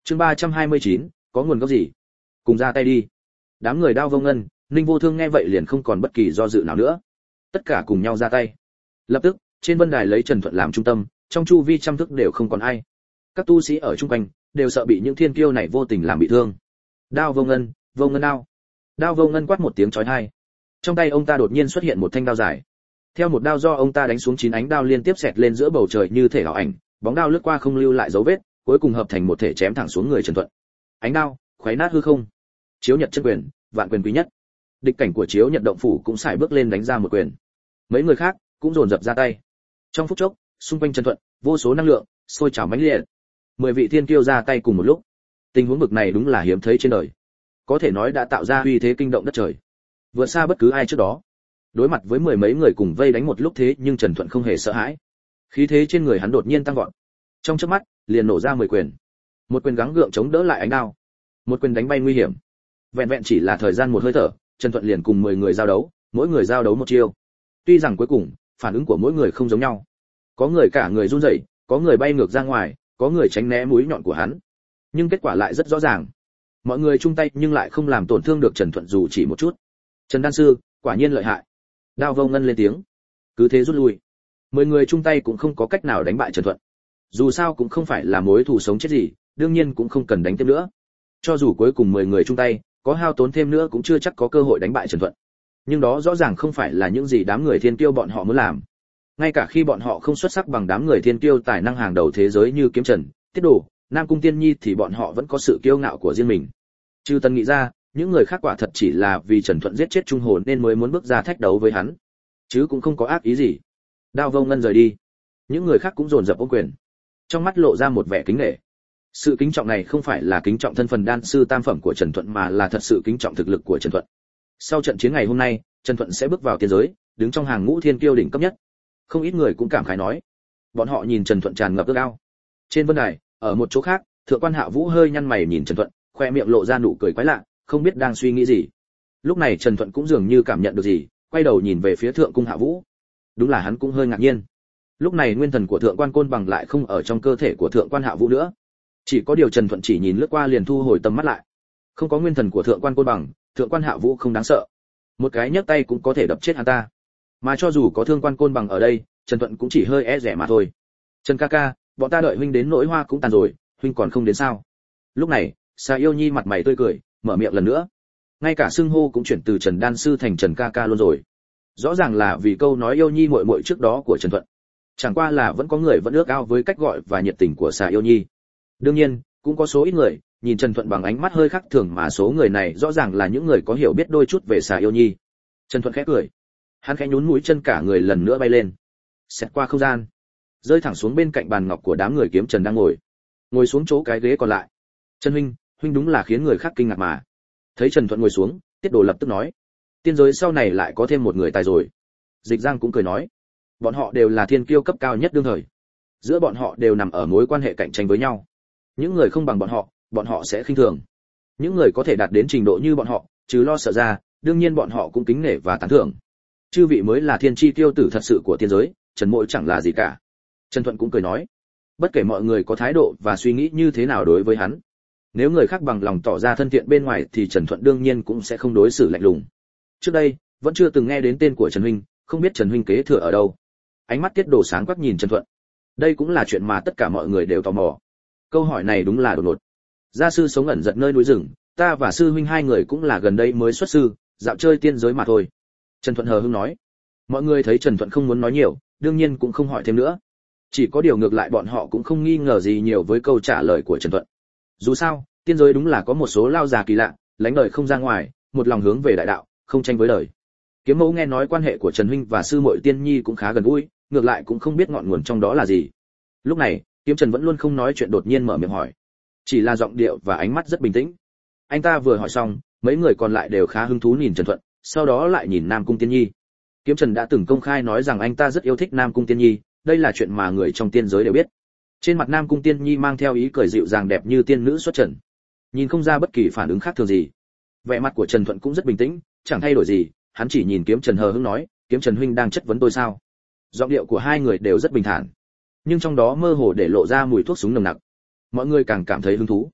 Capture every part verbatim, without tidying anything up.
Chương ba trăm hai mươi chín, có nguồn gốc gì? Cùng ra tay đi. Đám người Đao Vô Ngân, Ninh Vô Thương nghe vậy liền không còn bất kỳ do dự nào nữa. Tất cả cùng nhau ra tay. Lập tức, trên vân đài lấy Trần Thuận làm trung tâm, trong chu vi trăm thước đều không còn ai. Các tu sĩ ở chung quanh đều sợ bị những thiên kiêu này vô tình làm bị thương. Đao Vô Ngân, Vô Ngân đao. Đao Vô Ngân quát một tiếng chói tai. Trong tay ông ta đột nhiên xuất hiện một thanh đao dài. Theo một đao do ông ta đánh xuống chín ánh đao liên tiếp xẹt lên giữa bầu trời như thể ảo ảnh, bóng đao lướt qua không lưu lại dấu vết, cuối cùng hợp thành một thể chém thẳng xuống người Trần Thuận. Ánh đao khuấy nát hư không. Chiếu Nhật chân quyền, vạn quyền quý nhất. Địch cảnh của Chiếu Nhật động phủ cũng xài bước lên đánh ra một quyền. Mấy người khác cũng dồn dập ra tay. Trong phút chốc, xung quanh Trần Thuận, vô số năng lượng sôi trào mãnh liệt. Mười vị thiên kiêu ra tay cùng một lúc. Tình huống bực này đúng là hiếm thấy trên đời. Có thể nói đã tạo ra uy thế kinh động đất trời, vượt xa bất cứ ai trước đó. Đối mặt với mười mấy người cùng vây đánh một lúc thế nhưng Trần Thuận không hề sợ hãi. Khí thế trên người hắn đột nhiên tăng vọt. Trong chớp mắt, liền nổ ra mười quyền. Một quyền gắng gượng chống đỡ lại ánh đao, một quyền đánh bay nguy hiểm. Vẹn vẹn chỉ là thời gian một hơi thở, Trần Thuận liền cùng mười người giao đấu, mỗi người giao đấu một chiêu. Tuy rằng cuối cùng, phản ứng của mỗi người không giống nhau. Có người cả người run rẩy, có người bay ngược ra ngoài, có người tránh né mũi nhọn của hắn. Nhưng kết quả lại rất rõ ràng. Mọi người chung tay nhưng lại không làm tổn thương được Trần Thuận dù chỉ một chút. Trần Đan sư, quả nhiên lợi hại. Đao Vô Ngân lên tiếng. Cứ thế rút lui. Mười người chung tay cũng không có cách nào đánh bại Trần Thuận. Dù sao cũng không phải là mối thù sống chết gì, đương nhiên cũng không cần đánh tiếp nữa. Cho dù cuối cùng mười người chung tay, có hao tốn thêm nữa cũng chưa chắc có cơ hội đánh bại Trần Thuận. Nhưng đó rõ ràng không phải là những gì đám người thiên kiêu bọn họ muốn làm. Ngay cả khi bọn họ không xuất sắc bằng đám người thiên kiêu tài năng hàng đầu thế giới như Kiếm Trần, Tiết Đồ, Nam Cung Tiên Nhi thì bọn họ vẫn có sự kiêu ngạo của riêng mình. Trừ Tần nghĩ ra, những người khác quả thật chỉ là vì Trần Thuận giết chết Trung Hồn nên mới muốn bước ra thách đấu với hắn, chứ cũng không có ác ý gì. Đao Vô Ngân rời đi, những người khác cũng dồn dập ôm quyền, trong mắt lộ ra một vẻ kính nể. Sự kính trọng này không phải là kính trọng thân phần đan sư tam phẩm của Trần Thuận mà là thật sự kính trọng thực lực của Trần Thuận. Sau trận chiến ngày hôm nay, Trần Thuận sẽ bước vào tiên giới, đứng trong hàng ngũ thiên kiêu đỉnh cấp nhất. Không ít người cũng cảm khái nói, bọn họ nhìn Trần Thuận tràn ngập ước ao. Trên vân đài, ở một chỗ khác, Thượng quan Hạ Vũ hơi nhăn mày nhìn Trần Thuận, khoe miệng lộ ra nụ cười quái lạ, không biết đang suy nghĩ gì. Lúc này Trần Thuận cũng dường như cảm nhận được gì, quay đầu nhìn về phía Thượng cung Hạ Vũ. Đúng là hắn cũng hơi ngạc nhiên. Lúc này nguyên thần của Thượng quan Côn Bằng lại không ở trong cơ thể của Thượng quan Hạ Vũ nữa. Chỉ có điều Trần Thuận chỉ nhìn lướt qua liền thu hồi tầm mắt lại. Không có nguyên thần của Thượng quan Côn Bằng, Thượng quan Hạ Vũ không đáng sợ. Một cái nhấc tay cũng có thể đập chết hắn ta. Mà cho dù có Thượng quan Côn Bằng ở đây, Trần Thuận cũng chỉ hơi e dè mà thôi. Trần ca ca, bọn ta đợi huynh đến nỗi hoa cũng tàn rồi, huynh còn không đến sao? Lúc này, Xà Yêu Nhi mặt mày tươi cười, mở miệng lần nữa. Ngay cả xưng hô cũng chuyển từ Trần Đan sư thành Trần ca ca luôn rồi. Rõ ràng là vì câu nói Yêu Nhi muội muội trước đó của Trần Thuận. Chẳng qua là vẫn có người vẫn ước ao với cách gọi và nhiệt tình của Xà Yêu Nhi. Đương nhiên, cũng có số ít người nhìn Trần Thuận bằng ánh mắt hơi khác thường, mà số người này rõ ràng là những người có hiểu biết đôi chút về Xà Yêu Nhi. Trần Thuận khẽ cười, hắn khẽ nhún mũi chân cả người lần nữa bay lên, xẹt qua không gian, rơi thẳng xuống bên cạnh bàn ngọc của đám người Kiếm Trần đang ngồi, ngồi xuống chỗ cái ghế còn lại. Trần huynh, huynh đúng là khiến người khác kinh ngạc mà. Thấy Trần Thuận ngồi xuống, Tiết Đồ lập tức nói, tiên giới sau này lại có thêm một người tài rồi. Dịch Giang cũng cười nói, bọn họ đều là thiên kiêu cấp cao nhất đương thời, giữa bọn họ đều nằm ở mối quan hệ cạnh tranh với nhau. Những người không bằng bọn họ, bọn họ sẽ khinh thường. Những người có thể đạt đến trình độ như bọn họ, trừ lo sợ ra, đương nhiên bọn họ cũng kính nể và tán thưởng. Chư vị mới là thiên chi tiêu tử thật sự của tiên giới, Trần Mộ chẳng là gì cả. Trần Thuận cũng cười nói, bất kể mọi người có thái độ và suy nghĩ như thế nào đối với hắn, nếu người khác bằng lòng tỏ ra thân thiện bên ngoài thì Trần Thuận đương nhiên cũng sẽ không đối xử lạnh lùng. Trước đây, vẫn chưa từng nghe đến tên của Trần huynh, không biết Trần huynh kế thừa ở đâu. Ánh mắt Tiết Đồ sáng quắc nhìn Trần Thuận. Đây cũng là chuyện mà tất cả mọi người đều tò mò. Câu hỏi này đúng là đột ngột. Gia sư sống ẩn giật nơi núi rừng, ta và sư huynh hai người cũng là gần đây mới xuất sư, dạo chơi tiên giới mà thôi. Trần Thuận hờ hững nói. Mọi người thấy Trần Thuận không muốn nói nhiều, đương nhiên cũng không hỏi thêm nữa. Chỉ có điều ngược lại bọn họ cũng không nghi ngờ gì nhiều với câu trả lời của Trần Thuận. Dù sao, tiên giới đúng là có một số lao già kỳ lạ, lánh đời không ra ngoài, một lòng hướng về đại đạo, không tranh với đời. Kiếm Mẫu nghe nói quan hệ của Trần huynh và sư muội Tiên Nhi cũng khá gần gũi, ngược lại cũng không biết ngọn nguồn trong đó là gì. Lúc này, Kiếm Trần vẫn luôn không nói chuyện, đột nhiên mở miệng hỏi, chỉ là giọng điệu và ánh mắt rất bình tĩnh. Anh ta vừa hỏi xong, mấy người còn lại đều khá hứng thú nhìn Trần Thuận, sau đó lại nhìn Nam Cung Tiên Nhi. Kiếm Trần đã từng công khai nói rằng anh ta rất yêu thích Nam Cung Tiên Nhi, đây là chuyện mà người trong tiên giới đều biết. Trên mặt Nam Cung Tiên Nhi mang theo ý cười dịu dàng đẹp như tiên nữ xuất trần, nhìn không ra bất kỳ phản ứng khác thường gì. Vẻ mặt của Trần Thuận cũng rất bình tĩnh, chẳng thay đổi gì, hắn chỉ nhìn Kiếm Trần hờ hững nói, Kiếm Trần huynh đang chất vấn tôi sao? Giọng điệu của hai người đều rất bình thản, nhưng trong đó mơ hồ để lộ ra mùi thuốc súng nồng nặc. Mọi người càng cảm thấy hứng thú.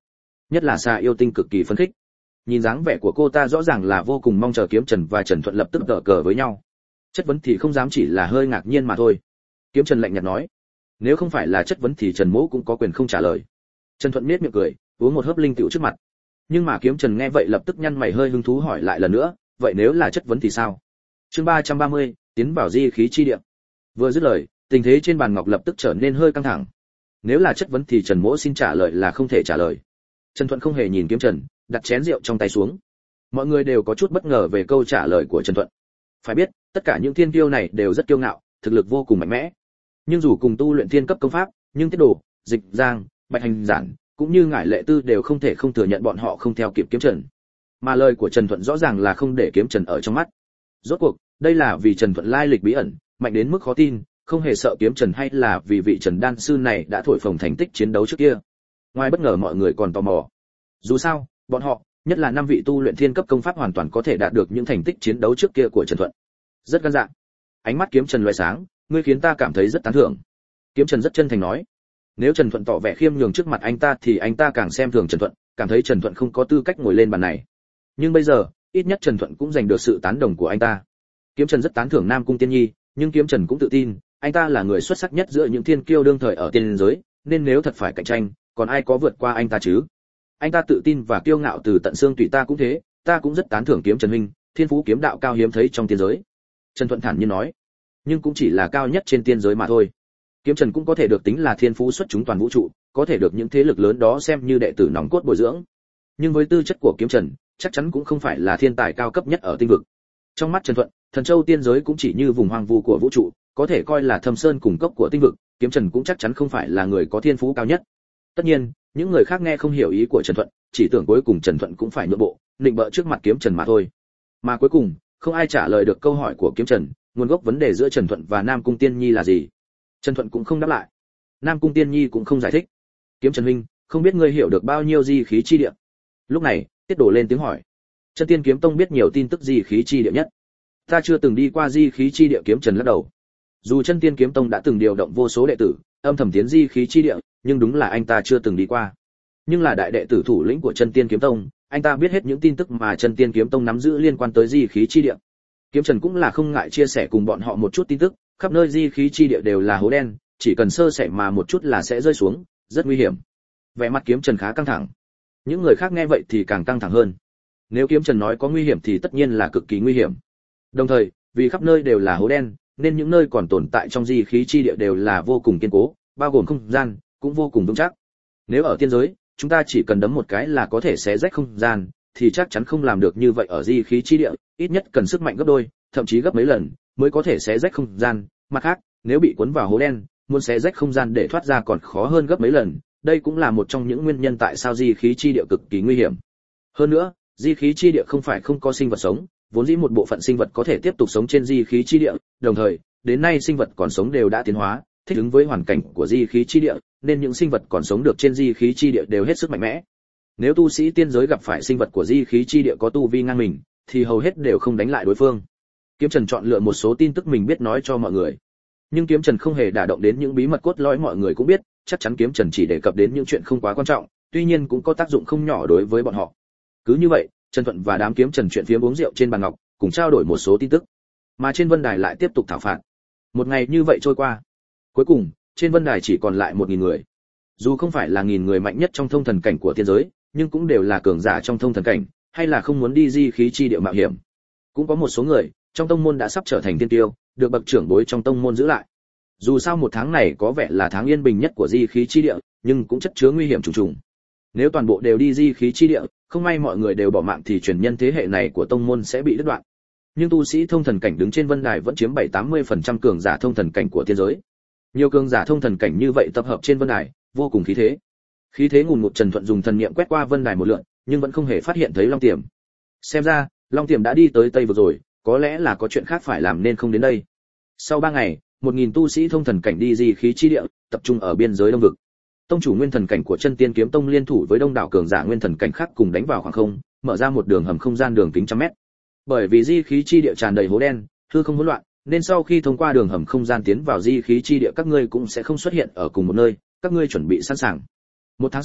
nhất là Sa Yêu Tinh cực kỳ phấn khích. Nhìn dáng vẻ của cô ta rõ ràng là vô cùng mong chờ Kiếm Trần và Trần Thuận lập tức tở cờ với nhau. Chất vấn thì không dám, chỉ là hơi ngạc nhiên mà thôi. Kiếm Trần lạnh nhạt nói, nếu không phải là chất vấn thì Trần Mỗ cũng có quyền không trả lời. Trần Thuận nhếch miệng cười, uống một hớp linh tiểu trước mặt. Nhưng mà Kiếm Trần nghe vậy lập tức nhăn mày hơi hứng thú hỏi lại lần nữa, vậy nếu là chất vấn thì sao? Chương ba trăm ba mươi, tiến vào di khí chi địa. Vừa dứt lời, tình thế trên bàn ngọc lập tức trở nên hơi căng thẳng. Nếu là chất vấn thì Trần Mỗ xin trả lời là không thể trả lời. Trần Thuận không hề nhìn Kiếm Trần, đặt chén rượu trong tay xuống. Mọi người đều có chút bất ngờ về câu trả lời của Trần Thuận. Phải biết, tất cả những thiên kiêu này đều rất kiêu ngạo, thực lực vô cùng mạnh mẽ. Nhưng dù cùng tu luyện thiên cấp công pháp, nhưng Tiết Đồ, Dịch Giang, Bạch Hành Giản, cũng như Ngải Lệ Tư đều không thể không thừa nhận bọn họ không theo kịp Kiếm Trần. Mà lời của Trần Thuận rõ ràng là không để Kiếm Trần ở trong mắt. Rốt cuộc, đây là vì Trần Thuận lai lịch bí ẩn, mạnh đến mức khó tin, không hề sợ Kiếm Trần, hay là vì vị Trần đan sư này đã thổi phồng thành tích chiến đấu trước kia. Ngoài bất ngờ mọi người còn tò mò. Dù sao, bọn họ, nhất là năm vị tu luyện thiên cấp công pháp hoàn toàn có thể đạt được những thành tích chiến đấu trước kia của Trần Thuận. Rất gan dạ. Ánh mắt Kiếm Trần lóe sáng, ngươi khiến ta cảm thấy rất tán thưởng. Kiếm Trần rất chân thành nói. Nếu Trần Thuận tỏ vẻ khiêm nhường trước mặt anh ta thì anh ta càng xem thường Trần Thuận, cảm thấy Trần Thuận không có tư cách ngồi lên bàn này. Nhưng bây giờ, ít nhất Trần Thuận cũng giành được sự tán đồng của anh ta. Kiếm Trần rất tán thưởng Nam Cung Tiên Nhi, nhưng Kiếm Trần cũng tự tin, anh ta là người xuất sắc nhất giữa những thiên kiêu đương thời ở tiên giới, nên nếu thật phải cạnh tranh, còn ai có vượt qua anh ta chứ? Anh ta tự tin và kiêu ngạo từ tận xương tùy, ta cũng thế, ta cũng rất tán thưởng Kiếm Trần huynh, thiên phú kiếm đạo cao hiếm thấy trong tiên giới. Trần Thuận thản nhiên nói, nhưng cũng chỉ là cao nhất trên tiên giới mà thôi. Kiếm Trần cũng có thể được tính là thiên phú xuất chúng toàn vũ trụ, có thể được những thế lực lớn đó xem như đệ tử nòng cốt bồi dưỡng. Nhưng với tư chất của Kiếm Trần, chắc chắn cũng không phải là thiên tài cao cấp nhất ở tinh vực. Trong mắt Trần Thuận, Thần Châu tiên giới cũng chỉ như vùng hoang vu của vũ trụ, có thể coi là thâm sơn cùng cốc của tinh vực, Kiếm Trần cũng chắc chắn không phải là người có thiên phú cao nhất. Tất nhiên, những người khác nghe không hiểu ý của Trần Thuận, chỉ tưởng cuối cùng Trần Thuận cũng phải nhượng bộ, nịnh bợ trước mặt Kiếm Trần mà thôi. Mà cuối cùng, không ai trả lời được câu hỏi của Kiếm Trần, nguồn gốc vấn đề giữa Trần Thuận và Nam Cung Tiên Nhi là gì. Trần Thuận cũng không đáp lại, Nam Cung Tiên Nhi cũng không giải thích. Kiếm Trần huynh, không biết ngươi hiểu được bao nhiêu di khí chi địa? Lúc này, Tiết Đồ lên tiếng hỏi. Chân Tiên Kiếm Tông biết nhiều tin tức di khí chi địa nhất. Ta chưa từng đi qua di khí chi địa. Kiếm Trần lắc đầu. Dù Chân Tiên Kiếm Tông đã từng điều động vô số đệ tử, âm thầm tiến di khí chi địa, nhưng đúng là anh ta chưa từng đi qua. Nhưng là đại đệ tử thủ lĩnh của Chân Tiên Kiếm Tông, anh ta biết hết những tin tức mà Chân Tiên Kiếm Tông nắm giữ liên quan tới di khí chi địa. Kiếm Trần cũng là không ngại chia sẻ cùng bọn họ một chút tin tức, khắp nơi di khí chi địa đều là hố đen, chỉ cần sơ sẩy mà một chút là sẽ rơi xuống, rất nguy hiểm. Vẻ mặt Kiếm Trần khá căng thẳng. Những người khác nghe vậy thì càng căng thẳng hơn. Nếu Kiếm Trần nói có nguy hiểm thì tất nhiên là cực kỳ nguy hiểm. Đồng thời, vì khắp nơi đều là hố đen, nên những nơi còn tồn tại trong di khí chi địa đều là vô cùng kiên cố, bao gồm không gian, cũng vô cùng vững chắc. Nếu ở tiên giới, chúng ta chỉ cần đấm một cái là có thể xé rách không gian, thì chắc chắn không làm được như vậy ở di khí chi địa, ít nhất cần sức mạnh gấp đôi, thậm chí gấp mấy lần mới có thể xé rách không gian. Mặt khác, nếu bị cuốn vào hố đen, muốn xé rách không gian để thoát ra còn khó hơn gấp mấy lần. Đây cũng là một trong những nguyên nhân tại sao di khí chi địa cực kỳ nguy hiểm. Hơn nữa, di khí chi địa không phải không có sinh vật sống, vốn dĩ một bộ phận sinh vật có thể tiếp tục sống trên di khí chi địa, đồng thời, đến nay sinh vật còn sống đều đã tiến hóa, thích ứng với hoàn cảnh của di khí chi địa, nên những sinh vật còn sống được trên di khí chi địa đều hết sức mạnh mẽ. Nếu tu sĩ tiên giới gặp phải sinh vật của di khí chi địa có tu vi ngang mình, thì hầu hết đều không đánh lại đối phương. Kiếm Trần chọn lựa một số tin tức mình biết nói cho mọi người. Nhưng Kiếm Trần không hề đả động đến những bí mật cốt lõi mọi người cũng biết, chắc chắn Kiếm Trần chỉ đề cập đến những chuyện không quá quan trọng, tuy nhiên cũng có tác dụng không nhỏ đối với bọn họ. Cứ như vậy, Trần Thuận và đám Kiếm Trần chuyện phiếm uống rượu trên bàn ngọc, cùng trao đổi một số tin tức. Mà trên vân đài lại tiếp tục thảo phạt. Một ngày như vậy trôi qua. Cuối cùng, trên vân đài chỉ còn lại một nghìn người. Dù không phải là nghìn người mạnh nhất trong thông thần cảnh của tiên giới, nhưng cũng đều là cường giả trong thông thần cảnh, hay là không muốn đi di khí chi địa mạo hiểm. Cũng có một số người trong tông môn đã sắp trở thành tiên tiêu, được bậc trưởng bối trong tông môn giữ lại. Dù sao một tháng này có vẻ là tháng yên bình nhất của di khí chi địa, nhưng cũng chất chứa nguy hiểm trùng trùng. Nếu toàn bộ đều đi di khí chi địa, không may mọi người đều bỏ mạng thì truyền nhân thế hệ này của tông môn sẽ bị đứt đoạn. Nhưng tu sĩ thông thần cảnh đứng trên vân đài vẫn chiếm bảy tám mươi phần trăm cường giả thông thần cảnh của tiên giới. Nhiều cường giả thông thần cảnh như vậy tập hợp trên vân đài, vô cùng khí thế. Khí thế ngùn ngụt. Trần Thuận dùng thần niệm quét qua vân đài một lượt, nhưng vẫn không hề phát hiện thấy Long Tiềm. Xem ra, Long Tiềm đã đi tới Tây Vực rồi, có lẽ là có chuyện khác phải làm nên không đến đây. Sau ba ngày, một nghìn tu sĩ thông thần cảnh đi di khí chi địa, tập trung ở biên giới Đông Vực. Tông chủ nguyên thần cảnh của Chân Tiên Kiếm Tông liên thủ với đông đảo cường giả nguyên thần cảnh khác cùng đánh vào khoảng không, mở ra một đường hầm không gian đường kính trăm mét. Bởi vì di khí chi địa tràn đầy hố đen, hư không hỗn loạn, nên sau khi thông qua đường hầm không gian tiến vào di khí chi địa các ngươi cũng sẽ không xuất hiện ở cùng một nơi, các ngươi chuẩn bị sẵn sàng. Một tháng sau,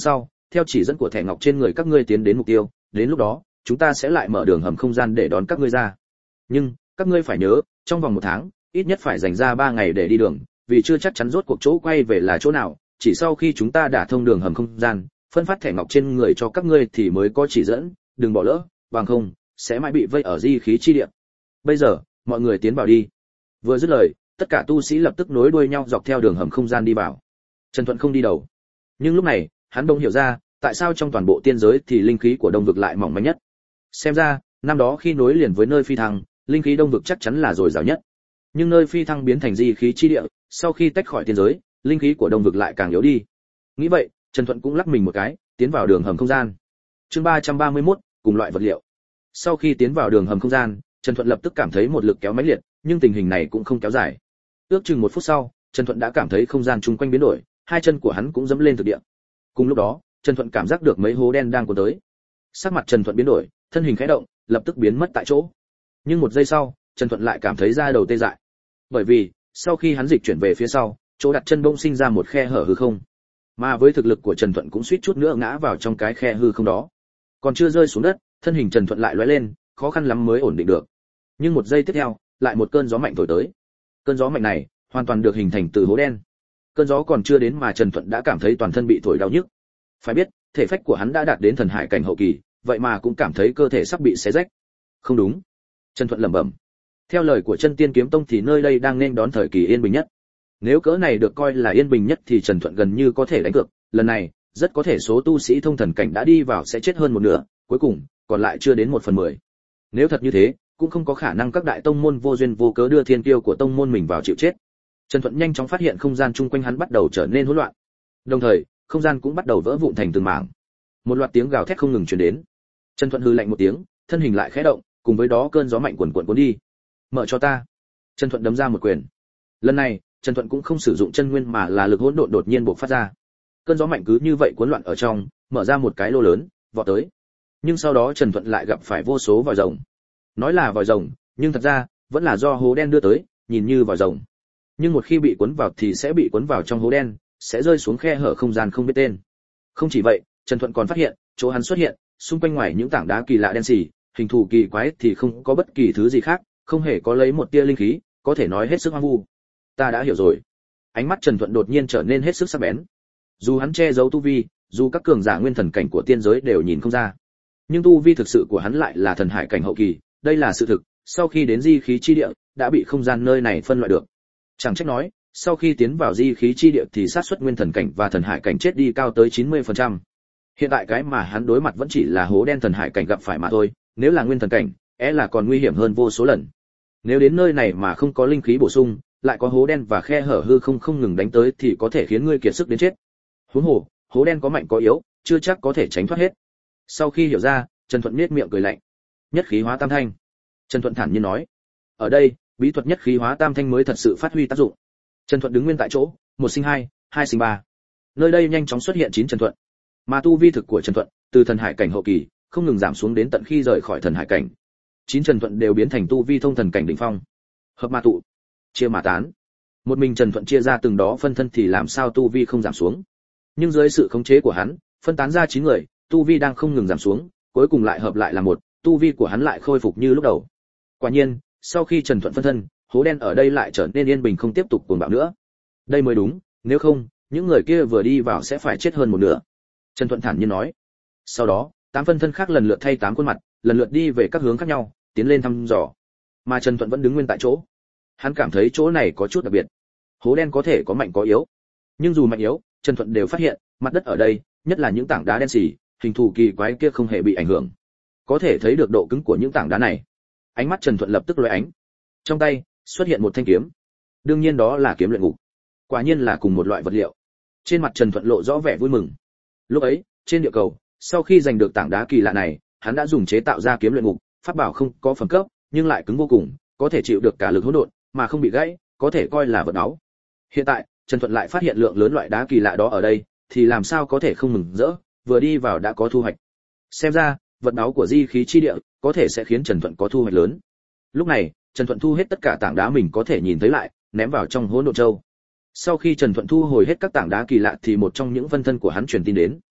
theo chỉ dẫn của thẻ ngọc trên người các ngươi tiến đến mục tiêu, đến lúc đó chúng ta sẽ lại mở đường hầm không gian để đón các ngươi ra. Nhưng các ngươi phải nhớ, trong vòng một tháng ít nhất phải dành ra ba ngày để đi đường, vì chưa chắc chắn rốt cuộc chỗ quay về là chỗ nào, chỉ sau khi chúng ta đã thông đường hầm không gian, phân phát thẻ ngọc trên người cho các ngươi thì mới có chỉ dẫn, đừng bỏ lỡ, bằng không sẽ mãi bị vây ở di khí chi địa. Bây giờ mọi người tiến vào đi. Vừa dứt lời, tất cả tu sĩ lập tức nối đuôi nhau dọc theo đường hầm không gian đi vào. Trần Thuận không đi đầu, nhưng lúc này hắn đông hiểu ra tại sao trong toàn bộ tiên giới thì linh khí của đông vực lại mỏng manh nhất. Xem ra năm đó khi nối liền với nơi phi thăng, linh khí đông vực chắc chắn là dồi dào nhất, nhưng nơi phi thăng biến thành di khí chi địa, sau khi tách khỏi tiên giới, linh khí của đông vực lại càng yếu đi. Nghĩ vậy, Trần Thuận cũng lắc mình một cái, tiến vào đường hầm không gian. Chương ba trăm ba mươi mốt, cùng loại vật liệu. Sau khi tiến vào đường hầm không gian, Trần Thuận lập tức cảm thấy một lực kéo mãnh liệt, nhưng tình hình này cũng không kéo dài. Ước chừng một phút sau, Trần Thuận đã cảm thấy không gian chung quanh biến đổi, hai chân của hắn cũng dẫm lên thực địa. Cùng lúc đó, Trần Thuận cảm giác được mấy hố đen đang cuốn tới. Sắc mặt Trần Thuận biến đổi, thân hình khẽ động, lập tức biến mất tại chỗ. Nhưng một giây sau, Trần Thuận lại cảm thấy da đầu tê dại. Bởi vì, sau khi hắn dịch chuyển về phía sau, chỗ đặt chân bỗng sinh ra một khe hở hư không. Mà với thực lực của Trần Thuận cũng suýt chút nữa ngã vào trong cái khe hư không đó. Còn chưa rơi xuống đất, thân hình Trần Thuận lại lóe lên, khó khăn lắm mới ổn định được. Nhưng một giây tiếp theo, lại một cơn gió mạnh thổi tới. Cơn gió mạnh này hoàn toàn được hình thành từ hố đen. Cơn gió còn chưa đến mà Trần Thuận đã cảm thấy toàn thân bị thổi đau nhức. Phải biết, thể phách của hắn đã đạt đến thần hải cảnh hậu kỳ, vậy mà cũng cảm thấy cơ thể sắp bị xé rách. Không đúng, Trần Thuận lẩm bẩm. Theo lời của Chân Tiên Kiếm Tông thì nơi đây đang nên đón thời kỳ yên bình nhất. Nếu cỡ này được coi là yên bình nhất thì Trần Thuận gần như có thể đánh cược, lần này, rất có thể số tu sĩ thông thần cảnh đã đi vào sẽ chết hơn một nửa, cuối cùng còn lại chưa đến một phần mười. Nếu thật như thế, cũng không có khả năng các đại tông môn vô duyên vô cớ đưa thiên kiêu của tông môn mình vào chịu chết. Trần Thuận nhanh chóng phát hiện không gian chung quanh hắn bắt đầu trở nên hỗn loạn. Đồng thời, không gian cũng bắt đầu vỡ vụn thành từng mảng. Một loạt tiếng gào thét không ngừng truyền đến. Trần Thuận hừ lạnh một tiếng, thân hình lại khẽ động, cùng với đó cơn gió mạnh cuồn cuộn cuốn đi. "Mở cho ta." Trần Thuận đấm ra một quyền. Lần này, Trần Thuận cũng không sử dụng chân nguyên mà là lực hỗn độn đột nhiên bộc phát ra. Cơn gió mạnh cứ như vậy cuốn loạn ở trong, mở ra một cái lô lớn, vọt tới. Nhưng sau đó Trần Thuận lại gặp phải vô số vòi rồng. Nói là vòi rồng, nhưng thật ra vẫn là do hố đen đưa tới, nhìn như vòi rồng. Nhưng một khi bị cuốn vào thì sẽ bị cuốn vào trong hố đen, sẽ rơi xuống khe hở không gian không biết tên. Không chỉ vậy, Trần Thuận còn phát hiện, chỗ hắn xuất hiện, xung quanh ngoài những tảng đá kỳ lạ đen xì, hình thù kỳ quái thì không có bất kỳ thứ gì khác, không hề có lấy một tia linh khí, có thể nói hết sức hoang vu. Ta đã hiểu rồi. Ánh mắt Trần Thuận đột nhiên trở nên hết sức sắc bén. Dù hắn che giấu tu vi, dù các cường giả nguyên thần cảnh của tiên giới đều nhìn không ra, nhưng tu vi thực sự của hắn lại là thần hải cảnh hậu kỳ, đây là sự thực. Sau khi đến di khí chi địa, đã bị không gian nơi này phân loại được. Chẳng trách nói, sau khi tiến vào di khí chi địa thì xác suất nguyên thần cảnh và thần hải cảnh chết đi cao tới chín mươi phần trăm. Hiện tại cái mà hắn đối mặt vẫn chỉ là hố đen thần hải cảnh gặp phải mà thôi, nếu là nguyên thần cảnh, é là còn nguy hiểm hơn vô số lần. Nếu đến nơi này mà không có linh khí bổ sung, lại có hố đen và khe hở hư không không ngừng đánh tới thì có thể khiến ngươi kiệt sức đến chết. Huống hồ, hố đen có mạnh có yếu, chưa chắc có thể tránh thoát hết. Sau khi hiểu ra, Trần Thuận nhếch miệng cười lạnh. Nhất khí hóa tam thanh. Trần Thuận thản nhiên nói. Ở đây, bí thuật nhất khí hóa tam thanh mới thật sự phát huy tác dụng. Trần Thuận đứng nguyên tại chỗ, một sinh hai, hai sinh ba. Nơi đây nhanh chóng xuất hiện chín Trần Thuận. Mà tu vi thực của Trần Thuận, từ thần hải cảnh hậu kỳ, không ngừng giảm xuống đến tận khi rời khỏi thần hải cảnh. Chín Trần Thuận đều biến thành tu vi thông thần cảnh đỉnh phong. Hợp ma tụ, chia mà tán. Một mình Trần Thuận chia ra từng đó phân thân thì làm sao tu vi không giảm xuống. Nhưng dưới sự khống chế của hắn, phân tán ra chín người, tu vi đang không ngừng giảm xuống, cuối cùng lại hợp lại là một, tu vi của hắn lại khôi phục như lúc đầu. Quả nhiên, sau khi Trần Thuận phân thân, hố đen ở đây lại trở nên yên bình không tiếp tục cuồng bạo nữa. Đây mới đúng, nếu không, những người kia vừa đi vào sẽ phải chết hơn một nửa. Trần Thuận thản nhiên nói. Sau đó, tám phân thân khác lần lượt thay tám khuôn mặt, lần lượt đi về các hướng khác nhau, tiến lên thăm dò. Mà Trần Thuận vẫn đứng nguyên tại chỗ. Hắn cảm thấy chỗ này có chút đặc biệt. Hố đen có thể có mạnh có yếu, nhưng dù mạnh yếu, Trần Thuận đều phát hiện, mặt đất ở đây, nhất là những tảng đá đen xì, hình thù kỳ quái kia không hề bị ảnh hưởng. Có thể thấy được độ cứng của những tảng đá này. Ánh mắt Trần Thuận lập tức lóe ánh. Trong tay xuất hiện một thanh kiếm. Đương nhiên đó là kiếm luyện ngục. Quả nhiên là cùng một loại vật liệu. Trên mặt Trần Thuận lộ rõ vẻ vui mừng. Lúc ấy, trên địa cầu, sau khi giành được tảng đá kỳ lạ này, hắn đã dùng chế tạo ra kiếm luyện ngục, pháp bảo không có phẩm cấp, nhưng lại cứng vô cùng, có thể chịu được cả lực hỗn độn, mà không bị gãy, có thể coi là vật báu. Hiện tại, Trần Thuận lại phát hiện lượng lớn loại đá kỳ lạ đó ở đây, thì làm sao có thể không mừng rỡ, vừa đi vào đã có thu hoạch. Xem ra, vật báu của di khí chi địa có thể sẽ khiến Trần Thuận có thu hoạch lớn. Lúc này, Trần Thuận thu hết tất cả tảng đá mình có thể nhìn thấy lại, ném vào trong hỗn độn châu. Sau khi Trần Thuận thu hồi hết các tảng đá kỳ lạ thì một trong những phân thân của hắn truyền tin đến.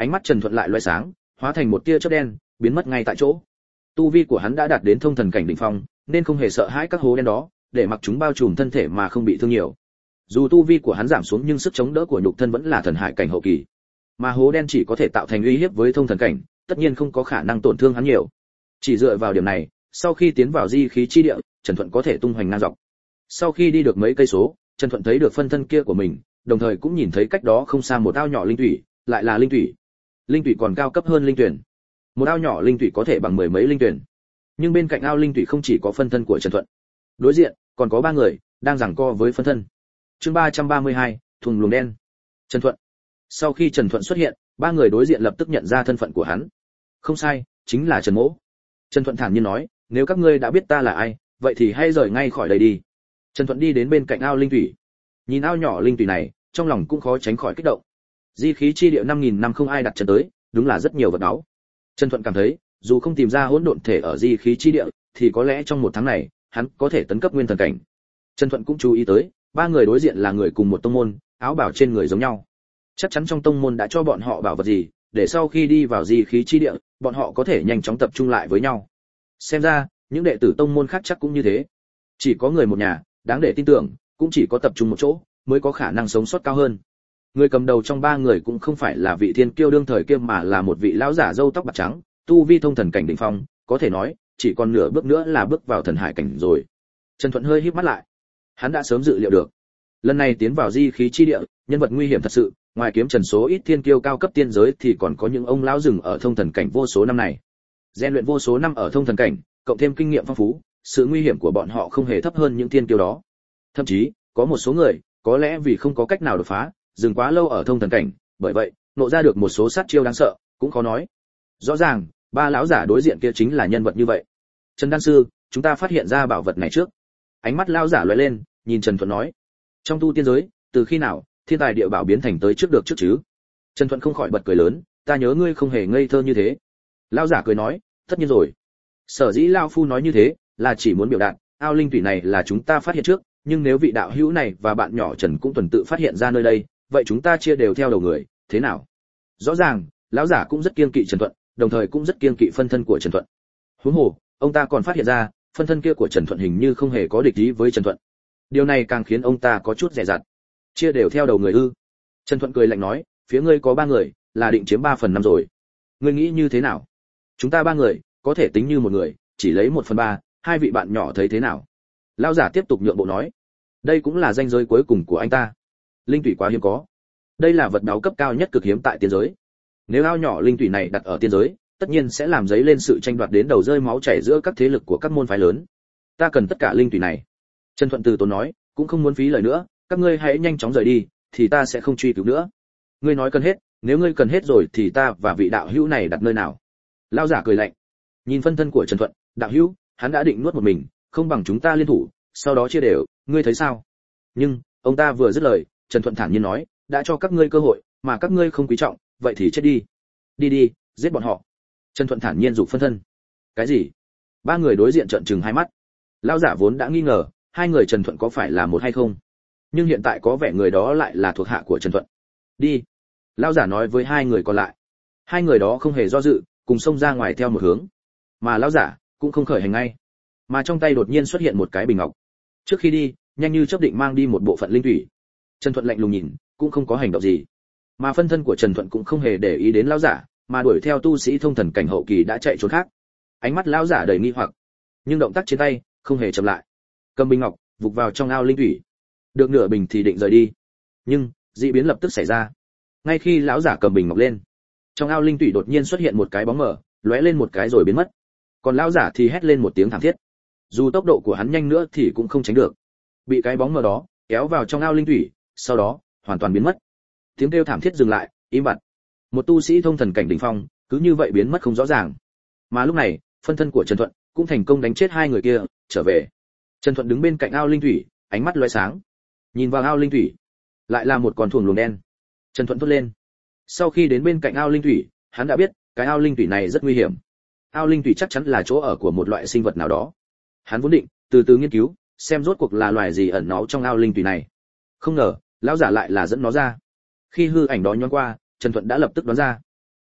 Ánh mắt Trần Thuận lại loé sáng, hóa thành một tia chớp đen, biến mất ngay tại chỗ. Tu vi của hắn đã đạt đến thông thần cảnh đỉnh phong, nên không hề sợ hãi các hố đen đó, để mặc chúng bao trùm thân thể mà không bị thương nhiều. Dù tu vi của hắn giảm xuống nhưng sức chống đỡ của nhục thân vẫn là thần hải cảnh hậu kỳ. Mà hố đen chỉ có thể tạo thành uy hiếp với thông thần cảnh, tất nhiên không có khả năng tổn thương hắn nhiều. Chỉ dựa vào điểm này, sau khi tiến vào di khí chi địa, Trần Thuận có thể tung hoành ngang dọc. Sau khi đi được mấy cây số, Trần Thuận thấy được phân thân kia của mình, đồng thời cũng nhìn thấy cách đó không xa một ao nhỏ linh thủy, lại là linh thủy. Linh thủy còn cao cấp hơn linh tuyển. Một ao nhỏ linh thủy có thể bằng mười mấy linh tuyển. Nhưng bên cạnh ao linh thủy không chỉ có phân thân của Trần Thuận. Đối diện còn có ba người đang giằng co với phân thân. Chương ba trăm ba mươi hai, thùng luồng đen. Trần Thuận. Sau khi Trần Thuận xuất hiện, ba người đối diện lập tức nhận ra thân phận của hắn. Không sai, chính là Trần Mỗ. Trần Thuận thản nhiên nói, nếu các ngươi đã biết ta là ai, vậy thì hãy rời ngay khỏi đây đi. Trần Thuận đi đến bên cạnh ao linh thủy. Nhìn ao nhỏ linh thủy này, trong lòng cũng khó tránh khỏi kích động. Di khí chi địa năm nghìn năm không ai đặt chân tới, đúng là rất nhiều vật báu. Trần Thuận cảm thấy, dù không tìm ra hỗn độn thể ở di khí chi địa, thì có lẽ trong một tháng này, hắn có thể tấn cấp nguyên thần cảnh. Trần Thuận cũng chú ý tới, ba người đối diện là người cùng một tông môn, áo bào trên người giống nhau. Chắc chắn trong tông môn đã cho bọn họ bảo vật gì, để sau khi đi vào di khí chi địa, bọn họ có thể nhanh chóng tập trung lại với nhau. Xem ra, những đệ tử tông môn khác chắc cũng như thế. Chỉ có người một nhà, đáng để tin tưởng, cũng chỉ có tập trung một chỗ, mới có khả năng sống sót cao hơn. Người cầm đầu trong ba người cũng không phải là vị thiên kiêu đương thời kia mà là một vị lão giả râu tóc bạc trắng, tu vi thông thần cảnh đỉnh phong, có thể nói, chỉ còn nửa bước nữa là bước vào thần hải cảnh rồi. Trần Thuận hơi híp mắt lại. Hắn đã sớm dự liệu được. Lần này tiến vào di khí chi địa, nhân vật nguy hiểm thật sự, ngoài kiếm Trần số ít thiên kiêu cao cấp tiên giới thì còn có những ông lão rừng ở thông thần cảnh vô số năm này. Rèn luyện vô số năm ở thông thần cảnh, cộng thêm kinh nghiệm phong phú, sự nguy hiểm của bọn họ không hề thấp hơn những thiên kiêu đó. Thậm chí, có một số người, có lẽ vì không có cách nào đột phá, dừng quá lâu ở thông thần cảnh, bởi vậy, nộ ra được một số sát chiêu đáng sợ, cũng khó nói. Rõ ràng, ba lão giả đối diện kia chính là nhân vật như vậy. Trần Đan sư, chúng ta phát hiện ra bảo vật này trước. Ánh mắt lão giả lóe lên, nhìn Trần Thuận nói: trong tu tiên giới, từ khi nào thiên tài địa bảo biến thành tới trước được trước chứ? Trần Thuận không khỏi bật cười lớn, ta nhớ ngươi không hề ngây thơ như thế. Lão giả cười nói, tất nhiên rồi. Sở dĩ lão phu nói như thế, là chỉ muốn biểu đạt, ao linh thủy này là chúng ta phát hiện trước, nhưng nếu vị đạo hữu này và bạn nhỏ Trần cũng tuần tự phát hiện ra nơi đây, vậy chúng ta chia đều theo đầu người, thế nào? Rõ ràng, lão giả cũng rất kiêng kỵ Trần Thuận, đồng thời cũng rất kiêng kỵ phân thân của Trần Thuận. Huống hồ, ông ta còn phát hiện ra, phân thân kia của Trần Thuận hình như không hề có địch ý với Trần Thuận. Điều này càng khiến ông ta có chút dè dặt. Chia đều theo đầu người ư? Trần Thuận cười lạnh nói, phía ngươi có ba người, là định chiếm ba phần năm rồi. Ngươi nghĩ như thế nào? Chúng ta ba người, có thể tính như một người, chỉ lấy một phần ba, hai vị bạn nhỏ thấy thế nào? Lão giả tiếp tục nhượng bộ nói, đây cũng là danh giới cuối cùng của anh ta. Linh thủy quá hiếm có, đây là vật báu cấp cao nhất cực hiếm tại tiên giới. Nếu ao nhỏ linh thủy này đặt ở tiên giới, tất nhiên sẽ làm dấy lên sự tranh đoạt đến đầu rơi máu chảy giữa các thế lực của các môn phái lớn. Ta cần tất cả linh thủy này. Trần Thuận từ tốn nói, cũng không muốn phí lời nữa, các ngươi hãy nhanh chóng rời đi, thì ta sẽ không truy cứu nữa. Ngươi nói cần hết, nếu ngươi cần hết rồi thì ta và vị đạo hữu này đặt nơi nào? Lão giả cười lạnh, nhìn phân thân của Trần Thuận, đạo hữu, hắn đã định nuốt một mình, không bằng chúng ta liên thủ, sau đó chia đều, ngươi thấy sao? Nhưng ông ta vừa dứt lời, Trần Thuận thản nhiên nói, đã cho các ngươi cơ hội, mà các ngươi không quý trọng, vậy thì chết đi. Đi đi, giết bọn họ. Trần Thuận thản nhiên giục phân thân. Cái gì? Ba người đối diện trợn trừng hai mắt. Lão giả vốn đã nghi ngờ, hai người Trần Thuận có phải là một hay không, nhưng hiện tại có vẻ người đó lại là thuộc hạ của Trần Thuận. Đi. Lão giả nói với hai người còn lại. Hai người đó không hề do dự, cùng xông ra ngoài theo một hướng. Mà lão giả cũng không khởi hành ngay, mà trong tay đột nhiên xuất hiện một cái bình ngọc. Trước khi đi, nhanh như chớp định mang đi một bộ phận linh thủy. Trần Thuận lạnh lùng nhìn, cũng không có hành động gì. Mà phân thân của Trần Thuận cũng không hề để ý đến lão giả, mà đuổi theo tu sĩ thông thần cảnh hậu kỳ đã chạy trốn khác. Ánh mắt lão giả đầy nghi hoặc, nhưng động tác trên tay không hề chậm lại. Cầm bình ngọc, vụt vào trong ao linh thủy. Được nửa bình thì định rời đi, nhưng dị biến lập tức xảy ra. Ngay khi lão giả cầm bình ngọc lên, trong ao linh thủy đột nhiên xuất hiện một cái bóng mờ, lóe lên một cái rồi biến mất. Còn lão giả thì hét lên một tiếng thảm thiết. Dù tốc độ của hắn nhanh nữa thì cũng không tránh được, bị cái bóng mờ đó kéo vào trong ao linh thủy, sau đó hoàn toàn biến mất. Tiếng kêu thảm thiết dừng lại, im bặt. Một tu sĩ thông thần cảnh đỉnh phong, cứ như vậy biến mất không rõ ràng. Mà lúc này, phân thân của Trần Thuận cũng thành công đánh chết hai người kia, trở về. Trần Thuận đứng bên cạnh ao linh thủy, ánh mắt lóe sáng. Nhìn vào ao linh thủy, lại là một con thuồng luồng đen. Trần Thuận thốt lên. Sau khi đến bên cạnh ao linh thủy, hắn đã biết, cái ao linh thủy này rất nguy hiểm. Ao linh thủy chắc chắn là chỗ ở của một loại sinh vật nào đó. Hắn vốn định từ từ nghiên cứu, xem rốt cuộc là loài gì ẩn náu trong ao linh thủy này. Không ngờ, lão giả lại là dẫn nó ra. Khi hư ảnh đó nhoáng qua, Trần Thuận đã lập tức đoán ra.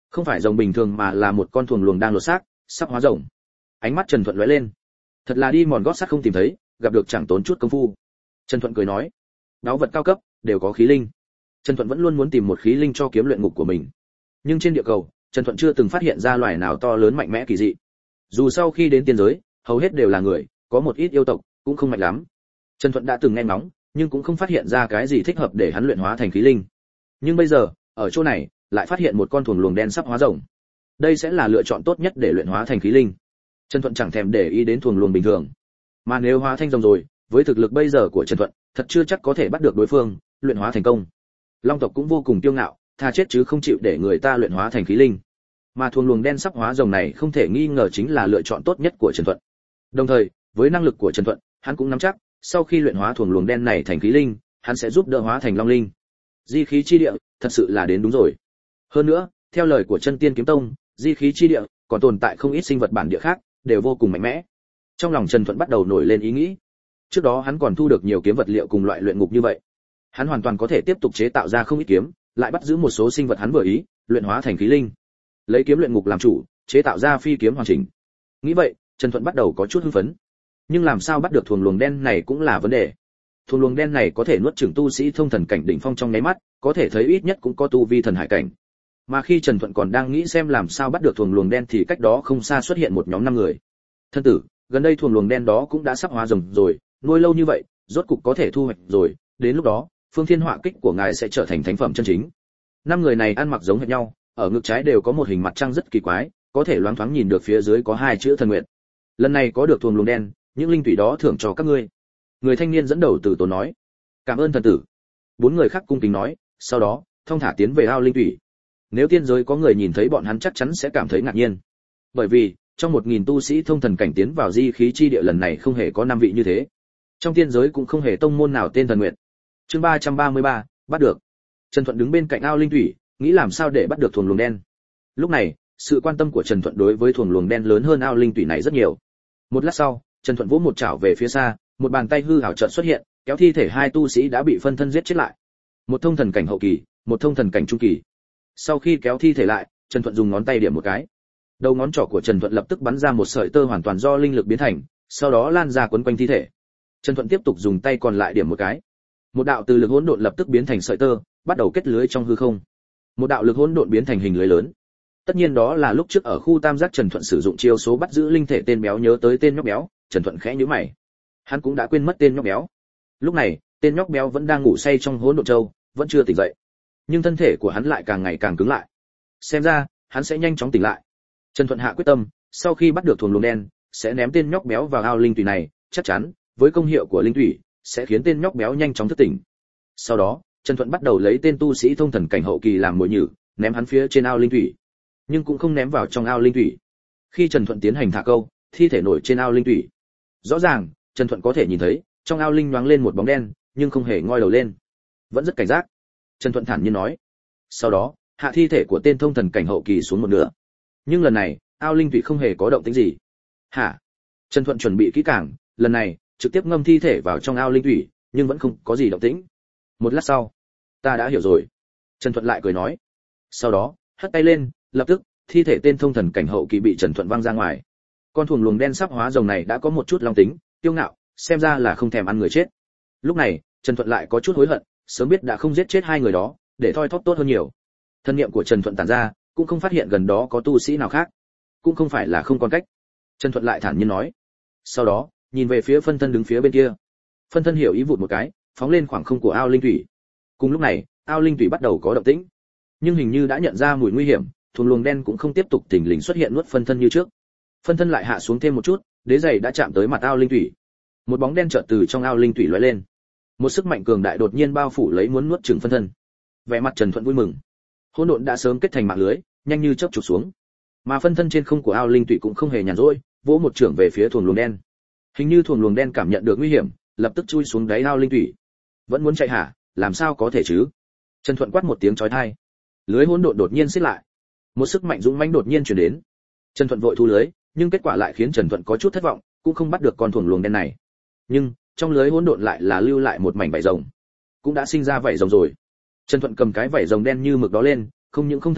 Không phải rồng bình thường mà là một con thuồng luồng đang lột xác, sắp hóa rồng. Ánh mắt Trần Thuận lóe lên. Thật là đi mòn gót sắt không tìm thấy, gặp được chẳng tốn chút công phu. Trần Thuận cười nói, báu vật cao cấp đều có khí linh. Trần Thuận vẫn luôn muốn tìm một khí linh cho kiếm luyện ngục của mình. Nhưng trên địa cầu, Trần Thuận chưa từng phát hiện ra loài nào to lớn mạnh mẽ kỳ dị. Dù sau khi đến tiên giới, hầu hết đều là người, có một ít yêu tộc, cũng không mạnh lắm. Trần Thuận đã từng nghe ngóng, nhưng cũng không phát hiện ra cái gì thích hợp để hắn luyện hóa thành khí linh. Nhưng bây giờ, ở chỗ này, lại phát hiện một con thuồng luồng đen sắp hóa rồng. Đây sẽ là lựa chọn tốt nhất để luyện hóa thành khí linh. Trần Thuận chẳng thèm để ý đến thuồng luồng bình thường, mà nếu hóa thành rồng rồi, với thực lực bây giờ của Trần Thuận, thật chưa chắc có thể bắt được đối phương, luyện hóa thành công. Long tộc cũng vô cùng kiêu ngạo, tha chết chứ không chịu để người ta luyện hóa thành khí linh. Mà thuồng luồng đen sắp hóa rồng này không thể nghi ngờ chính là lựa chọn tốt nhất của Trần Thuận. Đồng thời, với năng lực của Trần Thuận, hắn cũng nắm chắc, sau khi luyện hóa thuồng luồng đen này thành khí linh, hắn sẽ giúp đỡ hóa thành long linh. Di khí chi địa, thật sự là đến đúng rồi. Hơn nữa, theo lời của Chân Tiên Kiếm Tông, di khí chi địa còn tồn tại không ít sinh vật bản địa khác, đều vô cùng mạnh mẽ. Trong lòng Trần Thuận bắt đầu nổi lên ý nghĩ. Trước đó hắn còn thu được nhiều kiếm vật liệu cùng loại luyện ngục như vậy. Hắn hoàn toàn có thể tiếp tục chế tạo ra không ít kiếm, lại bắt giữ một số sinh vật hắn vừa ý, luyện hóa thành khí linh. Lấy kiếm luyện ngục làm chủ, chế tạo ra phi kiếm hoàn chỉnh. Nghĩ vậy, Trần Thuận bắt đầu có chút hưng phấn. Nhưng làm sao bắt được thuồng luồng đen này cũng là vấn đề. Thuồng luồng đen này có thể nuốt chửng tu sĩ thông thần cảnh đỉnh phong trong nháy mắt, có thể thấy ít nhất cũng có tu vi thần hải cảnh. Mà khi Trần Thuận còn đang nghĩ xem làm sao bắt được thuồng luồng đen thì cách đó không xa xuất hiện một nhóm năm người. Thân tử, gần đây thuồng luồng đen đó cũng đã sắp hóa rồng rồi, nuôi lâu như vậy, rốt cục có thể thu hoạch rồi, đến lúc đó, phương thiên họa kích của ngài sẽ trở thành thánh phẩm chân chính. Năm người này ăn mặc giống hệt nhau, ở ngực trái đều có một hình mặt trăng rất kỳ quái, có thể loáng thoáng nhìn được phía dưới có hai chữ thần nguyện. Lần này có được thuồng luồng đen, những linh thủy đó thưởng cho các ngươi. Người thanh niên dẫn đầu từ tốn nói, cảm ơn thần tử. Bốn người khác cung kính nói, sau đó thông thả tiến về ao linh thủy. Nếu tiên giới có người nhìn thấy bọn hắn chắc chắn sẽ cảm thấy ngạc nhiên, bởi vì trong một nghìn tu sĩ thông thần cảnh tiến vào di khí chi địa lần này không hề có năm vị như thế. Trong tiên giới cũng không hề tông môn nào tên thần nguyện. Chương ba trăm ba mươi ba, bắt được. Trần Thuận đứng bên cạnh ao linh thủy, nghĩ làm sao để bắt được thuồng luồng đen. Lúc này, sự quan tâm của Trần Thuận đối với thuồng luồng đen lớn hơn ao linh thủy này rất nhiều. Một lát sau, Trần Thuận vỗ một chảo về phía xa, một bàn tay hư ảo chợt xuất hiện, kéo thi thể hai tu sĩ đã bị phân thân giết chết lại. Một thông thần cảnh hậu kỳ, một thông thần cảnh trung kỳ. Sau khi kéo thi thể lại, Trần Thuận dùng ngón tay điểm một cái. Đầu ngón trỏ của Trần Thuận lập tức bắn ra một sợi tơ hoàn toàn do linh lực biến thành, sau đó lan ra quấn quanh thi thể. Trần Thuận tiếp tục dùng tay còn lại điểm một cái. Một đạo từ lực hỗn độn lập tức biến thành sợi tơ, bắt đầu kết lưới trong hư không. Một đạo lực hỗn độn biến thành hình lưới lớn. Tất nhiên đó là lúc trước ở khu Tam Giác Trần Thuận sử dụng chiêu số bắt giữ linh thể tên béo, nhớ tới tên nhóc béo, Trần Thuận khẽ nhíu mày. Hắn cũng đã quên mất tên nhóc béo. Lúc này, tên nhóc béo vẫn đang ngủ say trong hỗn độn châu, vẫn chưa tỉnh dậy. Nhưng thân thể của hắn lại càng ngày càng cứng lại. Xem ra, hắn sẽ nhanh chóng tỉnh lại. Trần Thuận hạ quyết tâm, sau khi bắt được thuồng luồng đen, sẽ ném tên nhóc béo vào ao linh thủy này, chắc chắn, với công hiệu của linh thủy, sẽ khiến tên nhóc béo nhanh chóng thức tỉnh. Sau đó, Trần Thuận bắt đầu lấy tên tu sĩ thông thần cảnh hậu kỳ làm mồi nhử, ném hắn phía trên ao linh thủy, nhưng cũng không ném vào trong ao linh thủy. Khi Trần Thuận tiến hành thả câu, thi thể nổi trên ao linh thủy. Rõ ràng, Trần Thuận có thể nhìn thấy, trong ao linh nhoáng lên một bóng đen, nhưng không hề ngoi đầu lên. Vẫn rất cảnh giác. Trần Thuận thản nhiên nói. Sau đó, hạ thi thể của tên thông thần cảnh hậu kỳ xuống một nửa. Nhưng lần này, ao linh thủy không hề có động tĩnh gì. Hả? Trần Thuận chuẩn bị kỹ càng, lần này, trực tiếp ngâm thi thể vào trong ao linh thủy, nhưng vẫn không có gì động tĩnh. Một lát sau, ta đã hiểu rồi. Trần Thuận lại cười nói. Sau đó, hất tay lên, lập tức, thi thể tên thông thần cảnh hậu kỳ bị Trần Thuận văng ra ngoài. Con thuồng luồng đen sắp hóa rồng này đã có một chút long tính, kiêu ngạo, xem ra là không thèm ăn người chết. Lúc này, Trần Thuận lại có chút hối hận, sớm biết đã không giết chết hai người đó, để thoi thóp tốt hơn nhiều. Thân niệm của Trần Thuận tản ra, cũng không phát hiện gần đó có tu sĩ nào khác, cũng không phải là không còn cách. Trần Thuận lại thản nhiên nói. Sau đó, nhìn về phía phân thân đứng phía bên kia. Phân thân hiểu ý vụt một cái, phóng lên khoảng không của ao linh thủy. Cùng lúc này, ao linh thủy bắt đầu có động tĩnh, nhưng hình như đã nhận ra mùi nguy hiểm, thuồng luồng đen cũng không tiếp tục thình lình xuất hiện nuốt phân thân như trước. Phân thân lại hạ xuống thêm một chút, đế giày đã chạm tới mặt ao linh thủy. Một bóng đen chợt từ trong ao linh thủy lóe lên. Một sức mạnh cường đại đột nhiên bao phủ lấy muốn nuốt chửng phân thân. Vẻ mặt Trần Thuận vui mừng. Hỗn độn đã sớm kết thành mạng lưới, nhanh như chớp chụp xuống. Mà phân thân trên không của ao linh thủy cũng không hề nhàn rỗi, vỗ một chưởng về phía thuồng luồng đen. Hình như thuồng luồng đen cảm nhận được nguy hiểm, lập tức chui xuống đáy ao linh thủy. Vẫn muốn chạy hả? Làm sao có thể chứ? Trần Thuận quát một tiếng chói tai. Lưới hỗn độn đột nhiên siết lại. Một sức mạnh dũng mãnh đột nhiên truyền đến. Trần Thuận vội thu lưới, nhưng kết quả lại khiến Trần Thuận có chút thất vọng, cũng không bắt được con thuồng luồng đen này. Nhưng trong lưới hỗn độn lại là lưu lại một mảnh vảy rồng, cũng đã sinh ra vảy rồng rồi. Trần Thuận cầm cái vảy rồng đen như mực đó lên, không những không thất vọng,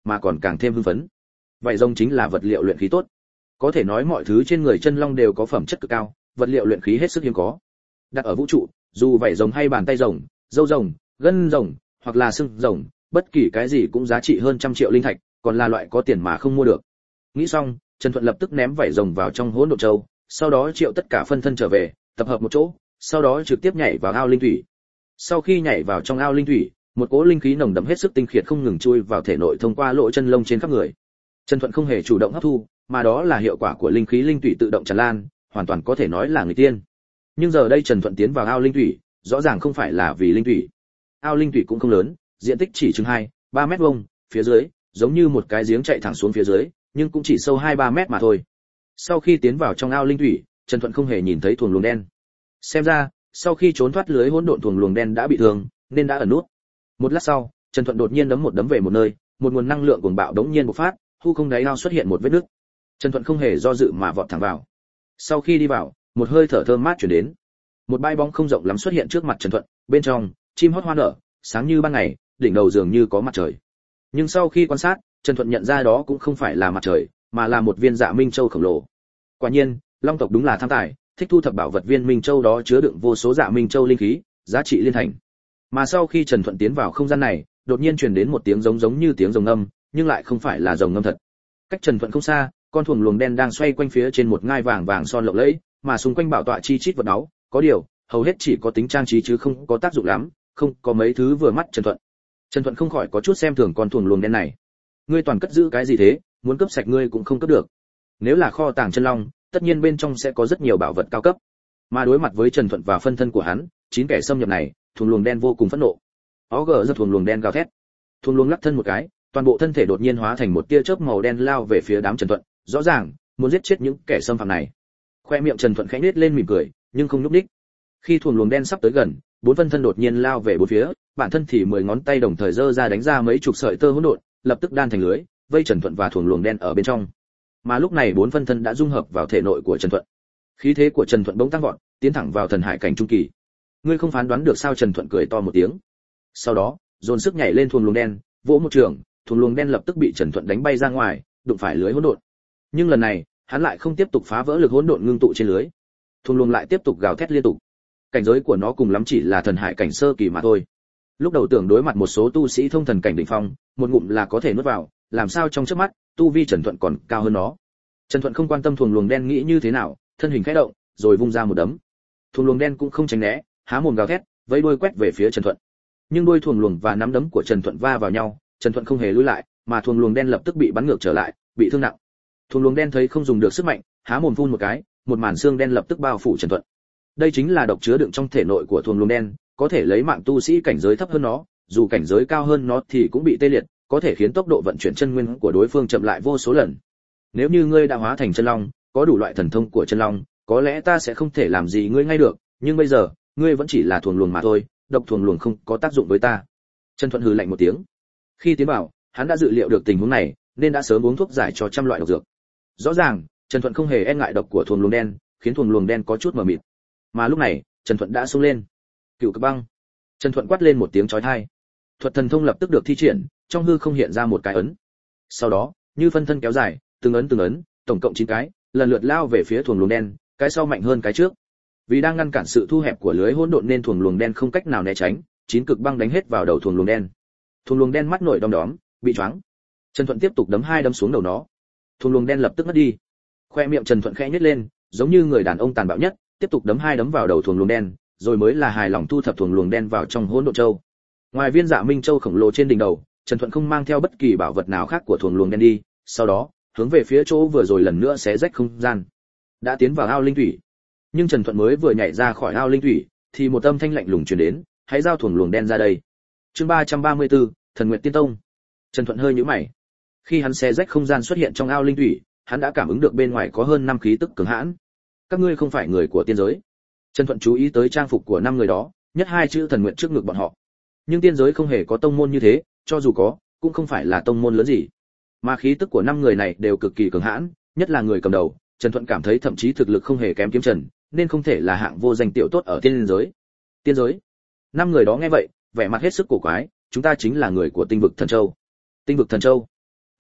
mà còn càng thêm hưng phấn. Vảy rồng chính là vật liệu luyện khí tốt, có thể nói mọi thứ trên người chân long đều có phẩm chất cực cao, vật liệu luyện khí hết sức hiếm có. Đặt ở vũ trụ, dù vảy rồng hay bàn tay rồng, râu rồng, gân rồng, hoặc là xương rồng, bất kỳ cái gì cũng giá trị hơn trăm triệu linh thạch, còn là loại có tiền mà không mua được. Nghĩ xong, Trần Thuận lập tức ném vảy rồng vào trong hỗn độn châu, sau đó triệu tất cả phân thân trở về, tập hợp một chỗ, sau đó trực tiếp nhảy vào ao linh thủy. Sau khi nhảy vào trong ao linh thủy, một cỗ linh khí nồng đậm hết sức tinh khiết không ngừng chui vào thể nội thông qua lỗ chân lông trên khắp người. Trần Thuận không hề chủ động hấp thu, mà đó là hiệu quả của linh khí linh thủy tự động tràn lan, hoàn toàn có thể nói là người tiên. Nhưng giờ đây Trần Thuận tiến vào ao linh thủy, rõ ràng không phải là vì linh thủy. Ao linh thủy cũng không lớn, diện tích chỉ chừng hai, ba mét vuông, phía dưới giống như một cái giếng chạy thẳng xuống phía dưới, nhưng cũng chỉ sâu hai ba mét mà thôi. Sau khi tiến vào trong ao linh thủy, Trần Thuận không hề nhìn thấy thuồng luồng đen. Xem ra, sau khi trốn thoát lưới hỗn độn thuồng luồng đen đã bị thương, nên đã ẩn nút. Một lát sau, Trần Thuận đột nhiên đấm một đấm về một nơi, một nguồn năng lượng cuồng bạo đống nhiên bộc phát, hư không đáy ao xuất hiện một vết nứt. Trần Thuận không hề do dự mà vọt thẳng vào. Sau khi đi vào, một hơi thở thơm mát truyền đến. Một bãi bóng không rộng lắm xuất hiện trước mặt Trần Thuận, bên trong, chim hót hoa nở, sáng như ban ngày, đỉnh đầu dường như có mặt trời. Nhưng sau khi quan sát, Trần Thuận nhận ra đó cũng không phải là mặt trời, mà là một viên Dạ Minh Châu khổng lồ. Quả nhiên, Long tộc đúng là tham tài, thích thu thập bảo vật, viên Minh Châu đó chứa đựng vô số Dạ Minh Châu linh khí, giá trị liên thành. Mà sau khi Trần Thuận tiến vào không gian này, đột nhiên truyền đến một tiếng giống giống như tiếng rồng ngâm, nhưng lại không phải là rồng ngâm thật. Cách Trần Thuận không xa, con thuồng luồng đen đang xoay quanh phía trên một ngai vàng vàng son lộng lẫy, mà xung quanh bảo tọa chi chít vật báu, có điều, hầu hết chỉ có tính trang trí chứ không có tác dụng lắm, không có mấy thứ vừa mắt Trần Thuận. Trần Thuận không khỏi có chút xem thường con thuồng luồng đen này. Ngươi toàn cất giữ cái gì thế, muốn cướp sạch ngươi cũng không cướp được. Nếu là kho tàng chân long, tất nhiên bên trong sẽ có rất nhiều bảo vật cao cấp. Mà đối mặt với Trần Thuận và phân thân của hắn, chín kẻ xâm nhập này, thuồng luồng đen vô cùng phẫn nộ. Ó gờ giật thuồng luồng đen gào thét. Thuồng luồng lắc thân một cái, toàn bộ thân thể đột nhiên hóa thành một tia chớp màu đen lao về phía đám Trần Thuận, rõ ràng muốn giết chết những kẻ xâm phạm này. Khoe miệng Trần Thuận khẽ nhếch lên mỉm cười, nhưng không nhúc nhích. Khi thuồng luồng đen sắp tới gần, bốn phân thân đột nhiên lao về bốn phía, bản thân thì mười ngón tay đồng thời giơ ra đánh ra mấy chục sợi tơ hỗn độn, lập tức đan thành lưới, vây Trần Thuận và thuồng luồng đen ở bên trong. Mà lúc này bốn phân thân đã dung hợp vào thể nội của Trần Thuận. Khí thế của Trần Thuận bỗng tăng vọt, tiến thẳng vào thần hải cảnh trung kỳ. Ngươi không phán đoán được sao? Trần Thuận cười to một tiếng. Sau đó, dồn sức nhảy lên thuồng luồng đen, vỗ một trường, thuồng luồng đen lập tức bị Trần Thuận đánh bay ra ngoài, đụng phải lưới hỗn độn. Nhưng lần này, hắn lại không tiếp tục phá vỡ lực hỗn độn ngưng tụ trên lưới. Thuồng luồng lại tiếp tục gào thét liên tục. Cảnh giới của nó cùng lắm chỉ là thần hải cảnh sơ kỳ mà thôi. Lúc đầu tưởng đối mặt một số tu sĩ thông thần cảnh đỉnh phong, một ngụm là có thể nuốt vào, làm sao trong chớp mắt, tu vi Trần Thuận còn cao hơn nó. Trần Thuận không quan tâm thuồng luồng đen nghĩ như thế nào, thân hình khẽ động, rồi vung ra một đấm. Thuồng luồng đen cũng không tránh né, há mồm gào thét, vẫy đuôi quét về phía Trần Thuận. Nhưng đuôi thuồng luồng và nắm đấm của Trần Thuận va vào nhau, Trần Thuận không hề lùi lại, mà thuồng luồng đen lập tức bị bắn ngược trở lại, bị thương nặng. Thuồng luồng đen thấy không dùng được sức mạnh, há mồm phun một cái, một màn xương đen lập tức bao phủ Trần Thuận. Đây chính là độc chứa đựng trong thể nội của thuồng luồng đen, có thể lấy mạng tu sĩ cảnh giới thấp hơn nó, dù cảnh giới cao hơn nó thì cũng bị tê liệt, có thể khiến tốc độ vận chuyển chân nguyên của đối phương chậm lại vô số lần. Nếu như ngươi đã hóa thành chân long, có đủ loại thần thông của chân long, có lẽ ta sẽ không thể làm gì ngươi ngay được, nhưng bây giờ, ngươi vẫn chỉ là thuồng luồng mà thôi, độc thuồng luồng không có tác dụng với ta. Trần Thuận hừ lạnh một tiếng. Khi tiến vào, hắn đã dự liệu được tình huống này, nên đã sớm uống thuốc giải cho trăm loại độc dược. Rõ ràng, Trần Thuận không hề e ngại độc của thuồng luồng đen, khiến thuồng luồng đen có chút mờ mịt. Mà lúc này, Trần Thuận đã xông lên. Cựu Cực Băng. Trần Thuận quát lên một tiếng chói tai. Thuật thần thông lập tức được thi triển, trong hư không hiện ra một cái ấn. Sau đó, như phân thân kéo dài, từng ấn từng ấn, tổng cộng chín cái, lần lượt lao về phía thuồng luồng đen, cái sau mạnh hơn cái trước. Vì đang ngăn cản sự thu hẹp của lưới hỗn độn nên thuồng luồng đen không cách nào né tránh, chín cực băng đánh hết vào đầu thuồng luồng đen. Thuồng luồng đen mắt nổi đom đóm, bị choáng. Trần Thuận tiếp tục đấm hai đấm xuống đầu nó. Thuồng luồng đen lập tức mất đi. Khoe miệng Trần Thuận khẽ nhếch lên, giống như người đàn ông tàn bạo nhất, tiếp tục đấm hai đấm vào đầu thuồng luồng đen, rồi mới là hài lòng thu thập thuồng luồng đen vào trong hỗn độn châu. Ngoài viên Dạ Minh Châu khổng lồ trên đỉnh đầu, Trần Thuận không mang theo bất kỳ bảo vật nào khác của thuồng luồng đen đi, sau đó, hướng về phía chỗ vừa rồi lần nữa xé rách không gian. Đã tiến vào ao linh thủy. Nhưng Trần Thuận mới vừa nhảy ra khỏi ao linh thủy, thì một âm thanh lạnh lùng truyền đến, hãy giao thuồng luồng đen ra đây. Chương ba trăm ba mươi tư, Thần Nguyệt Tiên Tông. Trần Thuận hơi nhíu mày. Khi hắn xé rách không gian xuất hiện trong ao linh thủy, hắn đã cảm ứng được bên ngoài có hơn năm khí tức cường hãn. Các ngươi không phải người của tiên giới. Trần Thuận chú ý tới trang phục của năm người đó, nhất hai chữ Thần Nguyệt trước ngực bọn họ. Nhưng tiên giới không hề có tông môn như thế, cho dù có, cũng không phải là tông môn lớn gì. Mà khí tức của năm người này đều cực kỳ cường hãn, nhất là người cầm đầu, Trần Thuận cảm thấy thậm chí thực lực không hề kém Kiếm Trần, nên không thể là hạng vô danh tiểu tốt ở tiên giới. Tiên giới? Năm người đó nghe vậy, vẻ mặt hết sức cổ quái, chúng ta chính là người của Tinh vực Thần Châu. Tinh vực Thần Châu?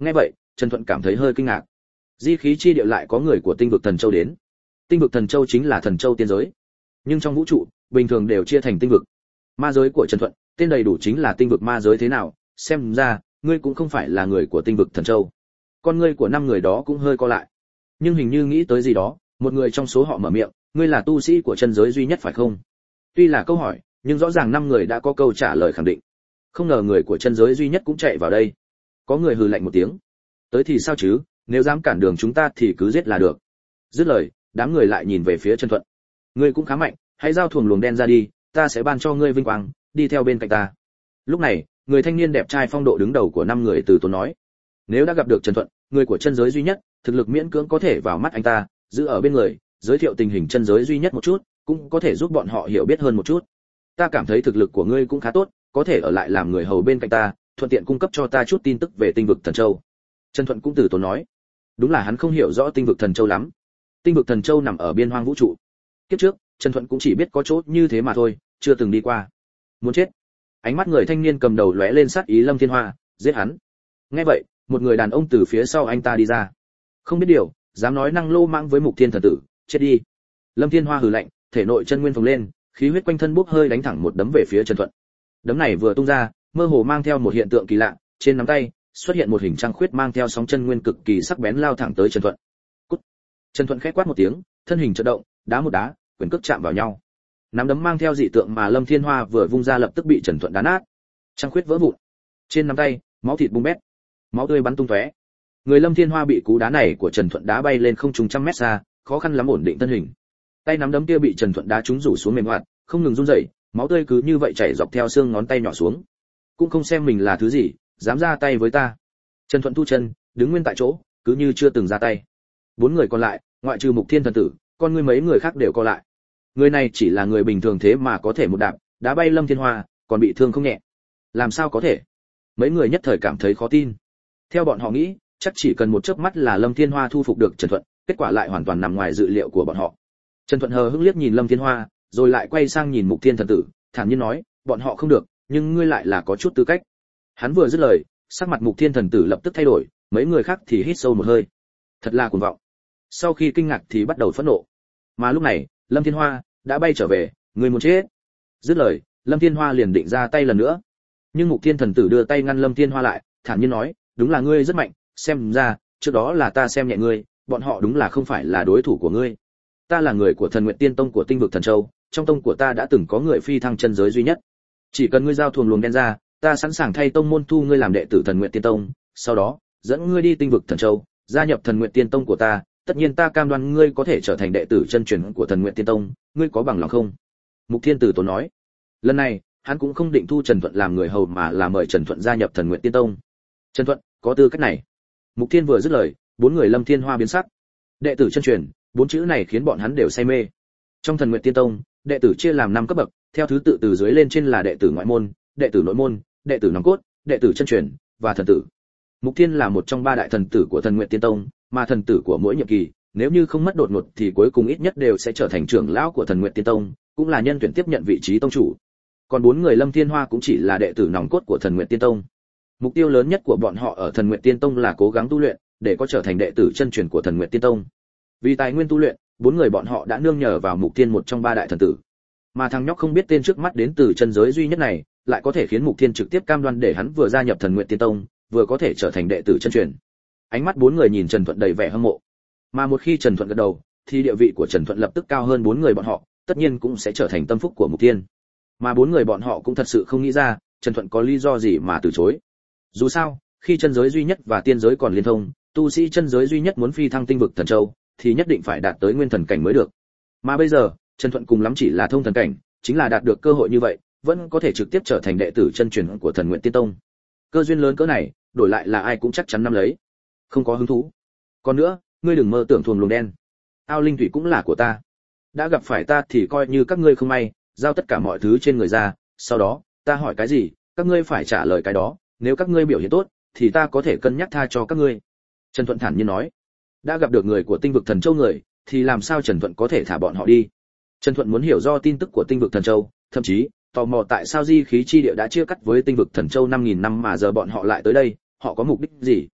Nghe vậy, Trần Thuận cảm thấy hơi kinh ngạc. Di khí chi địa lại có người của Tinh vực Thần Châu đến. Tinh vực Thần Châu chính là Thần Châu tiên giới, nhưng trong vũ trụ, bình thường đều chia thành tinh vực. Ma giới của Trần Thuận, tên đầy đủ chính là Tinh vực ma giới thế nào, xem ra, ngươi cũng không phải là người của Tinh vực Thần Châu. Con ngươi của năm người đó cũng hơi co lại. Nhưng hình như nghĩ tới gì đó, một người trong số họ mở miệng, ngươi là tu sĩ của chân giới duy nhất phải không? Tuy là câu hỏi, nhưng rõ ràng năm người đã có câu trả lời khẳng định. Không ngờ người của chân giới duy nhất cũng chạy vào đây. Có người hừ lạnh một tiếng. Tới thì sao chứ, nếu dám cản đường chúng ta thì cứ giết là được. Dứt lời, đám người lại nhìn về phía Trần Thuận. Ngươi cũng khá mạnh, hãy giao thuồng luồng đen ra đi, ta sẽ ban cho ngươi vinh quang, đi theo bên cạnh ta. Lúc này, người thanh niên đẹp trai phong độ đứng đầu của năm người từ tốn nói. Nếu đã gặp được Trần Thuận, người của chân giới duy nhất, thực lực miễn cưỡng có thể vào mắt anh ta, giữ ở bên người, giới thiệu tình hình chân giới duy nhất một chút, cũng có thể giúp bọn họ hiểu biết hơn một chút. Ta cảm thấy thực lực của ngươi cũng khá tốt, có thể ở lại làm người hầu bên cạnh ta, thuận tiện cung cấp cho ta chút tin tức về Tinh vực Thần Châu. Trần Thuận cũng từ tốn nói. Đúng là hắn không hiểu rõ Tinh vực Thần Châu lắm. Tinh vực Thần Châu nằm ở biên hoang vũ trụ. Kiếp trước, Trần Thuận cũng chỉ biết có chỗ như thế mà thôi, chưa từng đi qua. Muốn chết. Ánh mắt người thanh niên cầm đầu lóe lên sát ý Lâm Thiên Hoa, giết hắn. Nghe vậy, một người đàn ông từ phía sau anh ta đi ra. Không biết điều, dám nói năng lô mãng với Mục Thiên thần tử, chết đi. Lâm Thiên Hoa hừ lạnh, thể nội chân nguyên phồng lên, khí huyết quanh thân bốc hơi đánh thẳng một đấm về phía Trần Thuận. Đấm này vừa tung ra, mơ hồ mang theo một hiện tượng kỳ lạ, trên nắm tay xuất hiện một hình trăng khuyết mang theo sóng chân nguyên cực kỳ sắc bén lao thẳng tới Trần Thuận. Cút. Trần Thuận khẽ quát một tiếng, thân hình chợt động, đá một đá, quyền cước chạm vào nhau. Nắm đấm mang theo dị tượng mà Lâm Thiên Hoa vừa vung ra lập tức bị Trần Thuận đá nát. Trăng khuyết vỡ vụn. Trên nắm tay, máu thịt bung bét, máu tươi bắn tung tóe. Người Lâm Thiên Hoa bị cú đá này của Trần Thuận đá bay lên không trung trăm mét xa, khó khăn lắm ổn định thân hình. Tay nắm đấm kia bị Trần Thuận đá trúng rủ xuống mềm hoạt, không ngừng run rẩy, máu tươi cứ như vậy chảy dọc theo xương ngón tay nhỏ xuống. Cũng không xem mình là thứ gì, dám ra tay với ta. Trần Thuận thu chân, đứng nguyên tại chỗ, cứ như chưa từng ra tay. Bốn người còn lại, ngoại trừ Mục Thiên thần tử, con ngươi mấy người khác đều co lại. Người này chỉ là người bình thường thế mà có thể một đạp đá bay Lâm Thiên Hoa, còn bị thương không nhẹ. Làm sao có thể? Mấy người nhất thời cảm thấy khó tin. Theo bọn họ nghĩ, chắc chỉ cần một chớp mắt là Lâm Thiên Hoa thu phục được Trần Thuận, kết quả lại hoàn toàn nằm ngoài dự liệu của bọn họ. Trần Thuận hờ hững liếc nhìn Lâm Thiên Hoa, rồi lại quay sang nhìn Mục Thiên thần tử, thản nhiên nói, bọn họ không được, nhưng ngươi lại là có chút tư cách. Hắn vừa dứt lời, sắc mặt Mục Thiên thần tử lập tức thay đổi, mấy người khác thì hít sâu một hơi. Thật là cuồng vọng. Sau khi kinh ngạc thì bắt đầu phẫn nộ. Mà lúc này, Lâm Thiên Hoa đã bay trở về, ngươi muốn chết. Dứt lời, Lâm Thiên Hoa liền định ra tay lần nữa. Nhưng Mục Thiên thần tử đưa tay ngăn Lâm Thiên Hoa lại, thản nhiên nói, đúng là ngươi rất mạnh, xem ra, trước đó là ta xem nhẹ ngươi, bọn họ đúng là không phải là đối thủ của ngươi. Ta là người của Thần Nguyệt Tiên Tông của Tinh vực Thần Châu, trong tông của ta đã từng có người phi thăng chân giới duy nhất. Chỉ cần ngươi giao thuồng luồng đen ra, ta sẵn sàng thay tông môn thu ngươi làm đệ tử Thần Nguyệt Tiên Tông, sau đó dẫn ngươi đi Tinh vực Thần Châu, gia nhập Thần Nguyệt Tiên Tông của ta, tất nhiên ta cam đoan ngươi có thể trở thành đệ tử chân truyền của Thần Nguyệt Tiên Tông, ngươi có bằng lòng không? Mục Thiên Tử Tốn nói. Lần này, hắn cũng không định thu Trần Thuận làm người hầu mà là mời Trần Thuận gia nhập Thần Nguyệt Tiên Tông. Trần Thuận có tư cách này. Mục Thiên vừa dứt lời, bốn người Lâm Thiên Hoa biến sắc. Đệ tử chân truyền, bốn chữ này khiến bọn hắn đều say mê. Trong Thần Nguyệt Tiên Tông, đệ tử chia làm năm cấp bậc, theo thứ tự từ dưới lên trên là đệ tử ngoại môn, đệ tử nội môn, đệ tử nòng cốt, đệ tử chân truyền và thần tử. Mục Thiên là một trong ba đại thần tử của Thần Nguyệt Tiên Tông, mà thần tử của mỗi nhiệm kỳ, nếu như không mất đột ngột thì cuối cùng ít nhất đều sẽ trở thành trưởng lão của Thần Nguyệt Tiên Tông, cũng là nhân tuyển tiếp nhận vị trí tông chủ. Còn bốn người Lâm Thiên Hoa cũng chỉ là đệ tử nòng cốt của Thần Nguyệt Tiên Tông. Mục tiêu lớn nhất của bọn họ ở Thần Nguyệt Tiên Tông là cố gắng tu luyện, để có trở thành đệ tử chân truyền của Thần Nguyệt Tiên Tông. Vì tài nguyên tu luyện, bốn người bọn họ đã nương nhờ vào Mục Thiên một trong ba đại thần tử. Mà thằng nhóc không biết tên trước mắt đến từ chân giới duy nhất này, lại có thể khiến Mục Thiên trực tiếp cam đoan để hắn vừa gia nhập Thần Nguyệt Tiên Tông, vừa có thể trở thành đệ tử chân truyền. Ánh mắt bốn người nhìn Trần Thuận đầy vẻ hâm mộ. Mà một khi Trần Thuận gật đầu, thì địa vị của Trần Thuận lập tức cao hơn bốn người bọn họ, tất nhiên cũng sẽ trở thành tâm phúc của Mục Thiên. Mà bốn người bọn họ cũng thật sự không nghĩ ra, Trần Thuận có lý do gì mà từ chối. Dù sao, khi chân giới duy nhất và tiên giới còn liên thông, tu sĩ chân giới duy nhất muốn phi thăng tinh vực thần châu, thì nhất định phải đạt tới nguyên thần cảnh mới được. Mà bây giờ, Trần Thuận cùng lắm chỉ là thông thần cảnh, chính là đạt được cơ hội như vậy, vẫn có thể trực tiếp trở thành đệ tử chân truyền của Thần Nguyệt Tiên Tông. Cơ duyên lớn cỡ này, đổi lại là ai cũng chắc chắn nắm lấy. Không có hứng thú. Còn nữa, ngươi đừng mơ tưởng thuồng luồng đen. Ao linh thủy cũng là của ta. Đã gặp phải ta thì coi như các ngươi không may, giao tất cả mọi thứ trên người ra, sau đó, ta hỏi cái gì, các ngươi phải trả lời cái đó, nếu các ngươi biểu hiện tốt, thì ta có thể cân nhắc tha cho các ngươi. Trần Thuận thản nhiên nói. Đã gặp được người của Tinh vực Thần Châu người, thì làm sao Trần Thuận có thể thả bọn họ đi? Trần Thuận muốn hiểu do tin tức của Tinh vực Thần Châu, thậm chí tò mò tại sao di khí chi địa đã chia cắt với Tinh vực Thần Châu năm nghìn năm mà giờ bọn họ lại tới đây, họ có mục đích gì?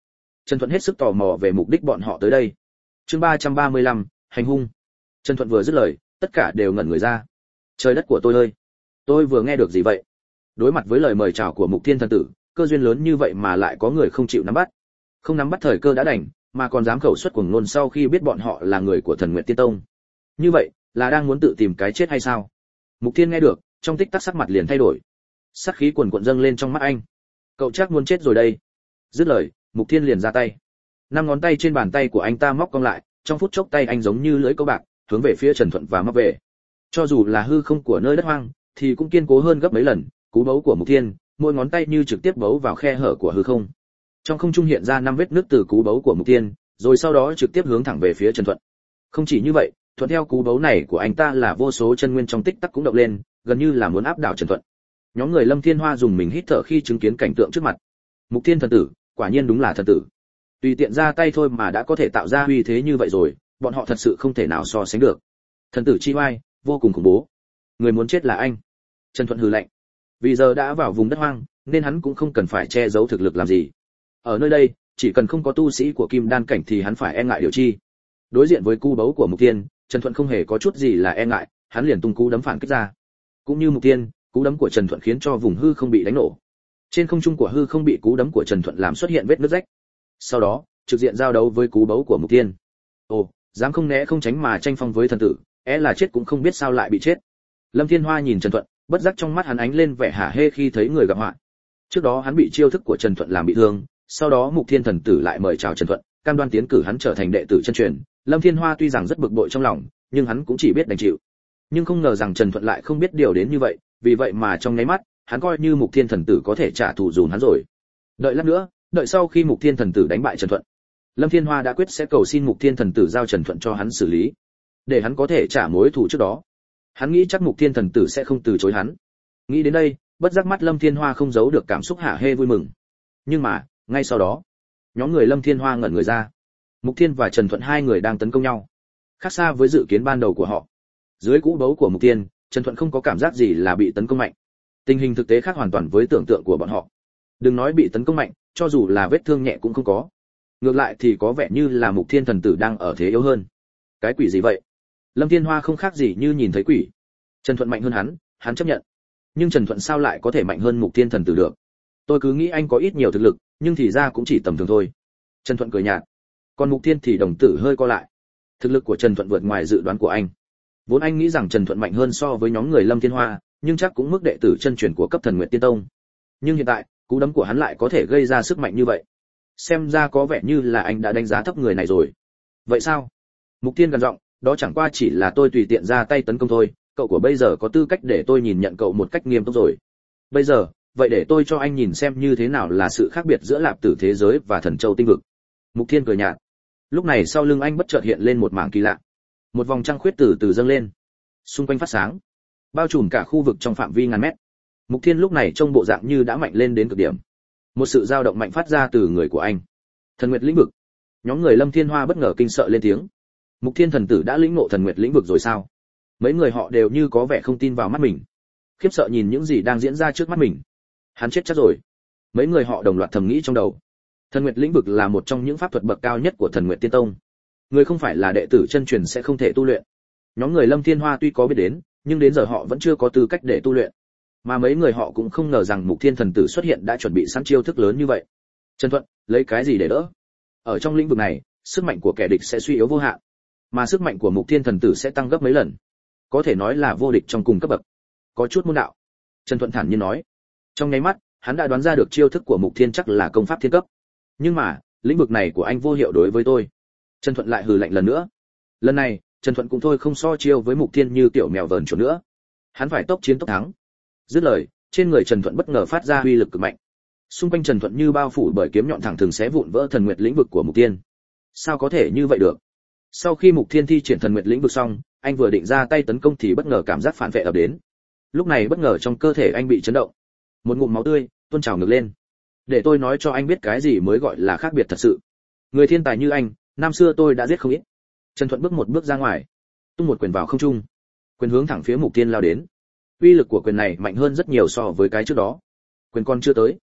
Trần Thuận hết sức tò mò về mục đích bọn họ tới đây. Chương ba trăm ba mươi lăm, hành hung. Trần Thuận vừa dứt lời, tất cả đều ngẩn người ra. Trời đất của tôi ơi, tôi vừa nghe được gì vậy? Đối mặt với lời mời chào của Mục Thiên thần tử, cơ duyên lớn như vậy mà lại có người không chịu nắm bắt. Không nắm bắt thời cơ đã đành, mà còn dám khẩu xuất cuồng ngôn sau khi biết bọn họ là người của Thần Nguyệt Tiên Tông. Như vậy, là đang muốn tự tìm cái chết hay sao? Mục Thiên nghe được, trong tích tắc sắc mặt liền thay đổi. Sát khí cuồn cuộn dâng lên trong mắt anh. Cậu chắc muốn chết rồi đây. Dứt lời, Mục Thiên liền ra tay. Năm ngón tay trên bàn tay của anh ta móc cong lại, trong phút chốc tay anh giống như lưỡi câu bạc, hướng về phía Trần Thuận và móc về. Cho dù là hư không của nơi đất hoang, thì cũng kiên cố hơn gấp mấy lần. Cú bấu của Mục Thiên, mỗi ngón tay như trực tiếp bấu vào khe hở của hư không. Trong không trung hiện ra năm vết nứt từ cú bấu của Mục Thiên, rồi sau đó trực tiếp hướng thẳng về phía Trần Thuận. Không chỉ như vậy, thuận theo cú bấu này của anh ta là vô số chân nguyên trong tích tắc cũng động lên, gần như là muốn áp đảo Trần Thuận. Nhóm người Lâm Thiên Hoa dùng mình hít thở khi chứng kiến cảnh tượng trước mặt. Mục Thiên thần tử, quả nhiên đúng là thần tử. Tùy tiện ra tay thôi mà đã có thể tạo ra uy thế như vậy rồi, bọn họ thật sự không thể nào so sánh được. Thần tử chi oai, vô cùng khủng bố. Người muốn chết là anh. Trần Thuận hừ lạnh. Vì giờ đã vào vùng đất hoang, nên hắn cũng không cần phải che giấu thực lực làm gì. Ở nơi đây, chỉ cần không có tu sĩ của Kim Đan cảnh thì hắn phải e ngại điều chi. Đối diện với cú bấu của Mục Thiên, Trần Thuận không hề có chút gì là e ngại, hắn liền tung cú đấm phản kích ra. Cũng như Mục Thiên, cú đấm của Trần Thuận khiến cho vùng hư không bị đánh nổ. Trên không trung của hư không bị cú đấm của Trần Thuận làm xuất hiện vết nứt rách. Sau đó, trực diện giao đấu với cú bấu của Mục Thiên. Ồ, dám không né không tránh mà tranh phong với thần tử, é là chết cũng không biết sao lại bị chết. Lâm Thiên Hoa nhìn Trần Thuận, bất giác trong mắt hắn ánh lên vẻ hả hê khi thấy người gặp họa. Trước đó hắn bị chiêu thức của Trần Thuận làm bị thương, sau đó Mục Thiên thần tử lại mời chào Trần Thuận, cam đoan tiến cử hắn trở thành đệ tử chân truyền. Lâm Thiên Hoa tuy rằng rất bực bội trong lòng, nhưng hắn cũng chỉ biết đành chịu. Nhưng không ngờ rằng Trần Thuận lại không biết điều đến như vậy, vì vậy mà trong nháy mắt, hắn coi như Mục Thiên thần tử có thể trả thù dùm hắn rồi. Đợi lát nữa, đợi sau khi Mục Thiên thần tử đánh bại Trần Thuận, Lâm Thiên Hoa đã quyết sẽ cầu xin Mục Thiên thần tử giao Trần Thuận cho hắn xử lý, để hắn có thể trả mối thù trước đó. Hắn nghĩ chắc Mục Thiên thần tử sẽ không từ chối hắn. Nghĩ đến đây, bất giác mắt Lâm Thiên Hoa không giấu được cảm xúc hả hê vui mừng. Nhưng mà, ngay sau đó, nhóm người Lâm Thiên Hoa ngẩn người ra. Mục Thiên và Trần Thuận hai người đang tấn công nhau. Khác xa với dự kiến ban đầu của họ. Dưới cú bấu của Mục Thiên, Trần Thuận không có cảm giác gì là bị tấn công mạnh. Tình hình thực tế khác hoàn toàn với tưởng tượng của bọn họ. Đừng nói bị tấn công mạnh, cho dù là vết thương nhẹ cũng không có. Ngược lại thì có vẻ như là Mục Thiên thần tử đang ở thế yếu hơn. Cái quỷ gì vậy? Lâm Thiên Hoa không khác gì như nhìn thấy quỷ. Trần Thuận mạnh hơn hắn, hắn chấp nhận. Nhưng Trần Thuận sao lại có thể mạnh hơn Mục Thiên thần tử được? Tôi cứ nghĩ anh có ít nhiều thực lực, nhưng thì ra cũng chỉ tầm thường thôi. Trần Thuận cười nhạt. Còn Mục Thiên thì đồng tử hơi co lại. Thực lực của Trần Thuận vượt ngoài dự đoán của anh. Vốn anh nghĩ rằng Trần Thuận mạnh hơn so với nhóm người Lâm Thiên Hoa, nhưng chắc cũng mức đệ tử chân truyền của cấp Thần Nguyệt Tiên Tông. Nhưng hiện tại, cú đấm của hắn lại có thể gây ra sức mạnh như vậy. Xem ra có vẻ như là anh đã đánh giá thấp người này rồi. Vậy sao? Mục Thiên gần giọng, đó chẳng qua chỉ là tôi tùy tiện ra tay tấn công thôi, cậu của bây giờ có tư cách để tôi nhìn nhận cậu một cách nghiêm túc rồi. Bây giờ, vậy để tôi cho anh nhìn xem như thế nào là sự khác biệt giữa Lạp Tử thế giới và Thần Châu tinh vực. Mục Thiên cười nhạt. Lúc này sau lưng anh bất chợt hiện lên một mảng kỳ lạ. Một vòng trăng khuyết từ từ dâng lên, xung quanh phát sáng, bao trùm cả khu vực trong phạm vi ngàn mét. Mục Thiên lúc này trông bộ dạng như đã mạnh lên đến cực điểm. Một sự dao động mạnh phát ra từ người của anh. Thần Nguyệt lĩnh vực. Nhóm người Lâm Thiên Hoa bất ngờ kinh sợ lên tiếng. Mục Thiên thần tử đã lĩnh ngộ Thần Nguyệt lĩnh vực rồi sao? Mấy người họ đều như có vẻ không tin vào mắt mình, khiếp sợ nhìn những gì đang diễn ra trước mắt mình. Hắn chết chắc rồi. Mấy người họ đồng loạt thầm nghĩ trong đầu. Thần Nguyệt lĩnh vực là một trong những pháp thuật bậc cao nhất của Thần Nguyệt Tiên Tông. Người không phải là đệ tử chân truyền sẽ không thể tu luyện. Nhóm người Lâm Thiên Hoa tuy có biết đến, nhưng đến giờ họ vẫn chưa có tư cách để tu luyện. Mà mấy người họ cũng không ngờ rằng Mục Thiên thần tử xuất hiện đã chuẩn bị sẵn chiêu thức lớn như vậy. Trần Thuận, lấy cái gì để đỡ? Ở trong lĩnh vực này, sức mạnh của kẻ địch sẽ suy yếu vô hạn, mà sức mạnh của Mục Thiên thần tử sẽ tăng gấp mấy lần. Có thể nói là vô địch trong cùng cấp bậc. Có chút môn đạo. Trần Thuận thản nhiên nói. Trong nháy mắt, hắn đã đoán ra được chiêu thức của Mục Thiên chắc là công pháp thiên cấp. Nhưng mà, lĩnh vực này của anh vô hiệu đối với tôi. Trần Thuận lại hừ lạnh lần nữa. Lần này, Trần Thuận cũng thôi không so chiêu với Mục Thiên như tiểu mèo vờn chuột nữa. Hắn phải tốc chiến tốc thắng. Dứt lời, trên người Trần Thuận bất ngờ phát ra uy lực cực mạnh. Xung quanh Trần Thuận như bao phủ bởi kiếm nhọn thẳng thường xé vụn vỡ Thần Nguyệt lĩnh vực của Mục Thiên. Sao có thể như vậy được? Sau khi Mục Thiên thi triển Thần Nguyệt lĩnh vực xong, anh vừa định ra tay tấn công thì bất ngờ cảm giác phản vệ ập đến. Lúc này bất ngờ trong cơ thể anh bị chấn động. Một ngụm máu tươi tuôn trào ngược lên. Để tôi nói cho anh biết cái gì mới gọi là khác biệt thật sự. Người thiên tài như anh, năm xưa tôi đã giết không ít. Trần Thuận bước một bước ra ngoài, tung một quyền vào không trung. Quyền hướng thẳng phía Mục Thiên lao đến. Uy lực của quyền này mạnh hơn rất nhiều so với cái trước đó. Quyền con chưa tới,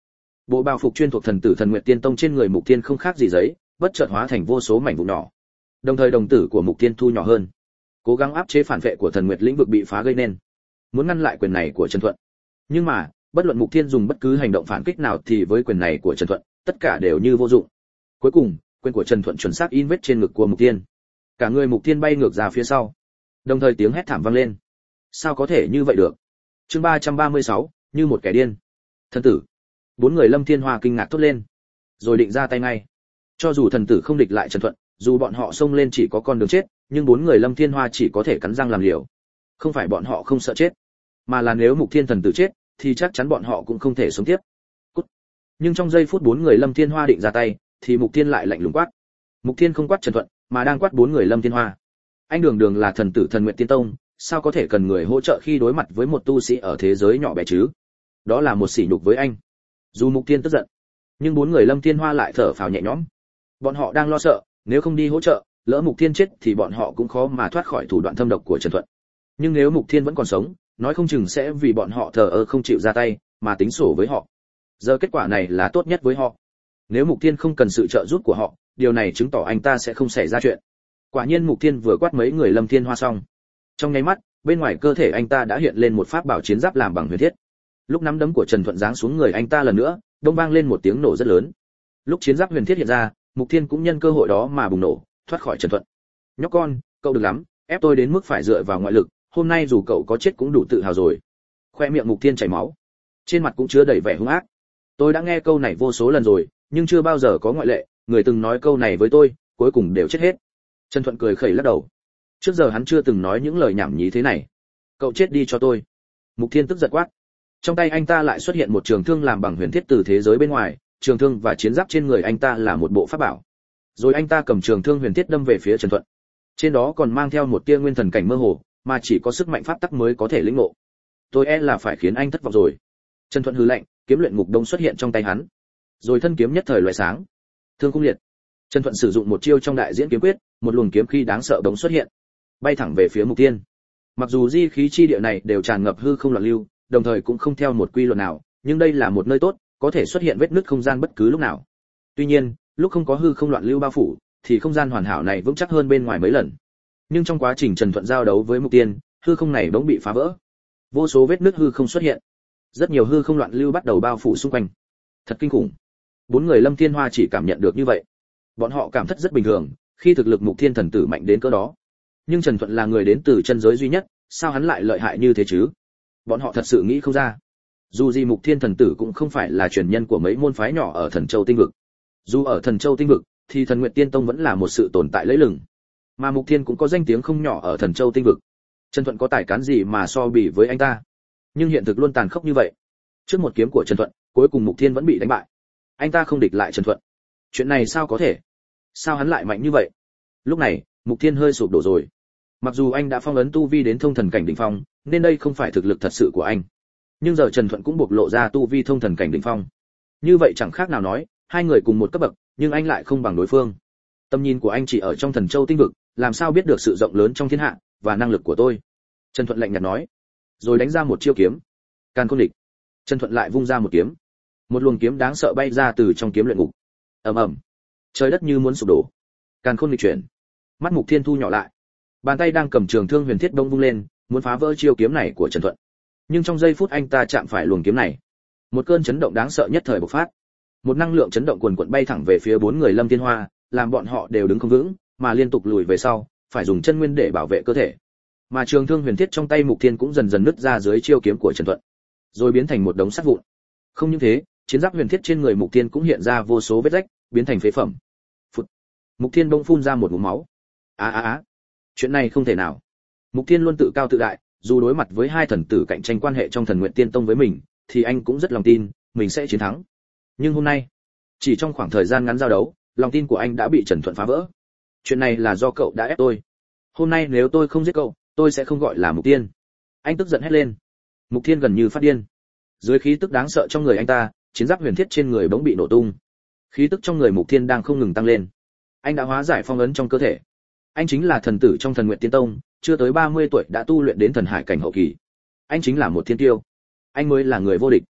Bộ bào phục chuyên thuộc thần tử Thần Nguyệt Tiên Tông trên người Mục Thiên không khác gì giấy, bất chợt hóa thành vô số mảnh vụn nhỏ. Đồng thời đồng tử của Mục Thiên thu nhỏ hơn, cố gắng áp chế phản vệ của Thần Nguyệt lĩnh vực bị phá gây nên, muốn ngăn lại quyền này của Trần Thuận. Nhưng mà, bất luận Mục Thiên dùng bất cứ hành động phản kích nào thì với quyền này của Trần Thuận, tất cả đều như vô dụng. Cuối cùng, quyền của Trần Thuận chuẩn xác in vết trên ngực của Mục Thiên. Cả người Mục Thiên bay ngược ra phía sau. Đồng thời tiếng hét thảm vang lên. Sao có thể như vậy được? Chương ba trăm ba mươi sáu, như một kẻ điên. Thần tử. Bốn người Lâm Thiên Hoa kinh ngạc thốt lên, rồi định ra tay ngay. Cho dù thần tử không địch lại Trần Thuận, dù bọn họ xông lên chỉ có con đường chết, nhưng bốn người Lâm Thiên Hoa chỉ có thể cắn răng làm liều. Không phải bọn họ không sợ chết, mà là nếu Mục Thiên thần tử chết, thì chắc chắn bọn họ cũng không thể sống tiếp. Cút. Nhưng trong giây phút bốn người Lâm Thiên Hoa định ra tay, thì Mục Thiên lại lạnh lùng quát. Mục Thiên không quát Trần Thuận, mà đang quát bốn người Lâm Thiên Hoa. Anh Đường Đường là thần tử Thần Nguyệt Tiên Tông, sao có thể cần người hỗ trợ khi đối mặt với một tu sĩ ở thế giới nhỏ bé chứ? Đó là một sỉ nhục với anh. Dù Mục Thiên tức giận, nhưng bốn người Lâm Thiên Hoa lại thở phào nhẹ nhõm. Bọn họ đang lo sợ, nếu không đi hỗ trợ, lỡ Mục Thiên chết thì bọn họ cũng khó mà thoát khỏi thủ đoạn thâm độc của Trần Thuận. Nhưng nếu Mục Thiên vẫn còn sống, nói không chừng sẽ vì bọn họ thờ ơ không chịu ra tay, mà tính sổ với họ. Giờ kết quả này là tốt nhất với họ. Nếu Mục Thiên không cần sự trợ giúp của họ, điều này chứng tỏ anh ta sẽ không xảy ra chuyện. Quả nhiên Mục Thiên vừa quát mấy người Lâm Thiên Hoa xong, trong nháy mắt, bên ngoài cơ thể anh ta đã hiện lên một pháp bảo chiến giáp làm bằng huyền thiết. Lúc nắm đấm của Trần Thuận giáng xuống người anh ta lần nữa, đông vang lên một tiếng nổ rất lớn. Lúc chiến giáp huyền thiết hiện ra, Mục Thiên cũng nhân cơ hội đó mà bùng nổ, thoát khỏi Trần Thuận. Nhóc con, cậu được lắm, ép tôi đến mức phải dựa vào ngoại lực, hôm nay dù cậu có chết cũng đủ tự hào rồi. Khoe miệng Mục Thiên chảy máu, trên mặt cũng chứa đầy vẻ hung ác. Tôi đã nghe câu này vô số lần rồi, nhưng chưa bao giờ có ngoại lệ, người từng nói câu này với tôi, cuối cùng đều chết hết. Trần Thuận cười khẩy lắc đầu. Trước giờ hắn chưa từng nói những lời nhảm nhí thế này. Cậu chết đi cho tôi. Mục Thiên tức giận quát. Trong tay anh ta lại xuất hiện một trường thương làm bằng huyền thiết từ thế giới bên ngoài, trường thương và chiến giáp trên người anh ta là một bộ pháp bảo. Rồi anh ta cầm trường thương huyền thiết đâm về phía Trần Thuận. Trên đó còn mang theo một tia nguyên thần cảnh mơ hồ, mà chỉ có sức mạnh pháp tắc mới có thể lĩnh ngộ. Tôi e là phải khiến anh thất vọng rồi. Trần Thuận hừ lạnh, kiếm luyện ngục đông xuất hiện trong tay hắn. Rồi thân kiếm nhất thời lóe sáng. Thương cung liệt. Trần Thuận sử dụng một chiêu trong đại diễn kiếm quyết, một luồng kiếm khí đáng sợ bỗng xuất hiện, bay thẳng về phía Mục Thiên. Mặc dù di khí chi địa này đều tràn ngập hư không loạn lưu, đồng thời cũng không theo một quy luật nào, nhưng đây là một nơi tốt, có thể xuất hiện vết nứt không gian bất cứ lúc nào. Tuy nhiên, lúc không có hư không loạn lưu bao phủ, thì không gian hoàn hảo này vững chắc hơn bên ngoài mấy lần. Nhưng trong quá trình Trần Thuận giao đấu với Mục Thiên, hư không này bỗng bị phá vỡ. Vô số vết nứt hư không xuất hiện. Rất nhiều hư không loạn lưu bắt đầu bao phủ xung quanh. Thật kinh khủng. Bốn người Lâm Thiên Hoa chỉ cảm nhận được như vậy. Bọn họ cảm thấy rất bình thường, khi thực lực Mục Thiên thần tử mạnh đến cỡ đó. Nhưng Trần Thuận là người đến từ chân giới duy nhất, sao hắn lại lợi hại như thế chứ? Bọn họ thật sự nghĩ không ra. Dù gì Mục Thiên thần tử cũng không phải là truyền nhân của mấy môn phái nhỏ ở Thần Châu Tinh vực. Dù ở Thần Châu Tinh vực, thì Thần Nguyệt Tiên Tông vẫn là một sự tồn tại lẫy lừng. Mà Mục Thiên cũng có danh tiếng không nhỏ ở Thần Châu Tinh vực. Trần Thuận có tài cán gì mà so bì với anh ta? Nhưng hiện thực luôn tàn khốc như vậy. Trước một kiếm của Trần Thuận, cuối cùng Mục Thiên vẫn bị đánh bại. Anh ta không địch lại Trần Thuận. Chuyện này sao có thể? Sao hắn lại mạnh như vậy? Lúc này, Mục Thiên hơi sụp đổ rồi. Mặc dù anh đã phong ấn tu vi đến thông thần cảnh đỉnh phong, nên đây không phải thực lực thật sự của anh. Nhưng giờ Trần Thuận cũng bộc lộ ra tu vi thông thần cảnh đỉnh phong. Như vậy chẳng khác nào nói, hai người cùng một cấp bậc, nhưng anh lại không bằng đối phương. Tầm nhìn của anh chỉ ở trong Thần Châu Tinh vực, làm sao biết được sự rộng lớn trong thiên hạ và năng lực của tôi? Trần Thuận lạnh nhạt nói, rồi đánh ra một chiêu kiếm. Càn Khôn Địch. Trần Thuận lại vung ra một kiếm. Một luồng kiếm đáng sợ bay ra từ trong kiếm luyện ngục. Ầm ầm. Trời đất như muốn sụp đổ. Càn Khôn Địch chuyển. Mắt Mục Thiên thu nhỏ lại. Bàn tay đang cầm trường thương huyền thiết bỗng vung lên, muốn phá vỡ chiêu kiếm này của Trần Thuận. Nhưng trong giây phút anh ta chạm phải luồng kiếm này, một cơn chấn động đáng sợ nhất thời bộc phát. Một năng lượng chấn động cuồn cuộn bay thẳng về phía bốn người Lâm Thiên Hoa, làm bọn họ đều đứng không vững, mà liên tục lùi về sau, phải dùng chân nguyên để bảo vệ cơ thể. Mà trường thương huyền thiết trong tay Mục Thiên cũng dần dần nứt ra dưới chiêu kiếm của Trần Thuận, rồi biến thành một đống sắt vụn. Không những thế, chiến giáp huyền thiết trên người Mục Thiên cũng hiện ra vô số vết rách, biến thành phế phẩm. Phụt. Mục Thiên bỗng phun ra một ngụm máu. Á á á. Chuyện này không thể nào. Mục Thiên luôn tự cao tự đại, dù đối mặt với hai thần tử cạnh tranh quan hệ trong Thần Nguyệt Tiên Tông với mình, thì anh cũng rất lòng tin mình sẽ chiến thắng. Nhưng hôm nay, chỉ trong khoảng thời gian ngắn giao đấu, lòng tin của anh đã bị Trần Thuận phá vỡ. Chuyện này là do cậu đã ép tôi. Hôm nay nếu tôi không giết cậu, tôi sẽ không gọi là Mục Thiên. Anh tức giận hét lên. Mục Thiên gần như phát điên. Dưới khí tức đáng sợ trong người anh ta, chiến giáp huyền thiết trên người bỗng bị nổ tung. Khí tức trong người Mục Thiên đang không ngừng tăng lên. Anh đã hóa giải phong ấn trong cơ thể. Anh chính là thần tử trong Thần Nguyệt Tiên Tông, chưa tới ba mươi tuổi đã tu luyện đến thần hải cảnh hậu kỳ. Anh chính là một thiên tiêu. Anh mới là người vô địch.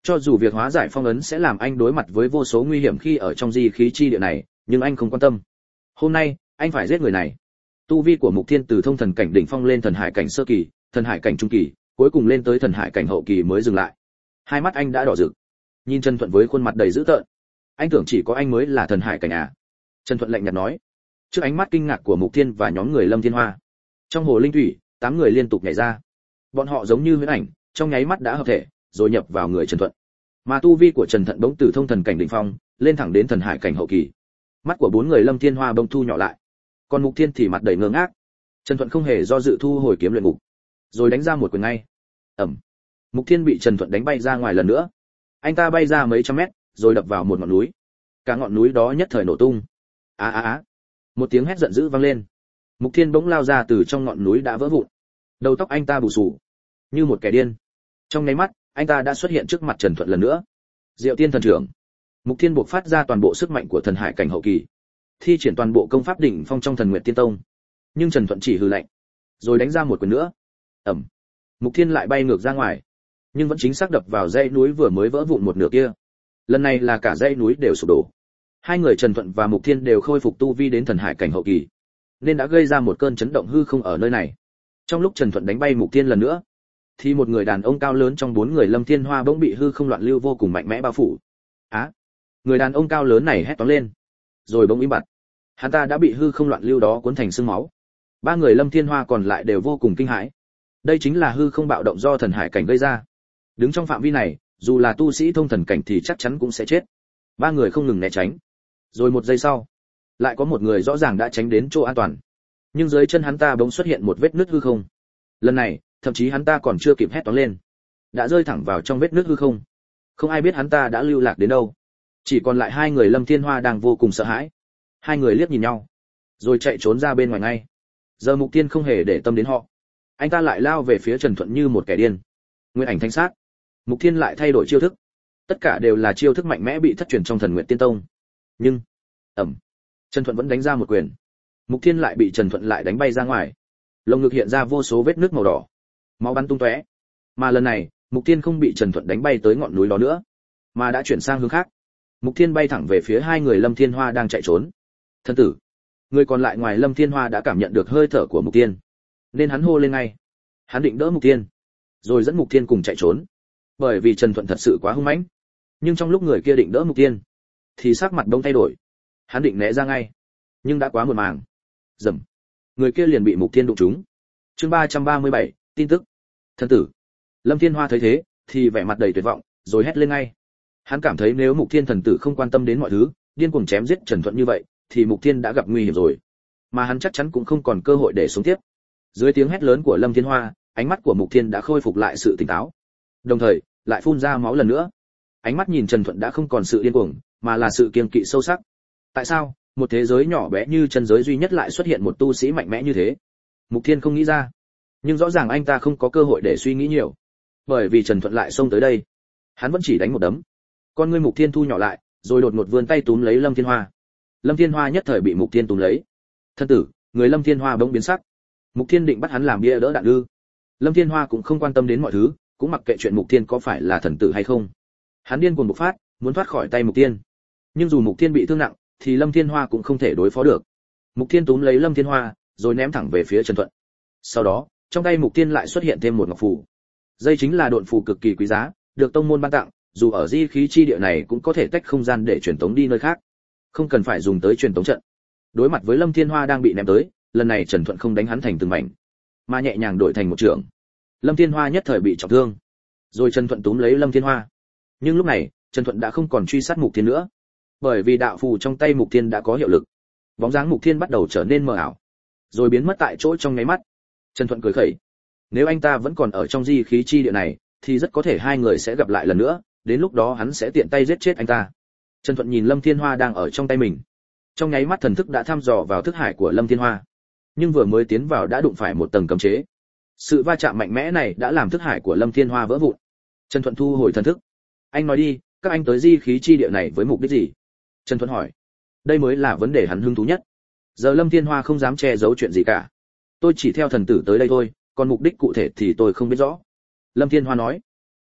Cho dù việc hóa giải phong ấn sẽ làm anh đối mặt với vô số nguy hiểm khi ở trong di khí chi địa này, nhưng anh không quan tâm. Hôm nay, anh phải giết người này. Tu vi của Mục Thiên từ thông thần cảnh đỉnh phong lên thần hải cảnh sơ kỳ, thần hải cảnh trung kỳ, cuối cùng lên tới thần hải cảnh hậu kỳ mới dừng lại. Hai mắt anh đã đỏ rực. Nhìn Trần Thuận với khuôn mặt đầy dữ tợn. Anh tưởng chỉ có anh mới là thần hải cảnh à? Trần Thuận lạnh nhạt nói. Trước ánh mắt kinh ngạc của Mục Thiên và nhóm người Lâm Thiên Hoa, trong hồ linh thủy, tám người liên tục nhảy ra. Bọn họ giống như huyễn ảnh, trong nháy mắt đã hợp thể, rồi nhập vào người Trần Thuận. Mà tu vi của Trần Thuận bỗng từ thông thần cảnh đỉnh phong lên thẳng đến thần hải cảnh hậu kỳ. Mắt của bốn người Lâm Thiên Hoa bỗng thu nhỏ lại, còn Mục Thiên thì mặt đầy ngơ ngác. Trần Thuận không hề do dự thu hồi kiếm luyện ngục, rồi đánh ra một quyền ngay. Ầm. Mục Thiên bị Trần Thuận đánh bay ra ngoài lần nữa. Anh ta bay ra mấy trăm mét, rồi đập vào một ngọn núi. Cả ngọn núi đó nhất thời nổ tung. Á á á. Một tiếng hét giận dữ vang lên. Mục Thiên bỗng lao ra từ trong ngọn núi đã vỡ vụn. Đầu tóc anh ta bù xù, như một kẻ điên. Trong nháy mắt, anh ta đã xuất hiện trước mặt Trần Thuận lần nữa. Diệu Tiên thần trưởng. Mục Thiên buộc phát ra toàn bộ sức mạnh của thần hải cảnh hậu kỳ, thi triển toàn bộ công pháp đỉnh phong trong Thần Nguyệt Tiên Tông. Nhưng Trần Thuận chỉ hừ lạnh, rồi đánh ra một quyền nữa. Ầm. Mục Thiên lại bay ngược ra ngoài, nhưng vẫn chính xác đập vào dãy núi vừa mới vỡ vụn một nửa kia. Lần này là cả dãy núi đều sụp đổ. Hai người Trần Thuận và Mục Thiên đều khôi phục tu vi đến thần hải cảnh hậu kỳ, nên đã gây ra một cơn chấn động hư không ở nơi này. Trong lúc Trần Thuận đánh bay Mục Thiên lần nữa, thì một người đàn ông cao lớn trong bốn người Lâm Thiên Hoa bỗng bị hư không loạn lưu vô cùng mạnh mẽ bao phủ. Á! À, người đàn ông cao lớn này hét toáng lên, rồi bỗng im bặt. Hắn ta đã bị hư không loạn lưu đó cuốn thành xương máu. Ba người Lâm Thiên Hoa còn lại đều vô cùng kinh hãi. Đây chính là hư không bạo động do thần hải cảnh gây ra. Đứng trong phạm vi này, dù là tu sĩ thông thần cảnh thì chắc chắn cũng sẽ chết. Ba người không ngừng né tránh. Rồi một giây sau, lại có một người rõ ràng đã tránh đến chỗ an toàn, nhưng dưới chân hắn ta bỗng xuất hiện một vết nứt hư không. Lần này, thậm chí hắn ta còn chưa kịp hét toáng lên, đã rơi thẳng vào trong vết nứt hư không. Không ai biết hắn ta đã lưu lạc đến đâu. Chỉ còn lại hai người Lâm Thiên Hoa đang vô cùng sợ hãi. Hai người liếc nhìn nhau, rồi chạy trốn ra bên ngoài ngay. Giờ Mục Thiên không hề để tâm đến họ. Anh ta lại lao về phía Trần Thuận như một kẻ điên. Nguyên ảnh thanh sát. Mục Thiên lại thay đổi chiêu thức. Tất cả đều là chiêu thức mạnh mẽ bị thất truyền trong Thần Nguyệt Tiên Tông. Nhưng, ầm, Trần Thuận vẫn đánh ra một quyền. Mục Thiên lại bị Trần Thuận lại đánh bay ra ngoài. Lồng ngực hiện ra vô số vết nứt màu đỏ, máu bắn tung tóe. Mà lần này, Mục Thiên không bị Trần Thuận đánh bay tới ngọn núi đó nữa, mà đã chuyển sang hướng khác. Mục Thiên bay thẳng về phía hai người Lâm Thiên Hoa đang chạy trốn. Thân tử, người còn lại ngoài Lâm Thiên Hoa đã cảm nhận được hơi thở của Mục Thiên, nên hắn hô lên ngay. Hắn định đỡ Mục Thiên, rồi dẫn Mục Thiên cùng chạy trốn. Bởi vì Trần Thuận thật sự quá hung mãnh. Nhưng trong lúc người kia định đỡ Mục Thiên, thì sắc mặt bỗng thay đổi. Hắn định né ra ngay, nhưng đã quá muộn màng. Rầm, người kia liền bị Mục Thiên đụng trúng. Chương ba trăm ba mươi bảy, tin tức. Thân tử. Lâm Thiên Hoa thấy thế, thì vẻ mặt đầy tuyệt vọng, rồi hét lên ngay. Hắn cảm thấy nếu Mục Thiên thần tử không quan tâm đến mọi thứ, điên cuồng chém giết Trần Thuận như vậy, thì Mục Thiên đã gặp nguy hiểm rồi, mà hắn chắc chắn cũng không còn cơ hội để sống tiếp. Dưới tiếng hét lớn của Lâm Thiên Hoa, ánh mắt của Mục Thiên đã khôi phục lại sự tỉnh táo, đồng thời lại phun ra máu lần nữa. Ánh mắt nhìn Trần Thuận đã không còn sự điên cuồng, mà là sự kiêng kỵ sâu sắc. Tại sao một thế giới nhỏ bé như chân giới duy nhất lại xuất hiện một tu sĩ mạnh mẽ như thế? Mục Thiên không nghĩ ra, nhưng rõ ràng anh ta không có cơ hội để suy nghĩ nhiều, bởi vì Trần Thuận lại xông tới đây. Hắn vẫn chỉ đánh một đấm. Con ngươi Mục Thiên thu nhỏ lại, rồi đột ngột vươn tay túm lấy Lâm Thiên Hoa. Lâm Thiên Hoa nhất thời bị Mục Thiên túm lấy. Thân tử, người Lâm Thiên Hoa bỗng biến sắc. Mục Thiên định bắt hắn làm bia đỡ đạn ư? Lâm Thiên Hoa cũng không quan tâm đến mọi thứ, cũng mặc kệ chuyện Mục Thiên có phải là thần tử hay không. Hắn điên cuồng bộc phát, muốn thoát khỏi tay Mục Thiên. Nhưng dù Mục Thiên bị thương nặng, thì Lâm Thiên Hoa cũng không thể đối phó được. Mục Thiên túm lấy Lâm Thiên Hoa, rồi ném thẳng về phía Trần Thuận. Sau đó, trong tay Mục Thiên lại xuất hiện thêm một ngọc phù. Đây chính là độn phù cực kỳ quý giá, được tông môn ban tặng, dù ở di khí chi địa này cũng có thể tách không gian để truyền tống đi nơi khác, không cần phải dùng tới truyền tống trận. Đối mặt với Lâm Thiên Hoa đang bị ném tới, lần này Trần Thuận không đánh hắn thành từng mảnh, mà nhẹ nhàng đổi thành một trường. Lâm Thiên Hoa nhất thời bị trọng thương, rồi Trần Thuận túm lấy Lâm Thiên Hoa. Nhưng lúc này, Trần Thuận đã không còn truy sát Mục Thiên nữa, bởi vì đạo phù trong tay Mục Thiên đã có hiệu lực. Bóng dáng Mục Thiên bắt đầu trở nên mờ ảo, rồi biến mất tại chỗ trong nháy mắt. Trần Thuận cười khẩy. Nếu anh ta vẫn còn ở trong di khí chi địa này, thì rất có thể hai người sẽ gặp lại lần nữa, đến lúc đó hắn sẽ tiện tay giết chết anh ta. Trần Thuận nhìn Lâm Thiên Hoa đang ở trong tay mình, trong nháy mắt thần thức đã thăm dò vào thức hải của Lâm Thiên Hoa, nhưng vừa mới tiến vào đã đụng phải một tầng cấm chế. Sự va chạm mạnh mẽ này đã làm thức hải của Lâm Thiên Hoa vỡ vụn. Trần Thuận thu hồi thần thức. Anh nói đi, các anh tới di khí chi địa này với mục đích gì? Trần Thuận hỏi. Đây mới là vấn đề hắn hứng thú nhất. Giờ Lâm Thiên Hoa không dám che giấu chuyện gì cả. Tôi chỉ theo thần tử tới đây thôi, còn mục đích cụ thể thì tôi không biết rõ. Lâm Thiên Hoa nói.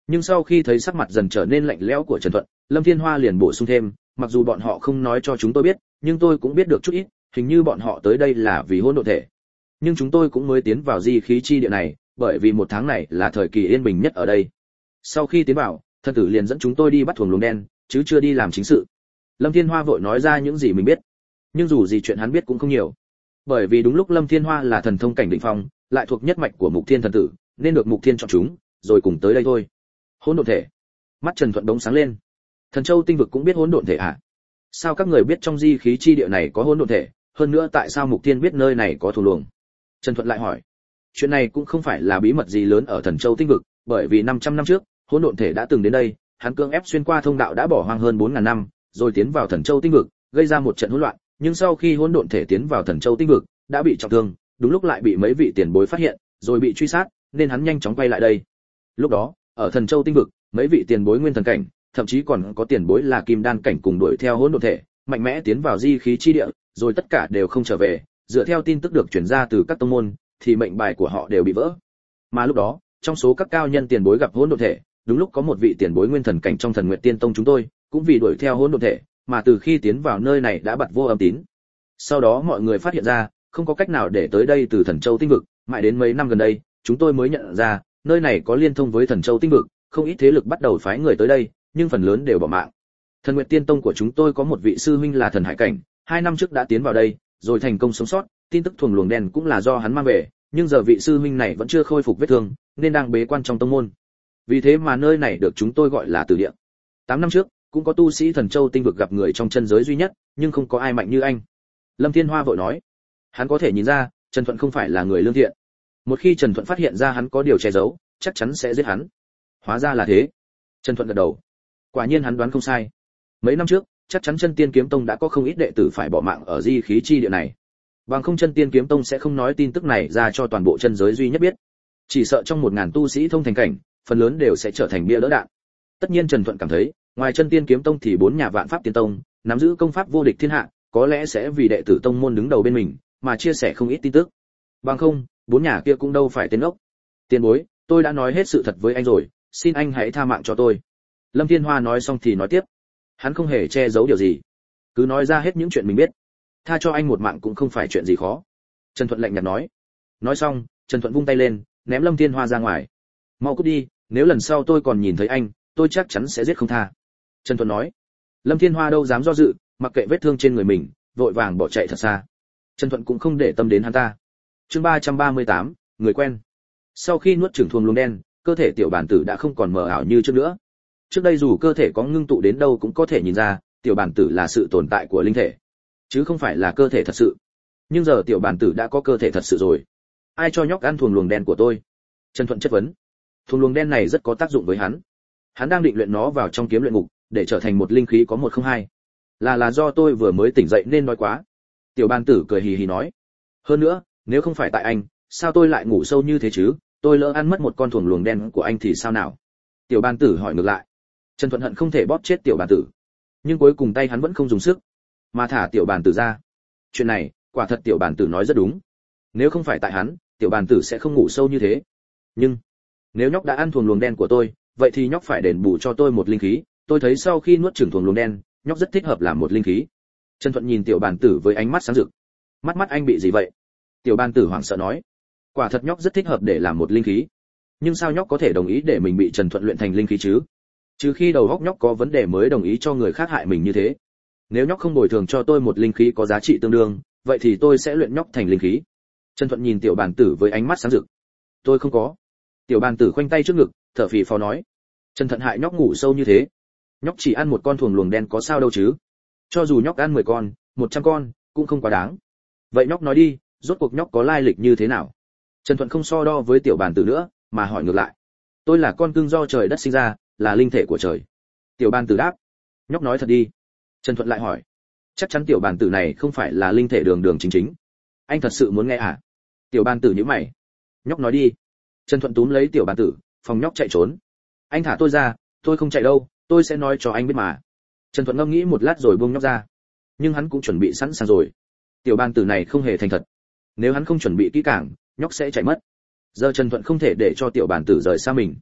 Nhưng sau khi thấy sắc mặt dần trở nên lạnh lẽo của Trần Thuận, Lâm Thiên Hoa liền bổ sung thêm, mặc dù bọn họ không nói cho chúng tôi biết, nhưng tôi cũng biết được chút ít, hình như bọn họ tới đây là vì hỗn độn thể. Nhưng chúng tôi cũng mới tiến vào di khí chi địa này, bởi vì một tháng này là thời kỳ yên bình nhất ở đây. Sau khi tiến vào, thần tử liền dẫn chúng tôi đi bắt thuồng luồng đen, chứ chưa đi làm chính sự. Lâm Thiên Hoa vội nói ra những gì mình biết, nhưng dù gì chuyện hắn biết cũng không nhiều, bởi vì đúng lúc Lâm Thiên Hoa là thần thông cảnh đỉnh phong, lại thuộc nhất mạch của Mục Thiên thần tử, nên được Mục Thiên chọn chúng, rồi cùng tới đây thôi. Hỗn độn thể. Mắt Trần Thuận đống sáng lên. Thần Châu tinh vực cũng biết hỗn độn thể à? Sao các người biết trong di khí chi địa này có hỗn độn thể, hơn nữa tại sao Mục Thiên biết nơi này có thuồng luồng? Trần Thuận lại hỏi. Chuyện này cũng không phải là bí mật gì lớn ở Thần Châu tinh vực, bởi vì năm trăm năm trước, hỗn độn thể đã từng đến đây, hắn cưỡng ép xuyên qua thông đạo đã bỏ hoang hơn bốn nghìn năm, rồi tiến vào Thần Châu tinh vực, gây ra một trận hỗn loạn, nhưng sau khi hỗn độn thể tiến vào Thần Châu tinh vực, đã bị trọng thương, đúng lúc lại bị mấy vị tiền bối phát hiện, rồi bị truy sát, nên hắn nhanh chóng quay lại đây. Lúc đó, ở Thần Châu tinh vực, mấy vị tiền bối nguyên thần cảnh, thậm chí còn có tiền bối là kim đan cảnh cùng đuổi theo hỗn độn thể, mạnh mẽ tiến vào di khí chi địa, rồi tất cả đều không trở về, dựa theo tin tức được truyền ra từ các tông môn, thì mệnh bài của họ đều bị vỡ. Mà lúc đó, trong số các cao nhân tiền bối gặp hỗn độn thể, đúng lúc có một vị tiền bối nguyên thần cảnh trong Thần Nguyệt Tiên Tông chúng tôi, cũng vì đuổi theo hỗn độn thể, mà từ khi tiến vào nơi này đã bật vô âm tín. Sau đó mọi người phát hiện ra, không có cách nào để tới đây từ Thần Châu tinh vực, mãi đến mấy năm gần đây, chúng tôi mới nhận ra, nơi này có liên thông với Thần Châu tinh vực, không ít thế lực bắt đầu phái người tới đây, nhưng phần lớn đều bỏ mạng. Thần Nguyệt Tiên Tông của chúng tôi có một vị sư huynh là thần hải cảnh, hai năm trước đã tiến vào đây, rồi thành công sống sót, tin tức thuồng luồng đen cũng là do hắn mang về, nhưng giờ vị sư huynh này vẫn chưa khôi phục vết thương, nên đang bế quan trong tông môn. Vì thế mà nơi này được chúng tôi gọi là Tử Địa. Tám năm trước, cũng có tu sĩ Thần Châu tinh vực gặp người trong chân giới duy nhất, nhưng không có ai mạnh như anh. Lâm Thiên Hoa vội nói, hắn có thể nhìn ra, Trần Thuận không phải là người lương thiện. Một khi Trần Thuận phát hiện ra hắn có điều che giấu, chắc chắn sẽ giết hắn. Hóa ra là thế. Trần Thuận gật đầu. Quả nhiên hắn đoán không sai. Mấy năm trước, chắc chắn Chân Tiên Kiếm Tông đã có không ít đệ tử phải bỏ mạng ở di khí chi địa này. Bằng không Chân Tiên Kiếm Tông sẽ không nói tin tức này ra cho toàn bộ chân giới duy nhất biết. Chỉ sợ trong một ngàn tu sĩ thông thành cảnh, phần lớn đều sẽ trở thành bia đỡ đạn. Tất nhiên Trần Thuận cảm thấy, ngoài Chân Tiên Kiếm Tông thì bốn nhà Vạn Pháp Tiên Tông nắm giữ công pháp vô địch thiên hạ, có lẽ sẽ vì đệ tử tông môn đứng đầu bên mình mà chia sẻ không ít tin tức. Bằng không, bốn nhà kia cũng đâu phải tên ốc. Tiền bối, tôi đã nói hết sự thật với anh rồi, xin anh hãy tha mạng cho tôi. Lâm Thiên Hoa nói xong thì nói tiếp. Hắn không hề che giấu điều gì, cứ nói ra hết những chuyện mình biết. Tha cho anh một mạng cũng không phải chuyện gì khó. Trần Thuận lạnh nhạt nói. Nói xong, Trần Thuận vung tay lên, ném Lâm Thiên Hoa ra ngoài. Mau cút đi, nếu lần sau tôi còn nhìn thấy anh, tôi chắc chắn sẽ giết không tha. Trần Thuận nói. Lâm Thiên Hoa đâu dám do dự, mặc kệ vết thương trên người mình, vội vàng bỏ chạy thật xa. Trần Thuận cũng không để tâm đến hắn ta. Chương ba trăm ba mươi tám, người quen. Sau khi nuốt chửng thuồng luồng đen, cơ thể tiểu bản tử đã không còn mờ ảo như trước nữa. Trước đây dù cơ thể có ngưng tụ đến đâu cũng có thể nhìn ra, tiểu bản tử là sự tồn tại của linh thể, chứ không phải là cơ thể thật sự. Nhưng giờ tiểu bản tử đã có cơ thể thật sự rồi. Ai cho nhóc ăn thuồng luồng đen của tôi? Trần Thuận chất vấn. Thuồng luồng đen này rất có tác dụng với hắn. Hắn đang định luyện nó vào trong kiếm luyện ngục, để trở thành một linh khí có một không hai. Là là do tôi vừa mới tỉnh dậy nên nói quá. Tiểu bản tử cười hì hì nói. Hơn nữa, nếu không phải tại anh, sao tôi lại ngủ sâu như thế chứ? Tôi lỡ ăn mất một con thuồng luồng đen của anh thì sao nào? Tiểu bản tử hỏi ngược lại. Trần Thuận hận không thể bóp chết tiểu bản tử, nhưng cuối cùng tay hắn vẫn không dùng sức, mà thả tiểu bản tử ra. Chuyện này, quả thật tiểu bản tử nói rất đúng. Nếu không phải tại hắn, tiểu bản tử sẽ không ngủ sâu như thế. Nhưng nếu nhóc đã ăn thuồng luồng đen của tôi, vậy thì nhóc phải đền bù cho tôi một linh khí. Tôi thấy sau khi nuốt chửng thuồng luồng đen, nhóc rất thích hợp làm một linh khí. Trần Thuận nhìn tiểu bản tử với ánh mắt sáng rực. Mắt mắt anh bị gì vậy? Tiểu bản tử hoảng sợ nói. Quả thật nhóc rất thích hợp để làm một linh khí. Nhưng sao nhóc có thể đồng ý để mình bị Trần Thuận luyện thành linh khí chứ? Trừ khi đầu óc nhóc có vấn đề mới đồng ý cho người khác hại mình như thế. Nếu nhóc không bồi thường cho tôi một linh khí có giá trị tương đương, vậy thì tôi sẽ luyện nhóc thành linh khí. Trần Thuận nhìn tiểu bản tử với ánh mắt sáng rực. Tôi không có. Tiểu bản tử khoanh tay trước ngực, thở phì phò nói. Trần Thuận hại nhóc ngủ sâu như thế. Nhóc chỉ ăn một con thuồng luồng đen có sao đâu chứ? Cho dù nhóc ăn mười con, một trăm con, cũng không quá đáng. Vậy nhóc nói đi, rốt cuộc nhóc có lai lịch như thế nào? Trần Thuận không so đo với tiểu bản tử nữa, mà hỏi ngược lại. Tôi là con cưng do trời đất sinh ra, là linh thể của trời. Tiểu bản tử đáp. Nhóc nói thật đi. Trần Thuận lại hỏi. Chắc chắn tiểu bản tử này không phải là linh thể đường đường chính chính. Anh thật sự muốn nghe à? Tiểu bản tử nhíu mày. Nhóc nói đi. Trần Thuận túm lấy tiểu bản tử, phòng nhóc chạy trốn. Anh thả tôi ra, tôi không chạy đâu, tôi sẽ nói cho anh biết mà. Trần Thuận ngẫm nghĩ một lát rồi buông nhóc ra. Nhưng hắn cũng chuẩn bị sẵn sàng rồi. Tiểu bản tử này không hề thành thật. Nếu hắn không chuẩn bị kỹ càng, nhóc sẽ chạy mất. Giờ Trần Thuận không thể để cho tiểu bản tử rời xa mình.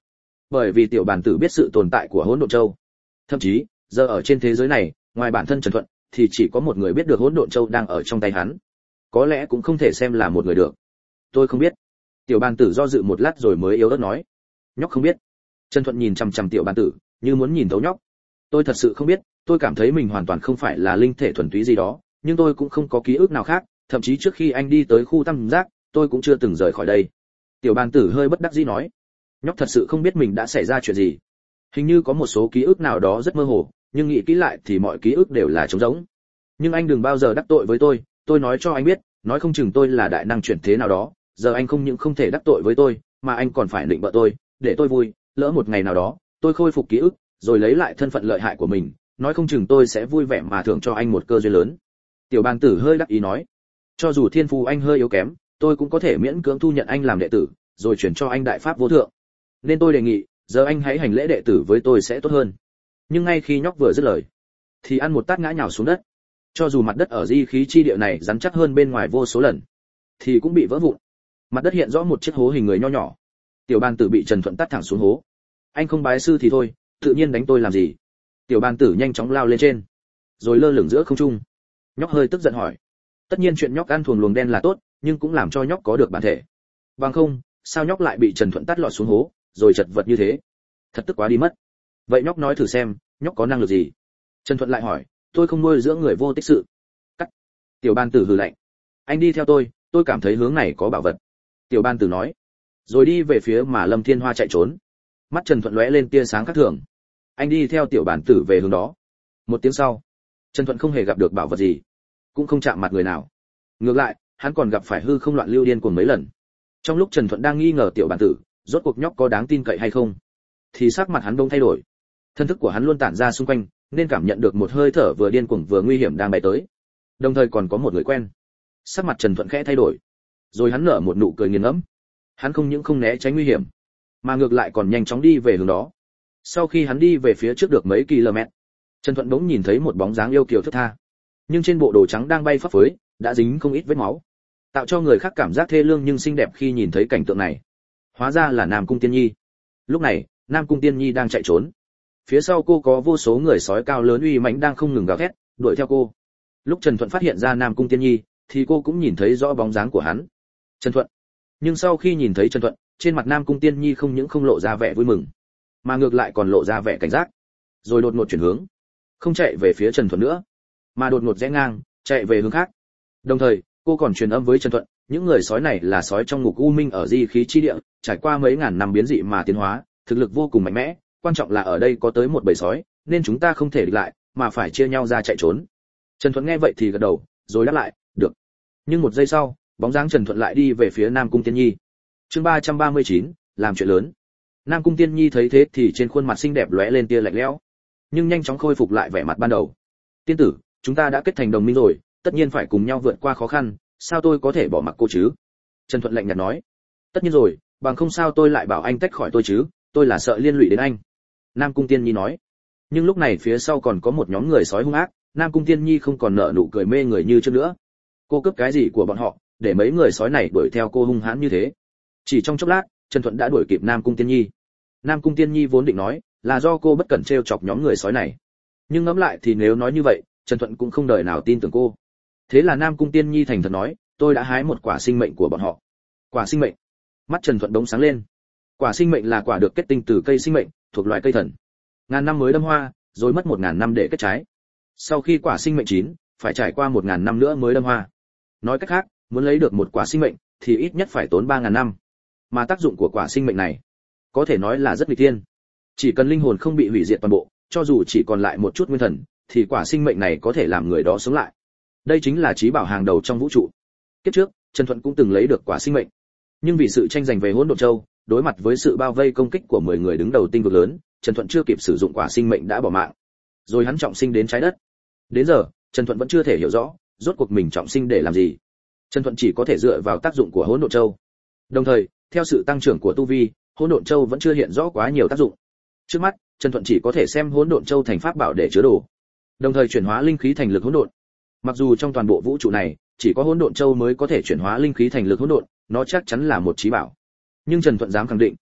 Bởi vì tiểu bàn tử biết sự tồn tại của hỗn độn châu. Thậm chí, giờ ở trên thế giới này, ngoài bản thân Trần Thuận, thì chỉ có một người biết được hỗn độn châu đang ở trong tay hắn. Có lẽ cũng không thể xem là một người được. Tôi không biết. Tiểu bàn tử do dự một lát rồi mới yếu ớt nói. Nhóc không biết. Trần Thuận nhìn chằm chằm tiểu bàn tử, như muốn nhìn thấu nhóc. Tôi thật sự không biết, tôi cảm thấy mình hoàn toàn không phải là linh thể thuần túy gì đó, nhưng tôi cũng không có ký ức nào khác, thậm chí trước khi anh đi tới khu tam giác, tôi cũng chưa từng rời khỏi đây. Tiểu bàn tử hơi bất đắc dĩ nói. Nhóc thật sự không biết mình đã xảy ra chuyện gì. Hình như có một số ký ức nào đó rất mơ hồ, nhưng nghĩ kỹ lại thì mọi ký ức đều là trống rỗng. Nhưng anh đừng bao giờ đắc tội với tôi, tôi nói cho anh biết, nói không chừng tôi là đại năng chuyển thế nào đó, giờ anh không những không thể đắc tội với tôi, mà anh còn phải định bợ tôi, để tôi vui, lỡ một ngày nào đó, tôi khôi phục ký ức, rồi lấy lại thân phận lợi hại của mình, nói không chừng tôi sẽ vui vẻ mà thưởng cho anh một cơ duyên lớn. Tiểu bàn tử hơi đắc ý nói, cho dù thiên phú anh hơi yếu kém, tôi cũng có thể miễn cưỡng thu nhận anh làm đệ tử, rồi chuyển cho anh đại pháp vô thượng. Nên tôi đề nghị, giờ anh hãy hành lễ đệ tử với tôi sẽ tốt hơn. Nhưng ngay khi nhóc vừa dứt lời, thì ăn một tát ngã nhào xuống đất. Cho dù mặt đất ở di khí chi địa này rắn chắc hơn bên ngoài vô số lần, thì cũng bị vỡ vụn. Mặt đất hiện rõ một chiếc hố hình người nho nhỏ. Tiểu bàn tử bị Trần Thuận tát thẳng xuống hố. Anh không bái sư thì thôi, tự nhiên đánh tôi làm gì? Tiểu bàn tử nhanh chóng lao lên trên, rồi lơ lửng giữa không trung. Nhóc hơi tức giận hỏi. Tất nhiên chuyện nhóc ăn thuồng luồng đen là tốt, nhưng cũng làm cho nhóc có được bản thể. Bằng không, sao nhóc lại bị Trần Thuận tát lọt xuống hố, rồi chật vật như thế? Thật tức quá đi mất. Vậy nhóc nói thử xem, nhóc có năng lực gì? Trần Thuận lại hỏi. Tôi không nuôi dưỡng người vô tích sự. Cắt. Tiểu bàn tử hừ lạnh. Anh đi theo tôi, tôi cảm thấy hướng này có bảo vật. Tiểu bàn tử nói, rồi đi về phía mà Lâm Thiên Hoa chạy trốn. Mắt Trần Thuận lóe lên tia sáng khác thường. Anh đi theo tiểu bàn tử về hướng đó. Một tiếng sau, Trần Thuận không hề gặp được bảo vật gì, cũng không chạm mặt người nào. Ngược lại, hắn còn gặp phải hư không loạn lưu điên cuồng mấy lần. Trong lúc Trần Thuận đang nghi ngờ tiểu bàn tử, rốt cuộc nhóc có đáng tin cậy hay không, thì sắc mặt hắn bỗng thay đổi. Thân thức của hắn luôn tản ra xung quanh, nên cảm nhận được một hơi thở vừa điên cuồng vừa nguy hiểm đang bay tới. Đồng thời còn có một người quen. Sắc mặt Trần Thuận khẽ thay đổi, rồi hắn nở một nụ cười nghiền ngẫm. Hắn không những không né tránh nguy hiểm, mà ngược lại còn nhanh chóng đi về hướng đó. Sau khi hắn đi về phía trước được mấy km, Trần Thuận bỗng nhìn thấy một bóng dáng yêu kiều thướt tha, nhưng trên bộ đồ trắng đang bay phấp phới, đã dính không ít vết máu, tạo cho người khác cảm giác thê lương nhưng xinh đẹp khi nhìn thấy cảnh tượng này. Hóa ra là Nam Cung Tiên Nhi. Lúc này, Nam Cung Tiên Nhi đang chạy trốn. Phía sau cô có vô số người sói cao lớn uy mãnh đang không ngừng gào thét, đuổi theo cô. Lúc Trần Thuận phát hiện ra Nam Cung Tiên Nhi, thì cô cũng nhìn thấy rõ bóng dáng của hắn. Trần Thuận. Nhưng sau khi nhìn thấy Trần Thuận, trên mặt Nam Cung Tiên Nhi không những không lộ ra vẻ vui mừng, mà ngược lại còn lộ ra vẻ cảnh giác. Rồi đột ngột chuyển hướng, không chạy về phía Trần Thuận nữa, mà đột ngột rẽ ngang, chạy về hướng khác. Đồng thời, cô còn truyền âm với Trần Thuận, những người sói này là sói trong ngục u minh ở di khí chi địa, trải qua mấy ngàn năm biến dị mà tiến hóa, thực lực vô cùng mạnh mẽ, quan trọng là ở đây có tới một bầy sói, nên chúng ta không thể địch lại, mà phải chia nhau ra chạy trốn. Trần Thuận nghe vậy thì gật đầu, rồi đáp lại, được. Nhưng một giây sau, bóng dáng Trần Thuận lại đi về phía Nam Cung Tiên Nhi. Chương ba trăm ba mươi chín, làm chuyện lớn. Nam Cung Tiên Nhi thấy thế thì trên khuôn mặt xinh đẹp lóe lên tia lạnh lẽo, nhưng nhanh chóng khôi phục lại vẻ mặt ban đầu. Tiên tử, chúng ta đã kết thành đồng minh rồi, tất nhiên phải cùng nhau vượt qua khó khăn, sao tôi có thể bỏ mặc cô chứ? Trần Thuận lạnh nhạt nói. Tất nhiên rồi, bằng không sao tôi lại bảo anh tách khỏi tôi chứ, tôi là sợ liên lụy đến anh. Nam Cung Tiên Nhi nói. Nhưng lúc này phía sau còn có một nhóm người sói hung ác, Nam Cung Tiên Nhi không còn nở nụ cười mê người như trước nữa. Cô cướp cái gì của bọn họ, để mấy người sói này đuổi theo cô hung hãn như thế? Chỉ trong chốc lát, Trần Thuận đã đuổi kịp Nam Cung Tiên Nhi. Nam Cung Tiên Nhi vốn định nói là do cô bất cẩn trêu chọc nhóm người sói này, nhưng ngẫm lại thì nếu nói như vậy, Trần Thuận cũng không đời nào tin tưởng cô. Thế là Nam Cung Tiên Nhi thành thật nói, tôi đã hái một quả sinh mệnh của bọn họ. Quả sinh mệnh? Mắt Trần Thuận đống sáng lên. Quả sinh mệnh là quả được kết tinh từ cây sinh mệnh, thuộc loại cây thần. Ngàn năm mới đâm hoa, rồi mất một ngàn năm để kết trái. Sau khi quả sinh mệnh chín, phải trải qua một ngàn năm nữa mới đâm hoa. Nói cách khác, muốn lấy được một quả sinh mệnh, thì ít nhất phải tốn ba ngàn năm. Mà tác dụng của quả sinh mệnh này, có thể nói là rất nghịch thiên. Chỉ cần linh hồn không bị hủy diệt toàn bộ, cho dù chỉ còn lại một chút nguyên thần, thì quả sinh mệnh này có thể làm người đó sống lại. Đây chính là trí bảo hàng đầu trong vũ trụ. Kiếp trước, Trần Thuận cũng từng lấy được quả sinh mệnh, nhưng vì sự tranh giành về Hỗn Độn Châu, đối mặt với sự bao vây công kích của mười người đứng đầu tinh vực lớn, Trần Thuận chưa kịp sử dụng quả sinh mệnh đã bỏ mạng. Rồi hắn trọng sinh đến trái đất. Đến giờ, Trần Thuận vẫn chưa thể hiểu rõ, rốt cuộc mình trọng sinh để làm gì. Trần Thuận chỉ có thể dựa vào tác dụng của Hỗn Độn Châu. Đồng thời, theo sự tăng trưởng của tu vi, Hỗn Độn Châu vẫn chưa hiện rõ quá nhiều tác dụng. Trước mắt, Trần Thuận chỉ có thể xem Hỗn Độn Châu thành pháp bảo để chứa đồ, đồng thời chuyển hóa linh khí thành lực hỗn độn. Mặc dù trong toàn bộ vũ trụ này, chỉ có Hỗn Độn Châu mới có thể chuyển hóa linh khí thành lực hỗn độn, nó chắc chắn là một trí bảo. Nhưng Trần Thuận dám khẳng định,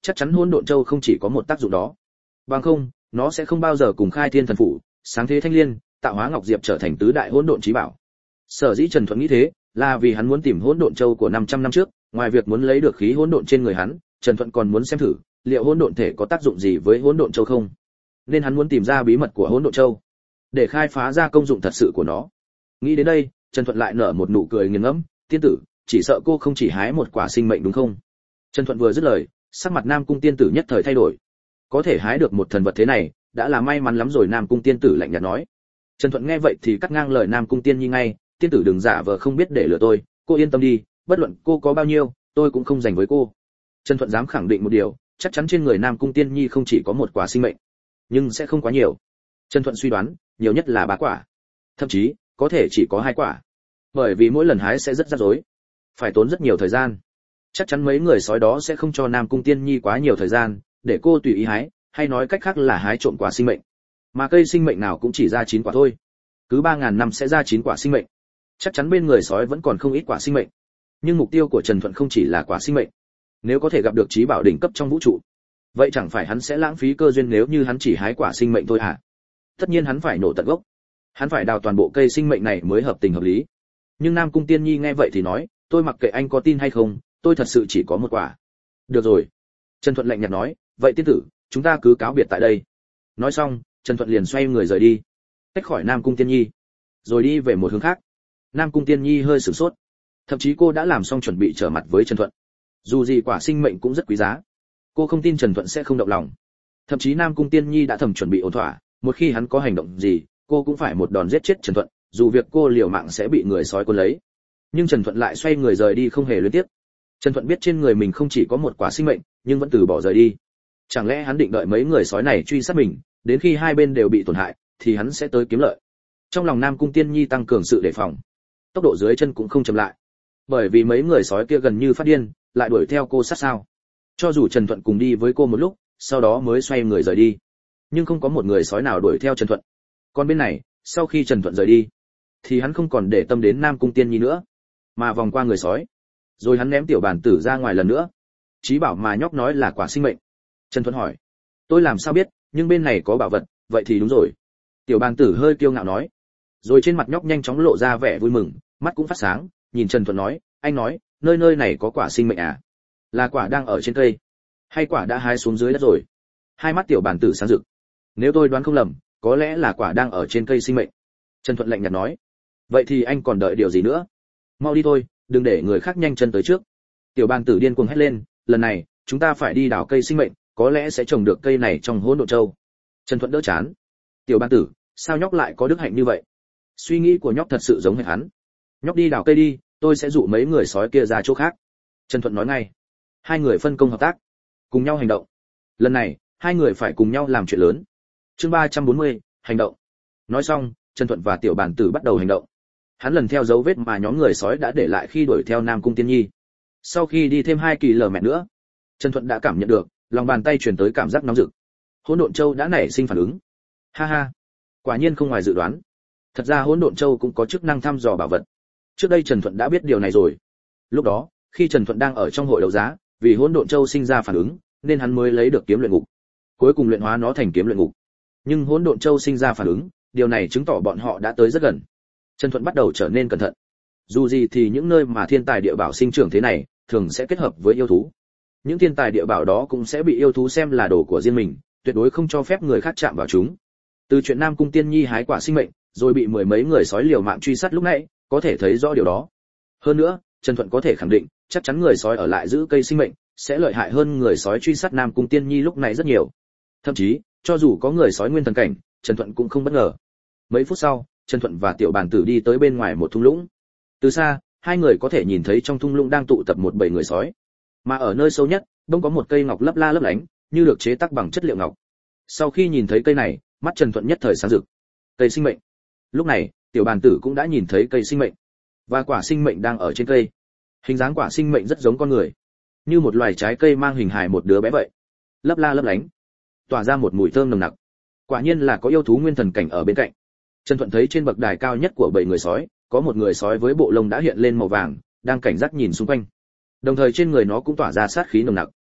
chắc chắn hỗn độn châu không chỉ có một tác dụng đó. Bằng không, nó sẽ không bao giờ cùng khai thiên thần phủ, sáng thế thanh liên, tạo hóa ngọc diệp trở thành tứ đại hỗn độn chí bảo. Sở dĩ Trần Thuận nghĩ thế, là vì hắn muốn tìm hỗn độn châu của năm trăm năm trước, ngoài việc muốn lấy được khí hỗn độn trên người hắn, Trần Thuận còn muốn xem thử, liệu hỗn độn thể có tác dụng gì với hỗn độn châu không. Nên hắn muốn tìm ra bí mật của hỗn độn châu, để khai phá ra công dụng thật sự của nó. Nghĩ đến đây, Trần Thuận lại nở một nụ cười nghiền ngẫm, "Tiên tử, chỉ sợ cô không chỉ hái một quả sinh mệnh đúng không?" Trần Thuận vừa dứt lời, sắc mặt Nam Cung tiên tử nhất thời thay đổi. Có thể hái được một thần vật thế này, đã là may mắn lắm rồi. Nam Cung tiên tử lạnh nhạt nói. Trần Thuận nghe vậy thì cắt ngang lời Nam Cung tiên nhi ngay, "Tiên tử đừng giả vờ không biết để lừa tôi, cô yên tâm đi, bất luận cô có bao nhiêu, tôi cũng không dành với cô." Trần Thuận dám khẳng định một điều, chắc chắn trên người Nam Cung tiên nhi không chỉ có một quả sinh mệnh, nhưng sẽ không quá nhiều. Trần Thuận suy đoán, nhiều nhất là ba quả, thậm chí có thể chỉ có hai quả, bởi vì mỗi lần hái sẽ rất rắc rối, phải tốn rất nhiều thời gian. Chắc chắn mấy người sói đó sẽ không cho Nam Cung tiên nhi quá nhiều thời gian, để cô tùy ý hái, hay nói cách khác là hái trộm quả sinh mệnh. Mà cây sinh mệnh nào cũng chỉ ra chín quả thôi, cứ ba ngàn năm sẽ ra chín quả sinh mệnh. Chắc chắn bên người sói vẫn còn không ít quả sinh mệnh, nhưng mục tiêu của Trần Thuận không chỉ là quả sinh mệnh. Nếu có thể gặp được chí bảo đỉnh cấp trong vũ trụ, vậy chẳng phải hắn sẽ lãng phí cơ duyên nếu như hắn chỉ hái quả sinh mệnh thôi hả? Tất nhiên hắn phải nổ tận gốc, hắn phải đào toàn bộ cây sinh mệnh này mới hợp tình hợp lý. Nhưng Nam Cung tiên nhi nghe vậy thì nói, "Tôi mặc kệ anh có tin hay không, tôi thật sự chỉ có một quả." "Được rồi." Trần Thuận lạnh nhạt nói, "Vậy tiên tử, chúng ta cứ cáo biệt tại đây." Nói xong, Trần Thuận liền xoay người rời đi, tách khỏi Nam Cung tiên nhi, rồi đi về một hướng khác. Nam Cung tiên nhi hơi sửng sốt, thậm chí cô đã làm xong chuẩn bị trở mặt với Trần Thuận. Dù gì quả sinh mệnh cũng rất quý giá, cô không tin Trần Thuận sẽ không động lòng. Thậm chí Nam Cung tiên nhi đã thầm chuẩn bị ổn thỏa, một khi hắn có hành động gì, cô cũng phải một đòn giết chết Trần Thuận, dù việc cô liều mạng sẽ bị người sói cuốn lấy. Nhưng Trần Thuận lại xoay người rời đi không hề luyến tiếc. Trần Thuận biết trên người mình không chỉ có một quả sinh mệnh, nhưng vẫn từ bỏ rời đi. Chẳng lẽ hắn định đợi mấy người sói này truy sát mình, đến khi hai bên đều bị tổn hại, thì hắn sẽ tới kiếm lợi. Trong lòng Nam Cung tiên nhi tăng cường sự đề phòng, tốc độ dưới chân cũng không chậm lại, bởi vì mấy người sói kia gần như phát điên, lại đuổi theo cô sát sao. Cho dù Trần Thuận cùng đi với cô một lúc, sau đó mới xoay người rời đi, nhưng không có một người sói nào đuổi theo Trần Thuận. Còn bên này, sau khi Trần Thuận rời đi, thì hắn không còn để tâm đến Nam Cung tiên nhi nữa, mà vòng qua người sói, rồi hắn ném tiểu bản tử ra ngoài lần nữa. Chí bảo mà nhóc nói là quả sinh mệnh. Trần Thuận hỏi, "Tôi làm sao biết, nhưng bên này có bảo vật." "Vậy thì đúng rồi." Tiểu bản tử hơi kiêu ngạo nói. Rồi trên mặt nhóc nhanh chóng lộ ra vẻ vui mừng, mắt cũng phát sáng, nhìn Trần Thuận nói, "Anh nói, nơi nơi này có quả sinh mệnh à? Là quả đang ở trên cây, hay quả đã hái xuống dưới đất rồi?" Hai mắt tiểu bản tử sáng rực. "Nếu tôi đoán không lầm, có lẽ là quả đang ở trên cây sinh mệnh." Trần Thuận lạnh nhạt nói, "Vậy thì anh còn đợi điều gì nữa? Mau đi thôi, đừng để người khác nhanh chân tới trước." Tiểu bản tử điên cuồng hét lên, "Lần này, chúng ta phải đi đào cây sinh mệnh, có lẽ sẽ trồng được cây này trong hỗn độn châu." Trần Thuận đỡ chán. "Tiểu bản tử, sao nhóc lại có đức hạnh như vậy?" Suy nghĩ của nhóc thật sự giống hệt hắn. "Nhóc đi đào cây đi, tôi sẽ dụ mấy người sói kia ra chỗ khác." Trần Thuận nói ngay. Hai người phân công hợp tác, cùng nhau hành động. Lần này, hai người phải cùng nhau làm chuyện lớn. Chương ba trăm bốn mươi, hành động. Nói xong, Trần Thuận và tiểu bản tử bắt đầu hành động. Hắn lần theo dấu vết mà nhóm người sói đã để lại khi đuổi theo Nam Cung tiên nhi. Sau khi đi thêm hai kỳ lờ mẹ nữa, Trần Thuận đã cảm nhận được lòng bàn tay truyền tới cảm giác nóng rực. Hỗn độn châu đã nảy sinh phản ứng. Ha ha, quả nhiên không ngoài dự đoán. Thật ra hỗn độn châu cũng có chức năng thăm dò bảo vật. Trước đây Trần Thuận đã biết điều này rồi. Lúc đó, khi Trần Thuận đang ở trong hội đấu giá, vì hỗn độn châu sinh ra phản ứng, nên hắn mới lấy được kiếm luyện ngục. Cuối cùng luyện hóa nó thành kiếm luyện ngục. Nhưng hỗn độn châu sinh ra phản ứng, điều này chứng tỏ bọn họ đã tới rất gần. Trần Thuận bắt đầu trở nên cẩn thận. Dù gì thì những nơi mà thiên tài địa bảo sinh trưởng thế này, thường sẽ kết hợp với yêu thú. Những thiên tài địa bảo đó cũng sẽ bị yêu thú xem là đồ của riêng mình, tuyệt đối không cho phép người khác chạm vào chúng. Từ chuyện Nam Cung tiên nhi hái quả sinh mệnh, rồi bị mười mấy người sói liều mạng truy sát lúc nãy, có thể thấy rõ điều đó. Hơn nữa, Trần Thuận có thể khẳng định, chắc chắn người sói ở lại giữ cây sinh mệnh sẽ lợi hại hơn người sói truy sát Nam Cung tiên nhi lúc này rất nhiều. Thậm chí, cho dù có người sói nguyên thần cảnh, Trần Thuận cũng không bất ngờ. Mấy phút sau, Trần Thuận và tiểu bản tử đi tới bên ngoài một thung lũng. Từ xa, hai người có thể nhìn thấy trong thung lũng đang tụ tập một bầy người sói. Mà ở nơi sâu nhất, đông có một cây ngọc lấp la lấp lánh, như được chế tác bằng chất liệu ngọc. Sau khi nhìn thấy cây này, mắt Trần Thuận nhất thời sáng rực. Cây sinh mệnh. Lúc này, tiểu bản tử cũng đã nhìn thấy cây sinh mệnh, và quả sinh mệnh đang ở trên cây. Hình dáng quả sinh mệnh rất giống con người, như một loài trái cây mang hình hài một đứa bé vậy, lấp la lấp lánh, tỏa ra một mùi thơm nồng nặc. Quả nhiên là có yêu thú nguyên thần cảnh ở bên cạnh. Trần Thuận thấy trên bậc đài cao nhất của bầy người sói, có một người sói với bộ lông đã hiện lên màu vàng, đang cảnh giác nhìn xung quanh. Đồng thời trên người nó cũng tỏa ra sát khí nồng nặc.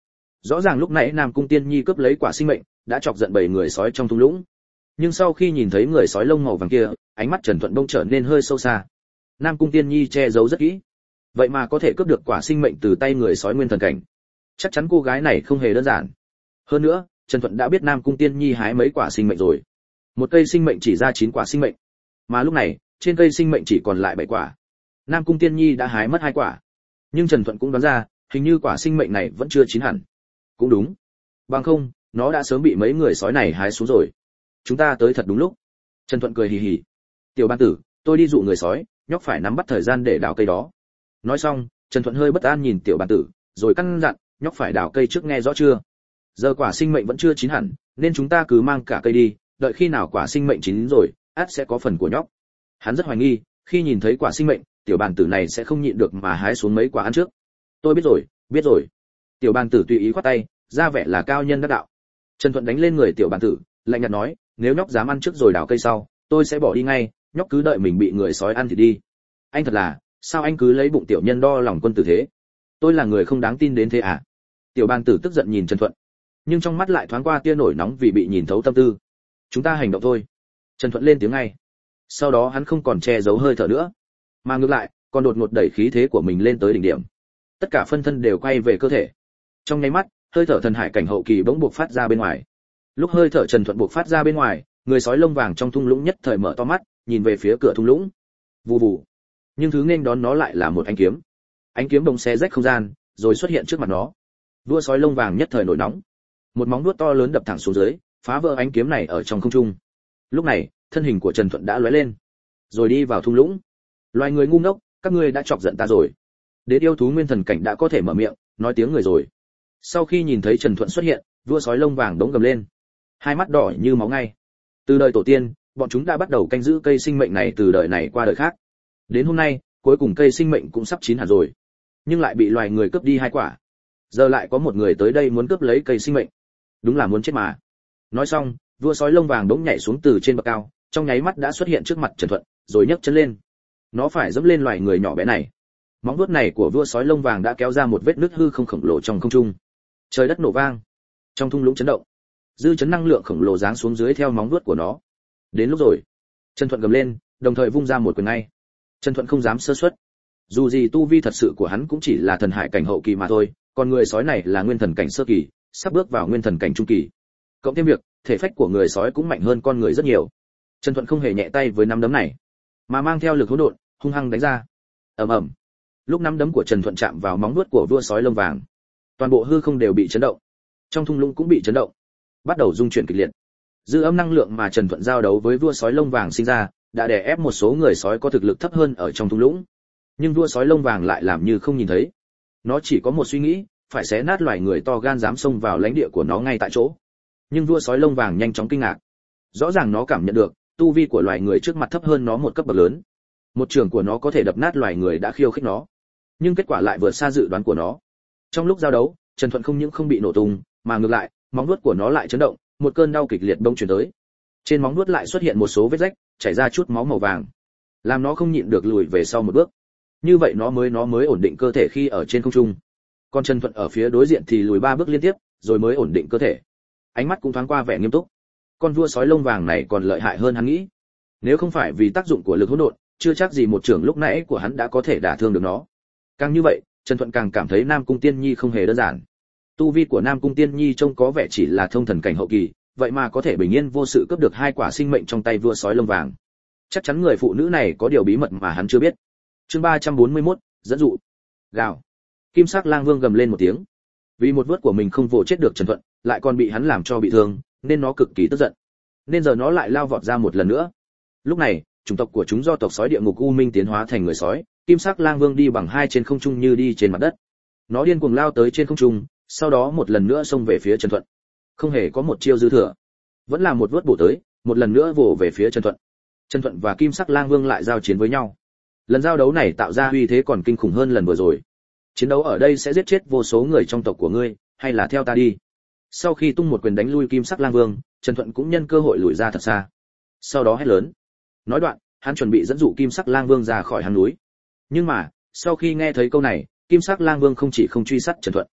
Rõ ràng lúc nãy Nam Cung Tiên Nhi cướp lấy quả sinh mệnh, đã chọc giận bảy người sói trong thung lũng. Nhưng sau khi nhìn thấy người sói lông màu vàng kia, ánh mắt Trần Thuận bỗng trở nên hơi sâu xa. Nam Cung Tiên Nhi che giấu rất kỹ, vậy mà có thể cướp được quả sinh mệnh từ tay người sói nguyên thần cảnh. Chắc chắn cô gái này không hề đơn giản. Hơn nữa, Trần Thuận đã biết Nam Cung Tiên Nhi hái mấy quả sinh mệnh rồi. Một cây sinh mệnh chỉ ra chín quả sinh mệnh, mà lúc này, trên cây sinh mệnh chỉ còn lại bảy quả. Nam Cung Tiên Nhi đã hái mất hai quả. Nhưng Trần Thuận cũng đoán ra, hình như quả sinh mệnh này vẫn chưa chín hẳn. Cũng đúng. Bằng không, nó đã sớm bị mấy người sói này hái xuống rồi. Chúng ta tới thật đúng lúc. Trần Thuận cười hì hì. Tiểu Ban Tử, tôi đi dụ người sói, nhóc phải nắm bắt thời gian để đào cây đó. Nói xong, Trần Thuận hơi bất an nhìn Tiểu Ban Tử, rồi căn dặn, nhóc phải đào cây trước nghe rõ chưa? Giờ quả sinh mệnh vẫn chưa chín hẳn, nên chúng ta cứ mang cả cây đi, đợi khi nào quả sinh mệnh chín rồi, ắt sẽ có phần của nhóc. Hắn rất hoài nghi, khi nhìn thấy quả sinh mệnh, Tiểu Bàn Tử này sẽ không nhịn được mà hái xuống mấy quả ăn trước. Tôi biết rồi, biết rồi. Tiểu Bàn Tử tùy ý khoát tay, ra vẻ là cao nhân đắc đạo. Trần Thuận đánh lên người Tiểu Bàn Tử, lạnh nhạt nói, nếu nhóc dám ăn trước rồi đào cây sau, tôi sẽ bỏ đi ngay, nhóc cứ đợi mình bị người sói ăn thì đi. Anh thật là, sao anh cứ lấy bụng tiểu nhân đo lòng quân tử thế? Tôi là người không đáng tin đến thế à? Tiểu Bàn Tử tức giận nhìn Trần Thuận, nhưng trong mắt lại thoáng qua tia nổi nóng vì bị nhìn thấu tâm tư. Chúng ta hành động thôi. Trần Thuận lên tiếng ngay. Sau đó hắn không còn che giấu hơi thở nữa, mà ngược lại, còn đột ngột đẩy khí thế của mình lên tới đỉnh điểm. Tất cả phân thân đều quay về cơ thể. Trong nháy mắt, hơi thở thần hải cảnh hậu kỳ bỗng buộc phát ra bên ngoài. Lúc hơi thở Trần Thuận buộc phát ra bên ngoài, người sói lông vàng trong thung lũng nhất thời mở to mắt, nhìn về phía cửa thung lũng. Vù vù. Nhưng thứ nghênh đón nó lại là một ánh kiếm. Ánh kiếm bỗng xé rách không gian, rồi xuất hiện trước mặt nó. Vua sói lông vàng nhất thời nổi nóng. Một móng vuốt to lớn đập thẳng xuống dưới, phá vỡ ánh kiếm này ở trong không trung. Lúc này, thân hình của Trần Thuận đã lóe lên, rồi đi vào thung lũng. Loài người ngu ngốc, các ngươi đã chọc giận ta rồi. Đến yêu thú nguyên thần cảnh đã có thể mở miệng, nói tiếng người rồi. Sau khi nhìn thấy Trần Thuận xuất hiện, vua sói lông vàng đống gầm lên, hai mắt đỏ như máu ngay. Từ đời tổ tiên, bọn chúng đã bắt đầu canh giữ cây sinh mệnh này từ đời này qua đời khác. Đến hôm nay, cuối cùng cây sinh mệnh cũng sắp chín hẳn rồi, nhưng lại bị loài người cướp đi hai quả. Giờ lại có một người tới đây muốn cướp lấy cây sinh mệnh, đúng là muốn chết mà. Nói xong, vua sói lông vàng đống nhảy xuống từ trên bậc cao, trong nháy mắt đã xuất hiện trước mặt Trần Thuận, rồi nhấc chân lên. Nó phải dẫm lên loài người nhỏ bé này. Móng vuốt này của vua sói lông vàng đã kéo ra một vết nứt hư không khổng lồ trong không trung. Trời đất nổ vang, trong thung lũng chấn động. Dư chấn năng lượng khổng lồ giáng xuống dưới theo móng vuốt của nó. Đến lúc rồi, Trần Thuận gầm lên, đồng thời vung ra một quyền ngay. Trần Thuận không dám sơ suất. Dù gì tu vi thật sự của hắn cũng chỉ là thần hải cảnh hậu kỳ mà thôi, còn người sói này là nguyên thần cảnh sơ kỳ, sắp bước vào nguyên thần cảnh trung kỳ. Cộng thêm việc, thể phách của người sói cũng mạnh hơn con người rất nhiều. Trần Thuận không hề nhẹ tay với nắm đấm này, mà mang theo lực hỗn độn, hung hăng đánh ra. Ầm ầm. Lúc nắm đấm của Trần Thuận chạm vào móng vuốt của vua sói lông vàng, toàn bộ hư không đều bị chấn động. Trong thung lũng cũng bị chấn động, bắt đầu rung chuyển kịch liệt. Dư âm năng lượng mà Trần Thuận giao đấu với vua sói lông vàng sinh ra, đã đè ép một số người sói có thực lực thấp hơn ở trong thung lũng. Nhưng vua sói lông vàng lại làm như không nhìn thấy. Nó chỉ có một suy nghĩ, phải xé nát loài người to gan dám xông vào lãnh địa của nó ngay tại chỗ. Nhưng vua sói lông vàng nhanh chóng kinh ngạc. Rõ ràng nó cảm nhận được, tu vi của loài người trước mặt thấp hơn nó một cấp bậc lớn. Một trường của nó có thể đập nát loài người đã khiêu khích nó, nhưng kết quả lại vượt xa dự đoán của nó. Trong lúc giao đấu, Trần Thuận không những không bị nổ tung, mà ngược lại, móng vuốt của nó lại chấn động, một cơn đau kịch liệt bỗng truyền tới. Trên móng vuốt lại xuất hiện một số vết rách, chảy ra chút máu màu vàng, làm nó không nhịn được lùi về sau một bước. Như vậy nó mới nó mới ổn định cơ thể khi ở trên không trung. Còn Trần Thuận ở phía đối diện thì lùi ba bước liên tiếp, rồi mới ổn định cơ thể. Ánh mắt cũng thoáng qua vẻ nghiêm túc. Con vua sói lông vàng này còn lợi hại hơn hắn nghĩ. Nếu không phải vì tác dụng của lực hỗn độn, chưa chắc gì một trưởng lúc nãy của hắn đã có thể đả thương được nó. Càng như vậy, Trần Thuận càng cảm thấy Nam Cung Tiên Nhi không hề đơn giản. Tu vi của Nam Cung Tiên Nhi trông có vẻ chỉ là thông thần cảnh hậu kỳ, vậy mà có thể bình yên vô sự cướp được hai quả sinh mệnh trong tay vua sói lông vàng. Chắc chắn người phụ nữ này có điều bí mật mà hắn chưa biết. Chương ba trăm bốn mươi mốt, dẫn dụ. Gào. Kim Sắc Lang Vương gầm lên một tiếng. Vì một vớt của mình không vồ chết được Trần Thuận, lại còn bị hắn làm cho bị thương, nên nó cực kỳ tức giận. Nên giờ nó lại lao vọt ra một lần nữa. Lúc này, chủng tộc của chúng do tộc sói địa ngục U Minh tiến hóa thành người sói, Kim Sắc Lang Vương đi bằng hai trên không trung như đi trên mặt đất. Nó điên cuồng lao tới trên không trung, sau đó một lần nữa xông về phía Trần Thuận. Không hề có một chiêu dư thừa, vẫn là một vớt bổ tới, một lần nữa vồ về phía Trần Thuận. Trần Thuận và Kim Sắc Lang Vương lại giao chiến với nhau. Lần giao đấu này tạo ra uy thế còn kinh khủng hơn lần vừa rồi. Chiến đấu ở đây sẽ giết chết vô số người trong tộc của ngươi, hay là theo ta đi. Sau khi tung một quyền đánh lui Kim Sắc Lang Vương, Trần Thuận cũng nhân cơ hội lùi ra thật xa. Sau đó hét lớn. Nói đoạn, hắn chuẩn bị dẫn dụ Kim Sắc Lang Vương ra khỏi hang núi. Nhưng mà, sau khi nghe thấy câu này, Kim Sắc Lang Vương không chỉ không truy sát Trần Thuận,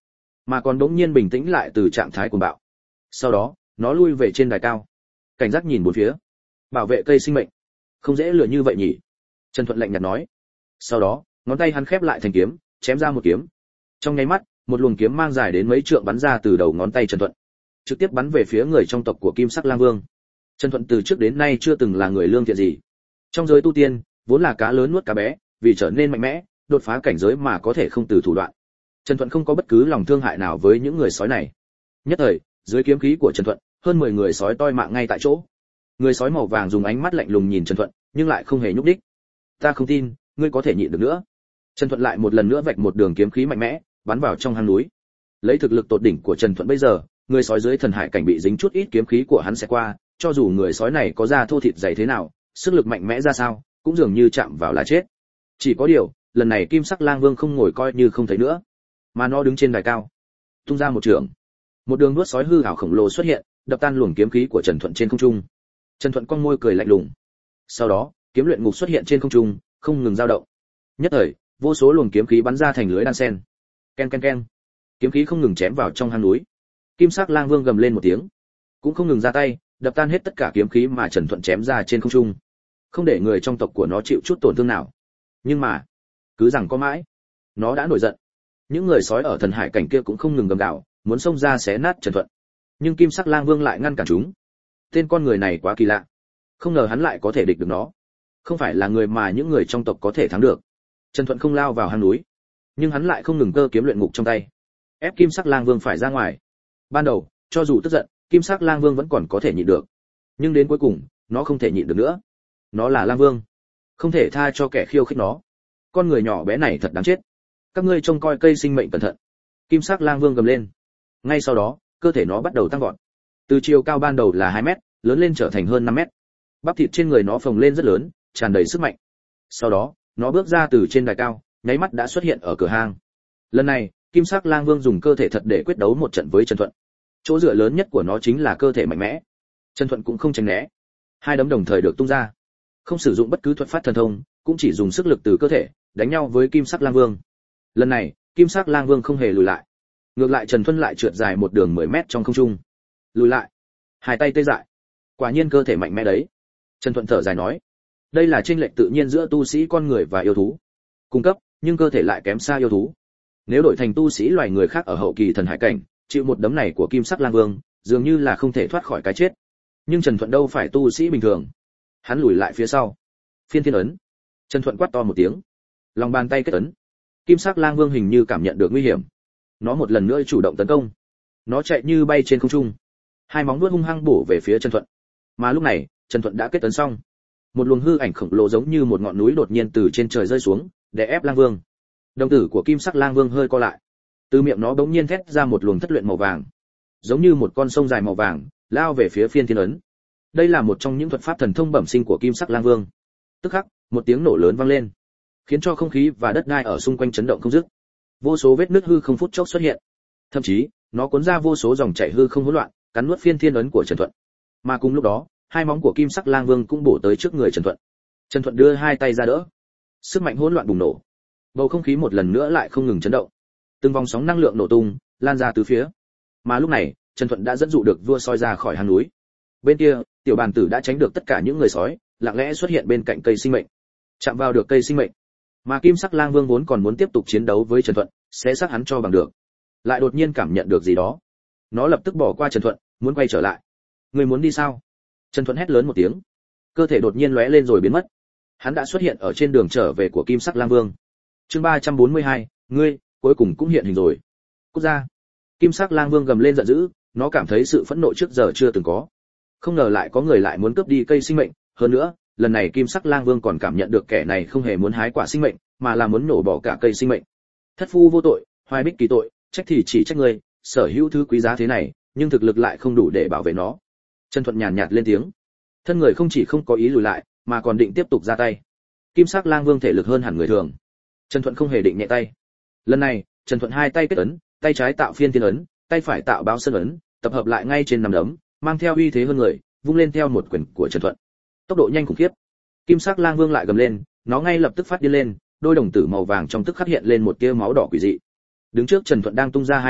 mà còn đống nhiên bình tĩnh lại từ trạng thái cuồng bạo. Sau đó, nó lui về trên đài cao, cảnh giác nhìn bốn phía. Bảo vệ cây sinh mệnh, không dễ lừa như vậy nhỉ? Trần Thuận lạnh nhạt nói. Sau đó, ngón tay hắn khép lại thành kiếm, chém ra một kiếm. Trong nháy mắt, một luồng kiếm mang dài đến mấy trượng bắn ra từ đầu ngón tay Trần Thuận, trực tiếp bắn về phía người trong tộc của Kim Sắc Lang Vương. Trần Thuận từ trước đến nay chưa từng là người lương thiện gì. Trong giới tu tiên, vốn là cá lớn nuốt cá bé, vì trở nên mạnh mẽ, đột phá cảnh giới mà có thể không từ thủ đoạn. Trần Thuận không có bất cứ lòng thương hại nào với những người sói này. Nhất thời, dưới kiếm khí của Trần Thuận, hơn mười người sói toi mạng ngay tại chỗ. Người sói màu vàng dùng ánh mắt lạnh lùng nhìn Trần Thuận, nhưng lại không hề nhúc nhích. Ta không tin, ngươi có thể nhịn được nữa. Trần Thuận lại một lần nữa vạch một đường kiếm khí mạnh mẽ, bắn vào trong hang núi. Lấy thực lực tột đỉnh của Trần Thuận bây giờ, người sói dưới thần hải cảnh bị dính chút ít kiếm khí của hắn sẽ qua, cho dù người sói này có da thô thịt dày thế nào, sức lực mạnh mẽ ra sao, cũng dường như chạm vào là chết. Chỉ có điều, lần này Kim Sắc Lang Vương không ngồi coi như không thấy nữa, mà nó đứng trên đài cao, tung ra một trường. Một đường nuốt sói hư ảo khổng lồ xuất hiện, đập tan luồng kiếm khí của Trần Thuận trên không trung. Trần Thuận cong môi cười lạnh lùng. Sau đó, kiếm luyện ngục xuất hiện trên không trung, không ngừng dao động. Nhất thời, vô số luồng kiếm khí bắn ra thành lưới đan sen. Ken ken ken. Kiếm khí không ngừng chém vào trong hang núi. Kim Sắc Lang Vương gầm lên một tiếng, cũng không ngừng ra tay, đập tan hết tất cả kiếm khí mà Trần Thuận chém ra trên không trung, không để người trong tộc của nó chịu chút tổn thương nào. Nhưng mà, cứ rằng có mãi, nó đã nổi giận. Những người sói ở thần hải cảnh kia cũng không ngừng gầm gào, muốn xông ra xé nát Trần Thuận. Nhưng Kim Sắc Lang Vương lại ngăn cản chúng. Tên con người này quá kỳ lạ, không ngờ hắn lại có thể địch được nó. Không phải là người mà những người trong tộc có thể thắng được. Trần Thuận không lao vào hang núi, nhưng hắn lại không ngừng cơ kiếm luyện ngục trong tay, ép Kim Sắc Lang Vương phải ra ngoài. Ban đầu, cho dù tức giận, Kim Sắc Lang Vương vẫn còn có thể nhịn được, nhưng đến cuối cùng, nó không thể nhịn được nữa. Nó là Lang Vương, không thể tha cho kẻ khiêu khích nó. Con người nhỏ bé này thật đáng chết. Các ngươi trông coi cây sinh mệnh cẩn thận. Kim Sắc Lang Vương gầm lên. Ngay sau đó, cơ thể nó bắt đầu tăng vọt. Từ chiều cao ban đầu là hai mét, lớn lên trở thành hơn năm mét. Bắp thịt trên người nó phồng lên rất lớn, tràn đầy sức mạnh. Sau đó, nó bước ra từ trên đài cao, nháy mắt đã xuất hiện ở cửa hang. Lần này, Kim Sắc Lang Vương dùng cơ thể thật để quyết đấu một trận với Trần Thuận. Chỗ dựa lớn nhất của nó chính là cơ thể mạnh mẽ. Trần Thuận cũng không tránh né. Hai đấm đồng thời được tung ra. Không sử dụng bất cứ thuật pháp thần thông, cũng chỉ dùng sức lực từ cơ thể, đánh nhau với Kim Sắc Lang Vương. Lần này, Kim Sắc Lang Vương không hề lùi lại. Ngược lại Trần Thuận lại trượt dài một đường mười mét trong không trung. Lùi lại. Hai tay tê dại. Quả nhiên cơ thể mạnh mẽ đấy. Trần Thuận thở dài nói. Đây là chênh lệch tự nhiên giữa tu sĩ con người và yêu thú. Cung cấp, nhưng cơ thể lại kém xa yêu thú. Nếu đổi thành tu sĩ loài người khác ở hậu kỳ thần hải cảnh, chịu một đấm này của Kim Sắc Lang Vương, dường như là không thể thoát khỏi cái chết. Nhưng Trần Thuận đâu phải tu sĩ bình thường. Hắn lùi lại phía sau. Phiên thiên ấn. Trần Thuận quát to một tiếng. Lòng bàn tay kết ấn. Kim Sắc Lang Vương hình như cảm nhận được nguy hiểm. Nó một lần nữa chủ động tấn công. Nó chạy như bay trên không trung. Hai móng vuốt hung hăng bổ về phía Trần Thuận. Mà lúc này, Trần Thuận đã kết ấn xong. Một luồng hư ảnh khổng lồ giống như một ngọn núi đột nhiên từ trên trời rơi xuống, đè ép Lang Vương. Đồng tử của Kim Sắc Lang Vương hơi co lại. Từ miệng nó bỗng nhiên thét ra một luồng thất luyện màu vàng, giống như một con sông dài màu vàng, lao về phía phiên thiên ấn. Đây là một trong những thuật pháp thần thông bẩm sinh của Kim Sắc Lang Vương. Tức khắc, một tiếng nổ lớn vang lên, khiến cho không khí và đất đai ở xung quanh chấn động không dứt. Vô số vết nứt hư không phút chốc xuất hiện. Thậm chí, nó cuốn ra vô số dòng chảy hư không hỗn loạn, cắn nuốt phiên thiên ấn của Trần Thuận. Mà cùng lúc đó, hai móng của Kim Sắc Lang Vương cũng bổ tới trước người Trần Thuận. Trần Thuận đưa hai tay ra đỡ. Sức mạnh hỗn loạn bùng nổ. Bầu không khí một lần nữa lại không ngừng chấn động. Từng vòng sóng năng lượng nổ tung, lan ra tứ phía. Mà lúc này, Trần Thuận đã dẫn dụ được vua sói ra khỏi hang núi. Bên kia, tiểu bàn tử đã tránh được tất cả những người sói, lặng lẽ xuất hiện bên cạnh cây sinh mệnh, chạm vào được cây sinh mệnh. Mà Kim Sắc Lang Vương vốn còn muốn tiếp tục chiến đấu với Trần Thuận, sẽ xác hắn cho bằng được, lại đột nhiên cảm nhận được gì đó. Nó lập tức bỏ qua Trần Thuận, muốn quay trở lại. Người muốn đi sao? Trần Thuận hét lớn một tiếng, cơ thể đột nhiên lóe lên rồi biến mất. Hắn đã xuất hiện ở trên đường trở về của Kim Sắc Lang Vương. Chương ba trăm bốn mươi hai, ngươi cuối cùng cũng hiện hình rồi. Cút ra! Kim Sắc Lang Vương gầm lên giận dữ, nó cảm thấy sự phẫn nộ trước giờ chưa từng có. Không ngờ lại có người lại muốn cướp đi cây sinh mệnh, hơn nữa, lần này Kim Sắc Lang Vương còn cảm nhận được kẻ này không hề muốn hái quả sinh mệnh, mà là muốn nổ bỏ cả cây sinh mệnh. Thất phu vô tội, hoài bích kỳ tội, trách thì chỉ trách ngươi, sở hữu thứ quý giá thế này, nhưng thực lực lại không đủ để bảo vệ nó. Trần Thuận nhàn nhạt lên tiếng. Thân người không chỉ không có ý lùi lại, mà còn định tiếp tục ra tay. Kim Sắc Lang Vương thể lực hơn hẳn người thường. Trần Thuận không hề định nhẹ tay. Lần này, Trần Thuận hai tay kết ấn, tay trái tạo phiên thiên ấn, tay phải tạo báo sơn ấn, tập hợp lại ngay trên nắm đấm, mang theo uy thế hơn người, vung lên theo một quyền của Trần Thuận. Tốc độ nhanh khủng khiếp. Kim Sắc Lang Vương lại gầm lên, nó ngay lập tức phát điên lên, đôi đồng tử màu vàng trong tức khắc hiện lên một tia máu đỏ quỷ dị. Đứng trước Trần Thuận đang tung ra hai ấn,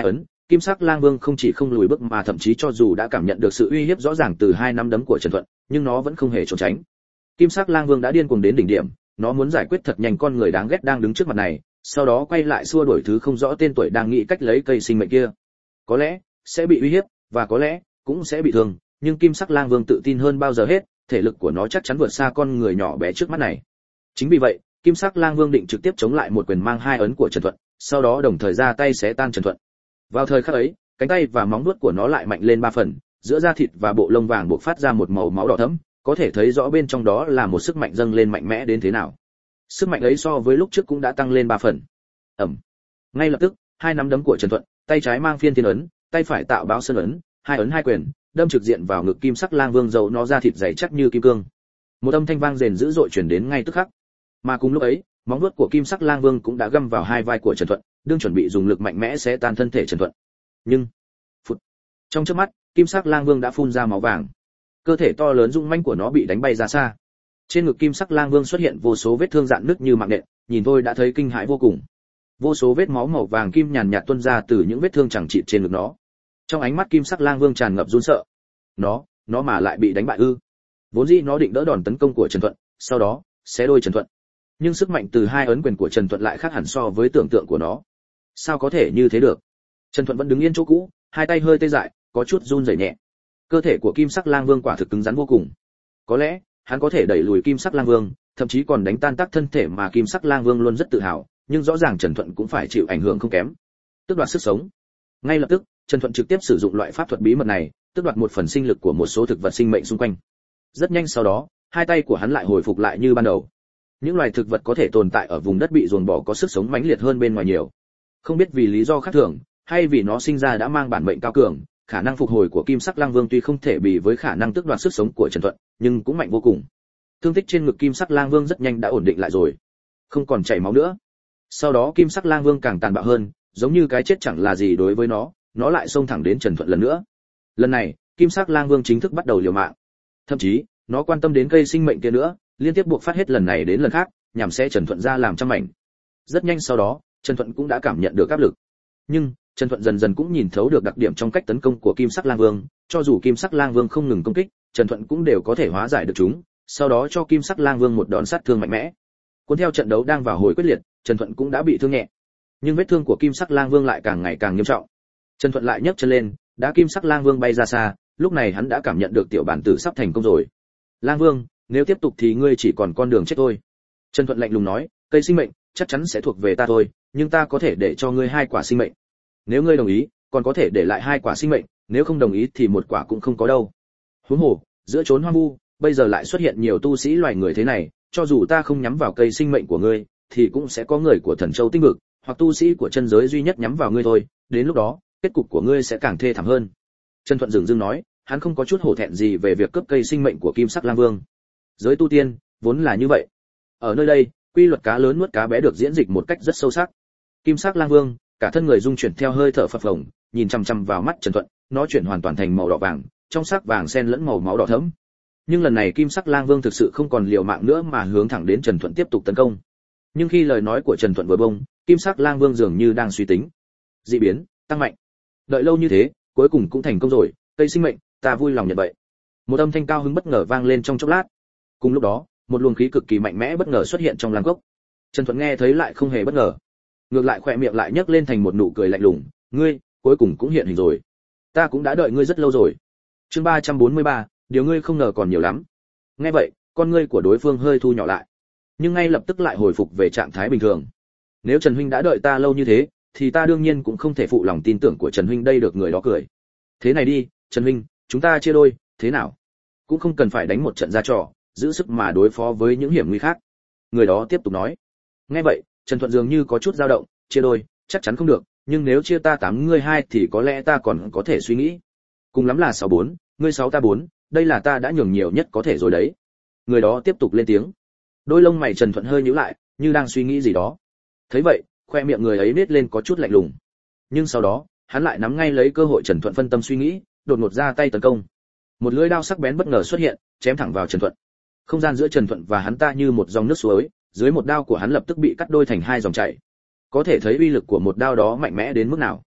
Kim Sắc Lang Vương không chỉ không lùi bước mà thậm chí cho dù đã cảm nhận được sự uy hiếp rõ ràng từ hai nắm đấm của Trần Thuận, nhưng nó vẫn không hề trốn tránh. Kim Sắc Lang Vương đã điên cuồng đến đỉnh điểm, nó muốn giải quyết thật nhanh con người đáng ghét đang đứng trước mặt này, sau đó quay lại xua đuổi thứ không rõ tên tuổi đang nghĩ cách lấy cây sinh mệnh kia. Có lẽ sẽ bị uy hiếp, và có lẽ cũng sẽ bị thương, nhưng Kim Sắc Lang Vương tự tin hơn bao giờ hết, thể lực của nó chắc chắn vượt xa con người nhỏ bé trước mắt này. Chính vì vậy, Kim Sắc Lang Vương định trực tiếp chống lại một quyền mang hai ấn của Trần Thuận, sau đó đồng thời ra tay xé tan Trần Thuận. Vào thời khắc ấy, cánh tay và móng vuốt của nó lại mạnh lên ba phần, giữa da thịt và bộ lông vàng bộc phát ra một màu máu đỏ thẫm, có thể thấy rõ bên trong đó là một sức mạnh dâng lên mạnh mẽ đến thế nào. Sức mạnh ấy so với lúc trước cũng đã tăng lên ba phần. Ầm. Ngay lập tức, hai nắm đấm của Trần Thuận, tay trái mang phiên thiên ấn, tay phải tạo báo sơn ấn, hai ấn hai quyền, đâm trực diện vào ngực Kim Sắc Lang Vương dầu nó ra thịt dày chắc như kim cương. Một âm thanh vang rền dữ dội truyền đến ngay tức khắc. Mà cùng lúc ấy, móng vuốt của Kim Sắc Lang Vương cũng đã găm vào hai vai của Trần Thuận, đương chuẩn bị dùng lực mạnh mẽ xé tan thân thể Trần Thuận. Nhưng, phụt. Trong chớp mắt, Kim Sắc Lang Vương đã phun ra máu vàng. Cơ thể to lớn rung manh của nó bị đánh bay ra xa. Trên ngực Kim Sắc Lang Vương xuất hiện vô số vết thương rạn nứt như mạng nện, nhìn thôi đã thấy kinh hãi vô cùng. Vô số vết máu màu vàng kim nhàn nhạt tuôn ra từ những vết thương chẳng chịt trên ngực nó. Trong ánh mắt Kim Sắc Lang Vương tràn ngập run sợ. Nó, nó mà lại bị đánh bại ư? Vốn dĩ nó định đỡ đòn tấn công của Trần Thuận, sau đó xé đôi Trần Thuận. Nhưng sức mạnh từ hai ấn quyền của Trần Thuận lại khác hẳn so với tưởng tượng của nó. Sao có thể như thế được? Trần Thuận vẫn đứng yên chỗ cũ, hai tay hơi tê dại, có chút run rẩy nhẹ. Cơ thể của Kim Sắc Lang Vương quả thực cứng rắn vô cùng. Có lẽ hắn có thể đẩy lùi Kim Sắc Lang Vương, thậm chí còn đánh tan tác thân thể mà Kim Sắc Lang Vương luôn rất tự hào, nhưng rõ ràng Trần Thuận cũng phải chịu ảnh hưởng không kém. Tước đoạt sức sống. Ngay lập tức, Trần Thuận trực tiếp sử dụng loại pháp thuật bí mật này, tước đoạt một phần sinh lực của một số thực vật sinh mệnh xung quanh. Rất nhanh sau đó, hai tay của hắn lại hồi phục lại như ban đầu. Những loài thực vật có thể tồn tại ở vùng đất bị ruồng bỏ có sức sống mãnh liệt hơn bên ngoài nhiều. Không biết vì lý do khác thường, hay vì nó sinh ra đã mang bản mệnh cao cường, khả năng phục hồi của Kim Sắc Lang Vương tuy không thể bì với khả năng tước đoạt sức sống của Trần Thuận, nhưng cũng mạnh vô cùng. Thương tích trên ngực Kim Sắc Lang Vương rất nhanh đã ổn định lại rồi, không còn chảy máu nữa. Sau đó Kim Sắc Lang Vương càng tàn bạo hơn, giống như cái chết chẳng là gì đối với nó, nó lại xông thẳng đến Trần Thuận lần nữa. Lần này, Kim Sắc Lang Vương chính thức bắt đầu liều mạng. Thậm chí, nó quan tâm đến cây sinh mệnh kia nữa, liên tiếp buộc phát hết lần này đến lần khác, nhằm xé Trần Thuận ra làm trăm mảnh. Rất nhanh sau đó, Trần Thuận cũng đã cảm nhận được áp lực. Nhưng, Trần Thuận dần dần cũng nhìn thấu được đặc điểm trong cách tấn công của Kim Sắc Lang Vương, cho dù Kim Sắc Lang Vương không ngừng công kích, Trần Thuận cũng đều có thể hóa giải được chúng, sau đó cho Kim Sắc Lang Vương một đòn sát thương mạnh mẽ. Cuốn theo trận đấu đang vào hồi quyết liệt, Trần Thuận cũng đã bị thương nhẹ. Nhưng vết thương của Kim Sắc Lang Vương lại càng ngày càng nghiêm trọng. Trần Thuận lại nhấc chân lên, đá Kim Sắc Lang Vương bay ra xa, lúc này hắn đã cảm nhận được tiểu bản tử sắp thành công rồi. Lang Vương, nếu tiếp tục thì ngươi chỉ còn con đường chết thôi. Trần Thuận lạnh lùng nói, cây sinh mệnh chắc chắn sẽ thuộc về ta thôi, nhưng ta có thể để cho ngươi hai quả sinh mệnh. Nếu ngươi đồng ý, còn có thể để lại hai quả sinh mệnh, nếu không đồng ý thì một quả cũng không có đâu. Huống hồ, giữa chốn hoang vu, bây giờ lại xuất hiện nhiều tu sĩ loài người thế này, cho dù ta không nhắm vào cây sinh mệnh của ngươi, thì cũng sẽ có người của Thần Châu Tinh Vực, hoặc tu sĩ của chân giới duy nhất nhắm vào ngươi thôi, đến lúc đó, kết cục của ngươi sẽ càng thê thảm hơn. Trần Thuận dừng dưng nói, hắn không có chút hổ thẹn gì về việc cướp cây sinh mệnh của Kim Sắc Lang Vương. Giới tu tiên vốn là như vậy. Ở nơi đây, quy luật cá lớn nuốt cá bé được diễn dịch một cách rất sâu sắc. Kim Sắc Lang Vương, cả thân người rung chuyển theo hơi thở phập phồng, nhìn chằm chằm vào mắt Trần Thuận, nó chuyển hoàn toàn thành màu đỏ vàng, trong sắc vàng xen lẫn màu máu đỏ thẫm. Nhưng lần này Kim Sắc Lang Vương thực sự không còn liều mạng nữa mà hướng thẳng đến Trần Thuận tiếp tục tấn công. Nhưng khi lời nói của Trần Thuận vừa bông, Kim Sắc Lang Vương dường như đang suy tính. Dị biến, tăng mạnh. Đợi lâu như thế, cuối cùng cũng thành công rồi, cây sinh mệnh, ta vui lòng nhận vậy. Một âm thanh cao hứng bất ngờ vang lên trong chốc lát. Cùng lúc đó, một luồng khí cực kỳ mạnh mẽ bất ngờ xuất hiện trong lang cốc. Trần Thuận nghe thấy lại không hề bất ngờ, ngược lại khỏe miệng lại nhếch lên thành một nụ cười lạnh lùng, ngươi, cuối cùng cũng hiện hình rồi. Ta cũng đã đợi ngươi rất lâu rồi. Chương ba trăm bốn mươi ba, điều ngươi không ngờ còn nhiều lắm. Nghe vậy, con ngươi của đối phương hơi thu nhỏ lại, nhưng ngay lập tức lại hồi phục về trạng thái bình thường. Nếu Trần huynh đã đợi ta lâu như thế, thì ta đương nhiên cũng không thể phụ lòng tin tưởng của Trần huynh đây được người đó cười. Thế này đi, Trần huynh, chúng ta chia đôi, thế nào? Cũng không cần phải đánh một trận ra trò, giữ sức mà đối phó với những hiểm nguy khác. Người đó tiếp tục nói. Nghe vậy, Trần Thuận dường như có chút dao động, chia đôi, chắc chắn không được, nhưng nếu chia ta tám ngươi hai thì có lẽ ta còn có thể suy nghĩ. Cùng lắm là sáu bốn, ngươi sáu ta bốn, đây là ta đã nhường nhiều nhất có thể rồi đấy. Người đó tiếp tục lên tiếng. Đôi lông mày Trần Thuận hơi nhíu lại, như đang suy nghĩ gì đó. Thấy vậy, khoe miệng người ấy nết lên có chút lạnh lùng. Nhưng sau đó, hắn lại nắm ngay lấy cơ hội Trần Thuận phân tâm suy nghĩ, đột ngột ra tay tấn công. Một lưỡi đao sắc bén bất ngờ xuất hiện, chém thẳng vào Trần Thuận. Không gian giữa Trần Thuận và hắn ta như một dòng nước suối, dưới một đao của hắn lập tức bị cắt đôi thành hai dòng chảy. Có thể thấy uy lực của một đao đó mạnh mẽ đến mức nào.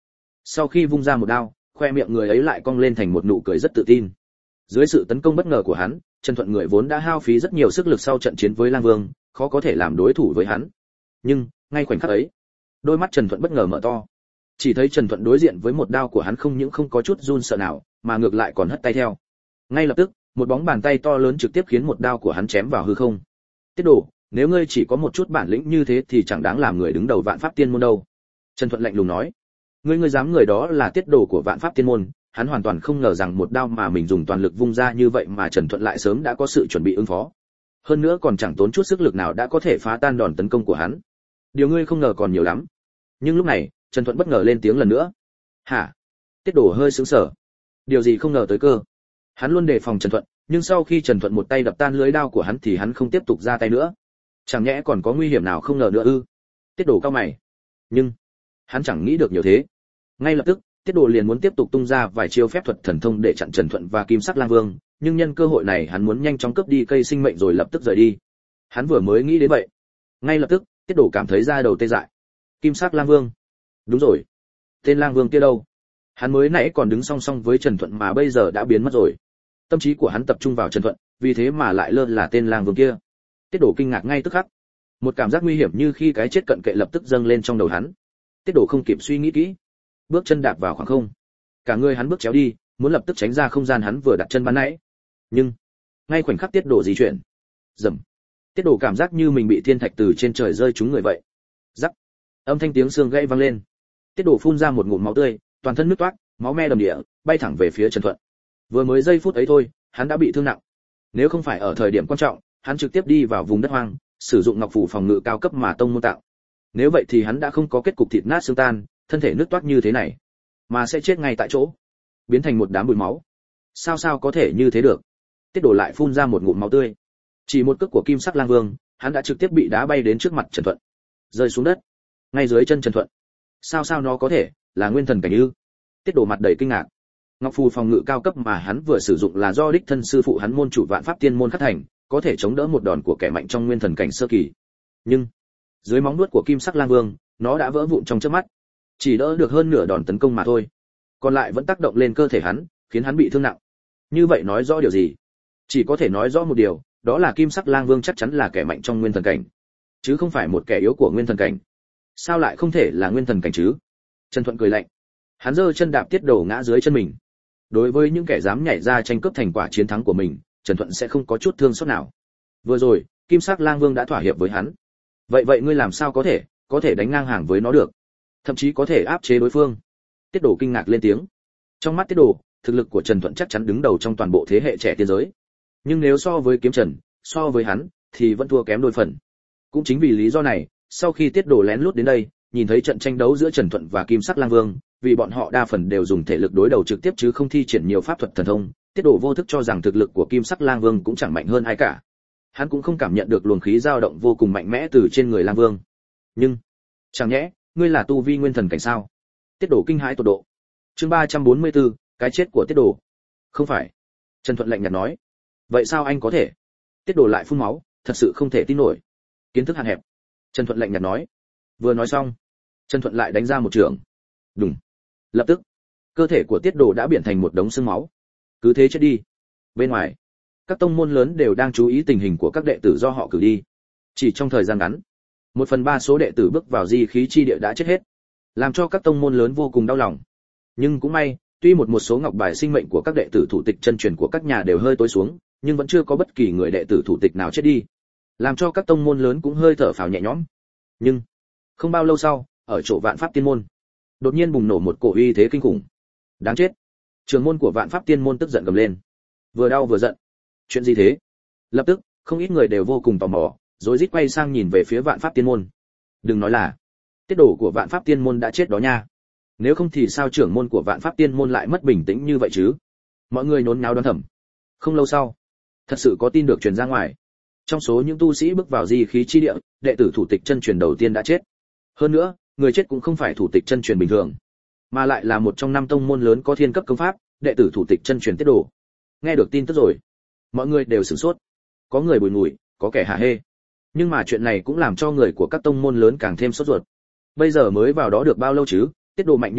Sau khi vung ra một đao, khoe miệng người ấy lại cong lên thành một nụ cười rất tự tin. Dưới sự tấn công bất ngờ của hắn, Trần Thuận người vốn đã hao phí rất nhiều sức lực sau trận chiến với Lang Vương, khó có thể làm đối thủ với hắn. Nhưng, ngay khoảnh khắc ấy, đôi mắt Trần Thuận bất ngờ mở to. Chỉ thấy Trần Thuận đối diện với một đao của hắn không những không có chút run sợ nào, mà ngược lại còn hất tay theo. Ngay lập tức, một bóng bàn tay to lớn trực tiếp khiến một đao của hắn chém vào hư không. Tiết Đồ, nếu ngươi chỉ có một chút bản lĩnh như thế thì chẳng đáng làm người đứng đầu Vạn Pháp Tiên môn đâu. Trần Thuận lạnh lùng nói. Ngươi ngươi dám người đó là Tiết Đồ của Vạn Pháp Tiên môn, hắn hoàn toàn không ngờ rằng một đao mà mình dùng toàn lực vung ra như vậy mà Trần Thuận lại sớm đã có sự chuẩn bị ứng phó. Hơn nữa còn chẳng tốn chút sức lực nào đã có thể phá tan đòn tấn công của hắn. Điều ngươi không ngờ còn nhiều lắm. Nhưng lúc này, Trần Thuận bất ngờ lên tiếng lần nữa. Hả? Tiết Đồ hơi sững sờ. Điều gì không ngờ tới cơ? Hắn luôn đề phòng Trần Thuận, nhưng sau khi Trần Thuận một tay đập tan lưới đao của hắn thì hắn không tiếp tục ra tay nữa. Chẳng nhẽ còn có nguy hiểm nào không ngờ nữa ư? Tiết Đồ cao mày. Nhưng hắn chẳng nghĩ được nhiều thế. Ngay lập tức, Tiết Đồ liền muốn tiếp tục tung ra vài chiêu phép thuật thần thông để chặn Trần Thuận và Kim Sắc Lang Vương, nhưng nhân cơ hội này hắn muốn nhanh chóng cướp đi cây sinh mệnh rồi lập tức rời đi. Hắn vừa mới nghĩ đến vậy, ngay lập tức, Tiết Đồ cảm thấy da đầu tê dại. Kim Sắc Lang Vương? Đúng rồi. Tên Lang Vương kia đâu? Hắn mới nãy còn đứng song song với Trần Thuận mà bây giờ đã biến mất rồi. Tâm trí của hắn tập trung vào Trần Thuận, vì thế mà lại lơ là tên Lang Vương kia. Tiết Đồ kinh ngạc ngay tức khắc. Một cảm giác nguy hiểm như khi cái chết cận kề lập tức dâng lên trong đầu hắn. Tiết Đồ không kịp suy nghĩ kỹ, bước chân đạp vào khoảng không. Cả người hắn bước chéo đi, muốn lập tức tránh ra không gian hắn vừa đặt chân ban nãy. Nhưng, ngay khoảnh khắc Tiết Đồ di chuyển, rầm. Tiết Đồ cảm giác như mình bị thiên thạch từ trên trời rơi trúng người vậy. Rắc. Âm thanh tiếng xương gãy vang lên. Tiết Đồ phun ra một ngụm máu tươi, toàn thân nứt toác, máu me đầm địa, bay thẳng về phía Trần Thuận. Vừa mới giây phút ấy thôi, hắn đã bị thương nặng. Nếu không phải ở thời điểm quan trọng, hắn trực tiếp đi vào vùng đất hoang, sử dụng ngọc phủ phòng ngự cao cấp mà tông môn tạo. Nếu vậy thì hắn đã không có kết cục thịt nát xương tan, thân thể nứt toác như thế này, mà sẽ chết ngay tại chỗ, biến thành một đám bụi máu. Sao sao có thể như thế được? Tiết Đồ lại phun ra một ngụm máu tươi. Chỉ một cước của Kim Sắc Lang Vương, hắn đã trực tiếp bị đá bay đến trước mặt Trần Thuận, rơi xuống đất, ngay dưới chân Trần Thuận. Sao sao nó có thể là nguyên thần cảnh ư? Tiết Đồ mặt đầy kinh ngạc. Ngọc phù phòng ngự cao cấp mà hắn vừa sử dụng là do đích thân sư phụ hắn môn chủ Vạn Pháp Tiên môn khắc thành, có thể chống đỡ một đòn của kẻ mạnh trong nguyên thần cảnh sơ kỳ. Nhưng dưới móng vuốt của Kim Sắc Lang Vương, nó đã vỡ vụn trong chớp mắt, chỉ đỡ được hơn nửa đòn tấn công mà thôi. Còn lại vẫn tác động lên cơ thể hắn, khiến hắn bị thương nặng. Như vậy nói rõ điều gì? Chỉ có thể nói rõ một điều, đó là Kim Sắc Lang Vương chắc chắn là kẻ mạnh trong nguyên thần cảnh, chứ không phải một kẻ yếu của nguyên thần cảnh. Sao lại không thể là nguyên thần cảnh chứ? Trần Thuận cười lạnh. Hắn giơ chân đạp Tiết Đồ ngã dưới chân mình. Đối với những kẻ dám nhảy ra tranh cướp thành quả chiến thắng của mình, Trần Thuận sẽ không có chút thương xót nào. Vừa rồi, Kim Sắc Lang Vương đã thỏa hiệp với hắn. Vậy vậy ngươi làm sao có thể, có thể đánh ngang hàng với nó được? Thậm chí có thể áp chế đối phương. Tiết Đồ kinh ngạc lên tiếng. Trong mắt Tiết Đồ, thực lực của Trần Thuận chắc chắn đứng đầu trong toàn bộ thế hệ trẻ tiên giới. Nhưng nếu so với Kiếm Trần, so với hắn, thì vẫn thua kém đôi phần. Cũng chính vì lý do này, sau khi Tiết Đồ lén lút đến đây, nhìn thấy trận tranh đấu giữa Trần Thuận và Kim Sắc Lang Vương, vì bọn họ đa phần đều dùng thể lực đối đầu trực tiếp chứ không thi triển nhiều pháp thuật thần thông, Tiết Đồ vô thức cho rằng thực lực của Kim Sắc Lang Vương cũng chẳng mạnh hơn ai cả. Hắn cũng không cảm nhận được luồng khí dao động vô cùng mạnh mẽ từ trên người Lang Vương. Nhưng, chẳng nhẽ, ngươi là tu vi nguyên thần cảnh sao? Tiết Đồ kinh hãi tột độ. Chương ba trăm bốn mươi tư, cái chết của Tiết Đồ. Không phải. Trần Thuận lạnh nhạt nói. Vậy sao anh có thể? Tiết Đồ lại phun máu, thật sự không thể tin nổi. Kiến thức hạn hẹp. Trần Thuận lạnh nhạt nói. Vừa nói xong, Trần Thuận lại đánh ra một trường. Đùng. Lập tức, cơ thể của Tiết Đồ đã biến thành một đống xương máu. Cứ thế chết đi. Bên ngoài, các tông môn lớn đều đang chú ý tình hình của các đệ tử do họ cử đi. Chỉ trong thời gian ngắn, một phần ba số đệ tử bước vào di khí chi địa đã chết hết, làm cho các tông môn lớn vô cùng đau lòng. Nhưng cũng may, tuy một một số ngọc bài sinh mệnh của các đệ tử thủ tịch chân truyền của các nhà đều hơi tối xuống, nhưng vẫn chưa có bất kỳ người đệ tử thủ tịch nào chết đi, làm cho các tông môn lớn cũng hơi thở phào nhẹ nhõm. Nhưng không bao lâu sau, ở chỗ Vạn Pháp Tiên môn, đột nhiên bùng nổ một cổ uy thế kinh khủng. Đáng chết! Trưởng môn của Vạn Pháp Tiên môn tức giận gầm lên, vừa đau vừa giận. Chuyện gì thế? Lập tức, không ít người đều vô cùng tò mò, rối rít quay sang nhìn về phía Vạn Pháp Tiên môn. Đừng nói là Tiết Đồ của Vạn Pháp Tiên môn đã chết đó nha. Nếu không thì sao trưởng môn của Vạn Pháp Tiên môn lại mất bình tĩnh như vậy chứ? Mọi người nhốn nháo đoán thầm. Không lâu sau, thật sự có tin được truyền ra ngoài. Trong số những tu sĩ bước vào di khí chi địa, đệ tử thủ tịch chân truyền đầu tiên đã chết. Hơn nữa, người chết cũng không phải thủ tịch chân truyền bình thường, mà lại là một trong năm tông môn lớn có thiên cấp công pháp, đệ tử thủ tịch chân truyền Tiết Đồ. Nghe được tin tức rồi, mọi người đều sửng sốt. Có người bùi ngùi, có kẻ hả hê. Nhưng mà chuyện này cũng làm cho người của các tông môn lớn càng thêm sốt ruột. Bây giờ mới vào đó được bao lâu chứ, Tiết Đồ mạnh như thế,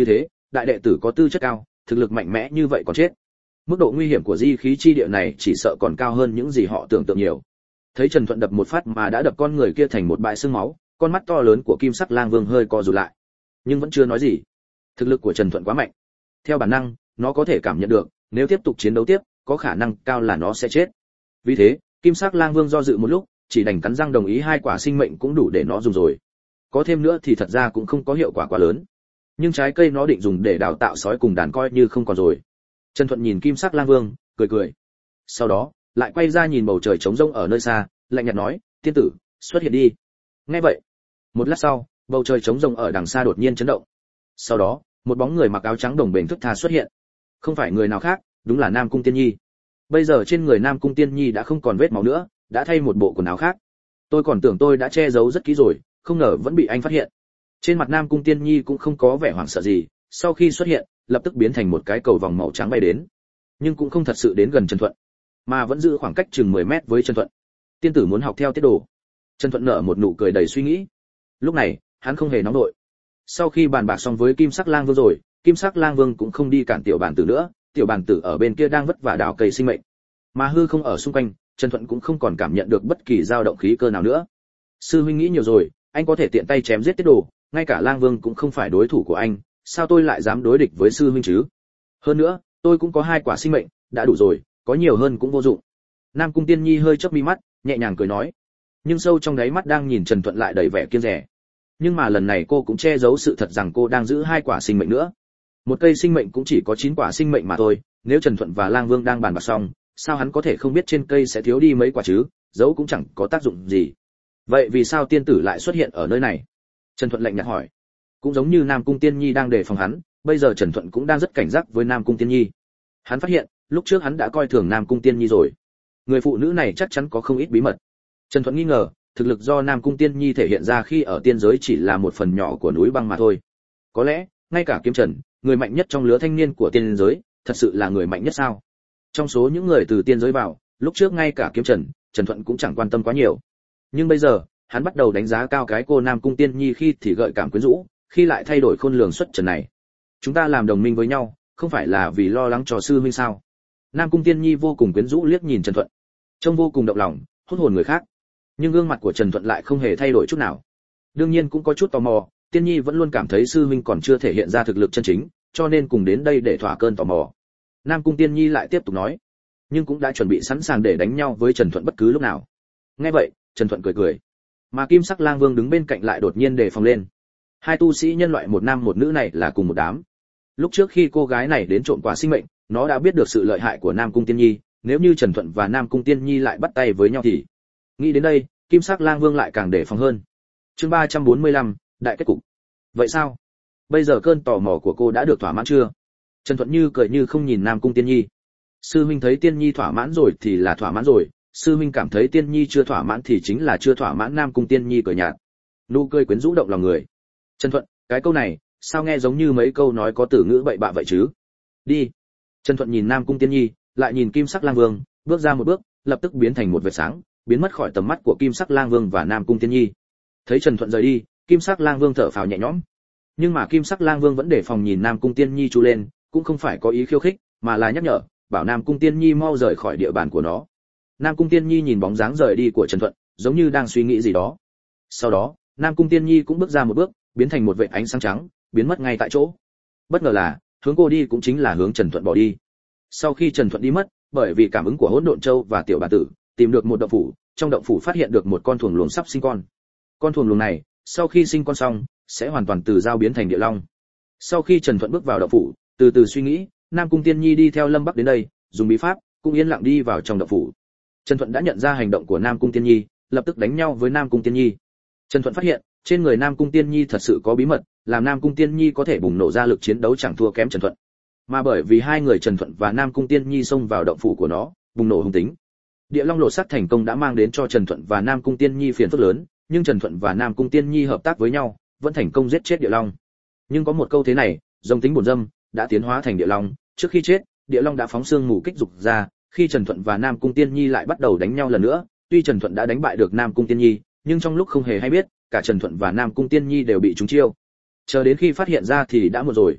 đại đệ tử có tư chất cao, thực lực mạnh mẽ như vậy còn chết. Mức độ nguy hiểm của di khí chi địa này chỉ sợ còn cao hơn những gì họ tưởng tượng nhiều. Thấy Trần Thuận đập một phát mà đã đập con người kia thành một bãi xương máu, con mắt to lớn của Kim Sắc Lang Vương hơi co rụt lại, nhưng vẫn chưa nói gì. Thực lực của Trần Thuận quá mạnh. Theo bản năng, nó có thể cảm nhận được, nếu tiếp tục chiến đấu tiếp, có khả năng cao là nó sẽ chết. Vì thế, Kim Sắc Lang Vương do dự một lúc, chỉ đành cắn răng đồng ý hai quả sinh mệnh cũng đủ để nó dùng rồi. Có thêm nữa thì thật ra cũng không có hiệu quả quá lớn. Nhưng trái cây nó định dùng để đào tạo sói cùng đàn coi như không còn rồi. Trần Thuận nhìn Kim Sắc Lang Vương, cười cười. Sau đó, lại quay ra nhìn bầu trời trống rỗng ở nơi xa, lạnh nhạt nói, "Tiên tử, xuất hiện đi." Nghe vậy, một lát sau, bầu trời trống rỗng ở đằng xa đột nhiên chấn động. Sau đó, một bóng người mặc áo trắng đồng bền thức tha xuất hiện. Không phải người nào khác, đúng là Nam Cung Tiên Nhi. Bây giờ trên người Nam Cung Tiên Nhi đã không còn vết máu nữa, đã thay một bộ quần áo khác. Tôi còn tưởng tôi đã che giấu rất kỹ rồi, không ngờ vẫn bị anh phát hiện. Trên mặt Nam Cung Tiên Nhi cũng không có vẻ hoảng sợ gì, sau khi xuất hiện, lập tức biến thành một cái cầu vòng màu trắng bay đến, nhưng cũng không thật sự đến gần Trần Thuận, mà vẫn giữ khoảng cách chừng mười mét với Trần Thuận. Tiên tử muốn học theo tiết đồ. Trần Thuận nở một nụ cười đầy suy nghĩ. Lúc này, hắn không hề nóng đội. Sau khi bàn bạc xong với Kim Sắc Lang Vương rồi, Kim Sắc Lang Vương cũng không đi cản tiểu bản tử nữa, tiểu bản tử ở bên kia đang vất vả đào cây sinh mệnh, mà hư không ở xung quanh, Trần Thuận cũng không còn cảm nhận được bất kỳ dao động khí cơ nào nữa. Sư huynh nghĩ nhiều rồi, anh có thể tiện tay chém giết tiết đồ, ngay cả Lang Vương cũng không phải đối thủ của anh, sao tôi lại dám đối địch với sư huynh chứ? Hơn nữa, tôi cũng có hai quả sinh mệnh, đã đủ rồi, có nhiều hơn cũng vô dụng. Nam Cung Tiên Nhi hơi chớp mi mắt, nhẹ nhàng cười nói, nhưng sâu trong đáy mắt đang nhìn Trần Thuận lại đầy vẻ kiêng dè. Nhưng mà lần này cô cũng che giấu sự thật rằng cô đang giữ hai quả sinh mệnh nữa. Một cây sinh mệnh cũng chỉ có chín quả sinh mệnh mà thôi, nếu Trần Thuận và Lang Vương đang bàn bạc xong, sao hắn có thể không biết trên cây sẽ thiếu đi mấy quả chứ, giấu cũng chẳng có tác dụng gì. Vậy vì sao tiên tử lại xuất hiện ở nơi này? Trần Thuận lạnh nhạt hỏi. Cũng giống như Nam Cung Tiên Nhi đang đề phòng hắn, bây giờ Trần Thuận cũng đang rất cảnh giác với Nam Cung Tiên Nhi. Hắn phát hiện, lúc trước hắn đã coi thường Nam Cung Tiên Nhi rồi. Người phụ nữ này chắc chắn có không ít bí mật. Trần Thuận nghi ngờ, thực lực do Nam Cung Tiên Nhi thể hiện ra khi ở tiên giới chỉ là một phần nhỏ của núi băng mà thôi. Có lẽ, ngay cả Kiếm Trần, người mạnh nhất trong lứa thanh niên của tiên giới, thật sự là người mạnh nhất sao? Trong số những người từ tiên giới vào, lúc trước ngay cả Kiếm Trần, Trần Thuận cũng chẳng quan tâm quá nhiều. Nhưng bây giờ, hắn bắt đầu đánh giá cao cái cô Nam Cung Tiên Nhi khi thì gợi cảm quyến rũ, khi lại thay đổi khôn lường xuất trần này. Chúng ta làm đồng minh với nhau, không phải là vì lo lắng cho sư huynh sao? Nam Cung Tiên Nhi vô cùng quyến rũ liếc nhìn Trần Thuận, trông vô cùng động lòng, hút hồn người khác. Nhưng gương mặt của Trần Thuận lại không hề thay đổi chút nào. Đương nhiên cũng có chút tò mò, Tiên Nhi vẫn luôn cảm thấy sư huynh còn chưa thể hiện ra thực lực chân chính, cho nên cùng đến đây để thỏa cơn tò mò. Nam Cung Tiên Nhi lại tiếp tục nói, nhưng cũng đã chuẩn bị sẵn sàng để đánh nhau với Trần Thuận bất cứ lúc nào. Nghe vậy, Trần Thuận cười cười, mà Kim Sắc Lang Vương đứng bên cạnh lại đột nhiên đề phòng lên. Hai tu sĩ nhân loại một nam một nữ này là cùng một đám. Lúc trước khi cô gái này đến trộm quả sinh mệnh, nó đã biết được sự lợi hại của Nam Cung Tiên Nhi, nếu như Trần Thuận và Nam Cung Tiên Nhi lại bắt tay với nhau thì... Nghĩ đến đây, Kim Sắc Lang Vương lại càng đề phòng hơn. Chương ba trăm bốn mươi lăm, đại kết cục. Vậy sao? Bây giờ cơn tò mò của cô đã được thỏa mãn chưa? Trần Thuận như cười như không nhìn Nam Cung Tiên Nhi. Sư huynh thấy Tiên Nhi thỏa mãn rồi thì là thỏa mãn rồi, sư huynh cảm thấy Tiên Nhi chưa thỏa mãn thì chính là chưa thỏa mãn. Nam Cung Tiên Nhi cười nhạt, nụ cười quyến rũ động lòng người. Trần Thuận, cái câu này, sao nghe giống như mấy câu nói có từ ngữ bậy bạ vậy chứ? Đi. Trần Thuận nhìn Nam Cung Tiên Nhi, lại nhìn Kim Sắc Lang Vương, bước ra một bước, lập tức biến thành một vệt sáng, biến mất khỏi tầm mắt của Kim Sắc Lang Vương và Nam Cung Tiên Nhi. Thấy Trần Thuận rời đi, Kim Sắc Lang Vương thở phào nhẹ nhõm. Nhưng mà Kim Sắc Lang Vương vẫn để phòng nhìn Nam Cung Tiên Nhi chú lên, cũng không phải có ý khiêu khích, mà là nhắc nhở, bảo Nam Cung Tiên Nhi mau rời khỏi địa bàn của nó. Nam Cung Tiên Nhi nhìn bóng dáng rời đi của Trần Thuận, giống như đang suy nghĩ gì đó. Sau đó, Nam Cung Tiên Nhi cũng bước ra một bước, biến thành một vệt ánh sáng trắng, biến mất ngay tại chỗ. Bất ngờ là, hướng cô đi cũng chính là hướng Trần Thuận bỏ đi. Sau khi Trần Thuận đi mất, bởi vì cảm ứng của Hỗn Độn Châu và Tiểu Bản Tử, tìm được một động phủ, trong động phủ phát hiện được một con thuồng luồng sắp sinh con. Con thuồng luồng này, sau khi sinh con xong, sẽ hoàn toàn từ dao biến thành địa long. Sau khi Trần Thuận bước vào động phủ, từ từ suy nghĩ, Nam Cung Tiên Nhi đi theo Lâm Bắc đến đây, dùng bí pháp, cũng yên lặng đi vào trong động phủ. Trần Thuận đã nhận ra hành động của Nam Cung Tiên Nhi, lập tức đánh nhau với Nam Cung Tiên Nhi. Trần Thuận phát hiện, trên người Nam Cung Tiên Nhi thật sự có bí mật, làm Nam Cung Tiên Nhi có thể bùng nổ ra lực chiến đấu chẳng thua kém Trần Thuận. Mà bởi vì hai người Trần Thuận và Nam Cung Tiên Nhi xông vào động phủ của nó, bùng nổ hung tính. Địa Long lột xác thành công đã mang đến cho Trần Thuận và Nam Cung Tiên Nhi phiền phức lớn, nhưng Trần Thuận và Nam Cung Tiên Nhi hợp tác với nhau, vẫn thành công giết chết Địa Long. Nhưng có một câu thế này, rồng tính bổn dâm, đã tiến hóa thành Địa Long, trước khi chết, Địa Long đã phóng xương mù kích dục ra, khi Trần Thuận và Nam Cung Tiên Nhi lại bắt đầu đánh nhau lần nữa, tuy Trần Thuận đã đánh bại được Nam Cung Tiên Nhi, nhưng trong lúc không hề hay biết, cả Trần Thuận và Nam Cung Tiên Nhi đều bị trúng chiêu. Chờ đến khi phát hiện ra thì đã muộn rồi.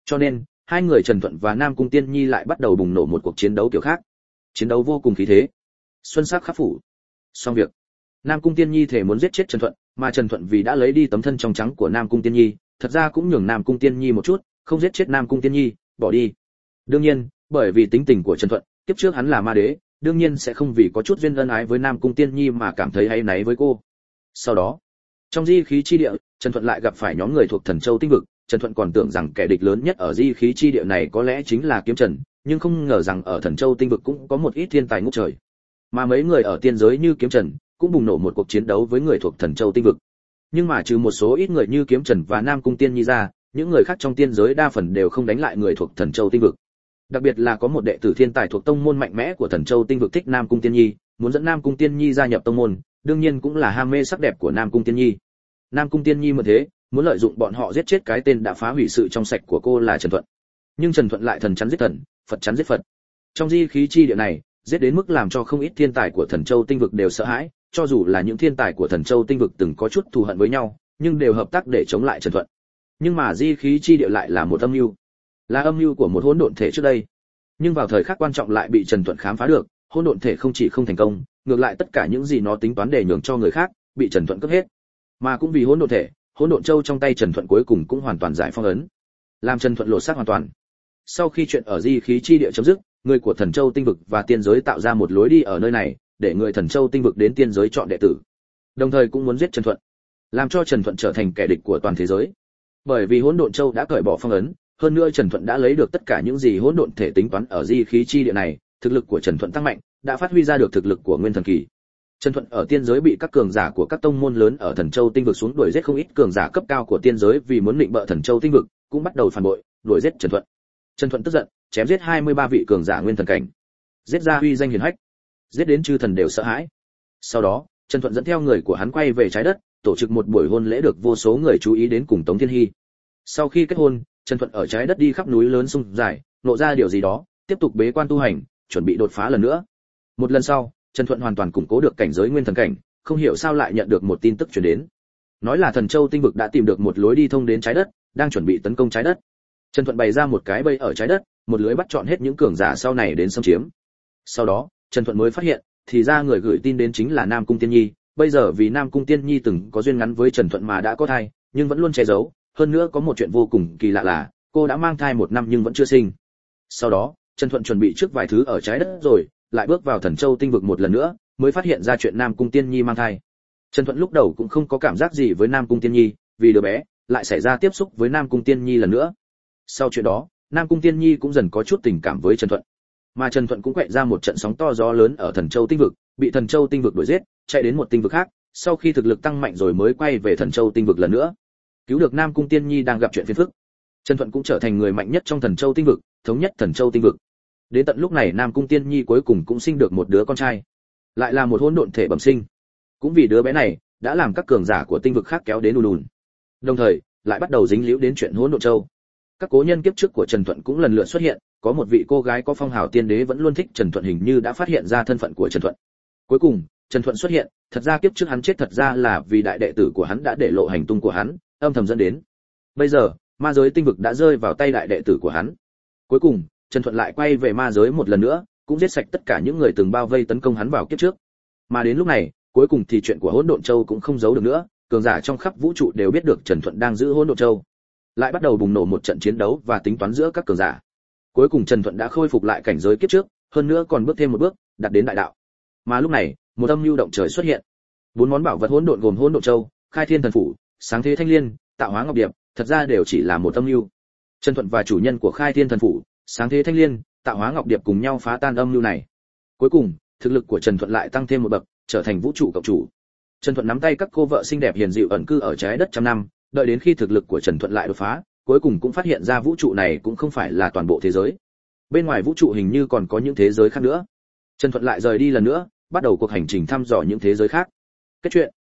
Cho nên, hai người Trần Thuận và Nam Cung Tiên Nhi lại bắt đầu bùng nổ một cuộc chiến đấu kiểu khác. Chiến đấu vô cùng khí thế. Xuân sắc khắp phủ. Xong việc. Nam Cung Tiên Nhi thể muốn giết chết Trần Thuận, mà Trần Thuận vì đã lấy đi tấm thân trong trắng của Nam Cung Tiên Nhi, thật ra cũng nhường Nam Cung Tiên Nhi một chút, không giết chết Nam Cung Tiên Nhi, bỏ đi. Đương nhiên, bởi vì tính tình của Trần Thuận, kiếp trước hắn là ma đế, đương nhiên sẽ không vì có chút duyên ân ái với Nam Cung Tiên Nhi mà cảm thấy áy náy với cô. Sau đó, trong di khí chi địa, Trần Thuận lại gặp phải nhóm người thuộc Thần Châu Tinh vực, Trần Thuận còn tưởng rằng kẻ địch lớn nhất ở di khí chi địa này có lẽ chính là Kiếm Trần, nhưng không ngờ rằng ở Thần Châu Tinh vực cũng có một ít thiên tài ngút trời. Mà mấy người ở tiên giới như Kiếm Trần cũng bùng nổ một cuộc chiến đấu với người thuộc Thần Châu Tinh vực. Nhưng mà trừ một số ít người như Kiếm Trần và Nam Cung Tiên Nhi ra, những người khác trong tiên giới đa phần đều không đánh lại người thuộc Thần Châu Tinh vực. Đặc biệt là có một đệ tử thiên tài thuộc tông môn mạnh mẽ của Thần Châu Tinh vực thích Nam Cung Tiên Nhi, muốn dẫn Nam Cung Tiên Nhi gia nhập tông môn, đương nhiên cũng là ham mê sắc đẹp của Nam Cung Tiên Nhi. Nam Cung Tiên Nhi mượn thế, muốn lợi dụng bọn họ giết chết cái tên đã phá hủy sự trong sạch của cô là Trần Thuận. Nhưng Trần Thuận lại thần chắn giết thần, Phật chắn giết Phật. Trong di khí chi địa này, giết đến mức làm cho không ít thiên tài của Thần Châu Tinh vực đều sợ hãi, cho dù là những thiên tài của Thần Châu Tinh vực từng có chút thù hận với nhau, nhưng đều hợp tác để chống lại Trần Thuận. Nhưng mà di khí chi địa lại là một âm mưu, là âm mưu của một hỗn độn thể trước đây. Nhưng vào thời khắc quan trọng lại bị Trần Thuận khám phá được, hỗn độn thể không chỉ không thành công, ngược lại tất cả những gì nó tính toán để nhường cho người khác, bị Trần Thuận cướp hết. Mà cũng vì hỗn độn thể, hỗn độn châu trong tay Trần Thuận cuối cùng cũng hoàn toàn giải phong ấn, làm Trần Thuận lột xác hoàn toàn. Sau khi chuyện ở di khí chi địa chấm dứt, người của Thần Châu Tinh vực và tiên giới tạo ra một lối đi ở nơi này, để người Thần Châu Tinh vực đến tiên giới chọn đệ tử. Đồng thời cũng muốn giết Trần Thuận, làm cho Trần Thuận trở thành kẻ địch của toàn thế giới. Bởi vì hỗn độn châu đã cởi bỏ phong ấn, hơn nữa Trần Thuận đã lấy được tất cả những gì hỗn độn thể tính toán ở di khí chi địa này, thực lực của Trần Thuận tăng mạnh, đã phát huy ra được thực lực của Nguyên Thần Kỳ. Trần Thuận ở tiên giới bị các cường giả của các tông môn lớn ở Thần Châu Tinh vực xuống đuổi giết không ít cường giả cấp cao của tiên giới vì muốn định bợ Thần Châu Tinh vực, cũng bắt đầu phản bội, đuổi giết Trần Thuận. Trần Thuận tức giận, chém giết hai mươi ba vị cường giả nguyên thần cảnh, giết ra uy danh hiển hách, giết đến chư thần đều sợ hãi. Sau đó, Trần Thuận dẫn theo người của hắn quay về trái đất, tổ chức một buổi hôn lễ được vô số người chú ý đến cùng Tống Thiên Hi. Sau khi kết hôn, Trần Thuận ở trái đất đi khắp núi lớn sông dài, nộ ra điều gì đó, tiếp tục bế quan tu hành, chuẩn bị đột phá lần nữa. Một lần sau, Trần Thuận hoàn toàn củng cố được cảnh giới nguyên thần cảnh, không hiểu sao lại nhận được một tin tức truyền đến, nói là Thần Châu Tinh vực đã tìm được một lối đi thông đến trái đất, đang chuẩn bị tấn công trái đất. Trần Thuận bày ra một cái bẫy ở trái đất, một lưới bắt chọn hết những cường giả sau này đến xâm chiếm. Sau đó, Trần Thuận mới phát hiện, thì ra người gửi tin đến chính là Nam Cung Tiên Nhi. Bây giờ vì Nam Cung Tiên Nhi từng có duyên ngắn với Trần Thuận mà đã có thai, nhưng vẫn luôn che giấu. Hơn nữa có một chuyện vô cùng kỳ lạ là, cô đã mang thai một năm nhưng vẫn chưa sinh. Sau đó, Trần Thuận chuẩn bị trước vài thứ ở trái đất rồi, lại bước vào Thần Châu Tinh vực một lần nữa, mới phát hiện ra chuyện Nam Cung Tiên Nhi mang thai. Trần Thuận lúc đầu cũng không có cảm giác gì với Nam Cung Tiên Nhi, vì đứa bé lại xảy ra tiếp xúc với Nam Cung Tiên Nhi lần nữa. Sau chuyện đó, Nam Cung Tiên Nhi cũng dần có chút tình cảm với Trần Thuận. Mà Trần Thuận cũng quậy ra một trận sóng to gió lớn ở Thần Châu Tinh vực, bị Thần Châu Tinh vực đuổi giết, chạy đến một tinh vực khác, sau khi thực lực tăng mạnh rồi mới quay về Thần Châu Tinh vực lần nữa, cứu được Nam Cung Tiên Nhi đang gặp chuyện phiền phức. Trần Thuận cũng trở thành người mạnh nhất trong Thần Châu Tinh vực, thống nhất Thần Châu Tinh vực. Đến tận lúc này Nam Cung Tiên Nhi cuối cùng cũng sinh được một đứa con trai, lại là một hỗn độn thể bẩm sinh. Cũng vì đứa bé này đã làm các cường giả của tinh vực khác kéo đến ùn ùn, đồng thời lại bắt đầu dính líu đến chuyện hỗn độn châu. Các cố nhân kiếp trước của Trần Thuận cũng lần lượt xuất hiện, có một vị cô gái có phong hào tiên đế vẫn luôn thích Trần Thuận hình như đã phát hiện ra thân phận của Trần Thuận. Cuối cùng, Trần Thuận xuất hiện, thật ra kiếp trước hắn chết thật ra là vì đại đệ tử của hắn đã để lộ hành tung của hắn, âm thầm dẫn đến. Bây giờ, ma giới tinh vực đã rơi vào tay đại đệ tử của hắn. Cuối cùng, Trần Thuận lại quay về ma giới một lần nữa, cũng giết sạch tất cả những người từng bao vây tấn công hắn vào kiếp trước. Mà đến lúc này, cuối cùng thì chuyện của Hỗn Độn Châu cũng không giấu được nữa, cường giả trong khắp vũ trụ đều biết được Trần Thuận đang giữ Hỗn Độn Châu. Lại bắt đầu bùng nổ một trận chiến đấu và tính toán giữa các cường giả. Cuối cùng Trần Thuận đã khôi phục lại cảnh giới kiếp trước, hơn nữa còn bước thêm một bước, đạt đến đại đạo. Mà lúc này, một âm lưu động trời xuất hiện. Bốn món bảo vật hỗn độn gồm Hỗn Độn Châu, Khai Thiên Thần Phủ, Sáng Thế Thanh Liên, Tạo Hóa Ngọc Điệp, thật ra đều chỉ là một âm lưu. Trần Thuận và chủ nhân của Khai Thiên Thần Phủ, Sáng Thế Thanh Liên, Tạo Hóa Ngọc Điệp cùng nhau phá tan âm lưu này. Cuối cùng, thực lực của Trần Thuận lại tăng thêm một bậc, trở thành vũ trụ cộng chủ. Trần Thuận nắm tay các cô vợ xinh đẹp hiền dịu ẩn cư ở trái đất trăm năm, đợi đến khi thực lực của Trần Thuận lại đột phá, cuối cùng cũng phát hiện ra vũ trụ này cũng không phải là toàn bộ thế giới. Bên ngoài vũ trụ hình như còn có những thế giới khác nữa. Trần Thuận lại rời đi lần nữa, bắt đầu cuộc hành trình thăm dò những thế giới khác. Kết truyện.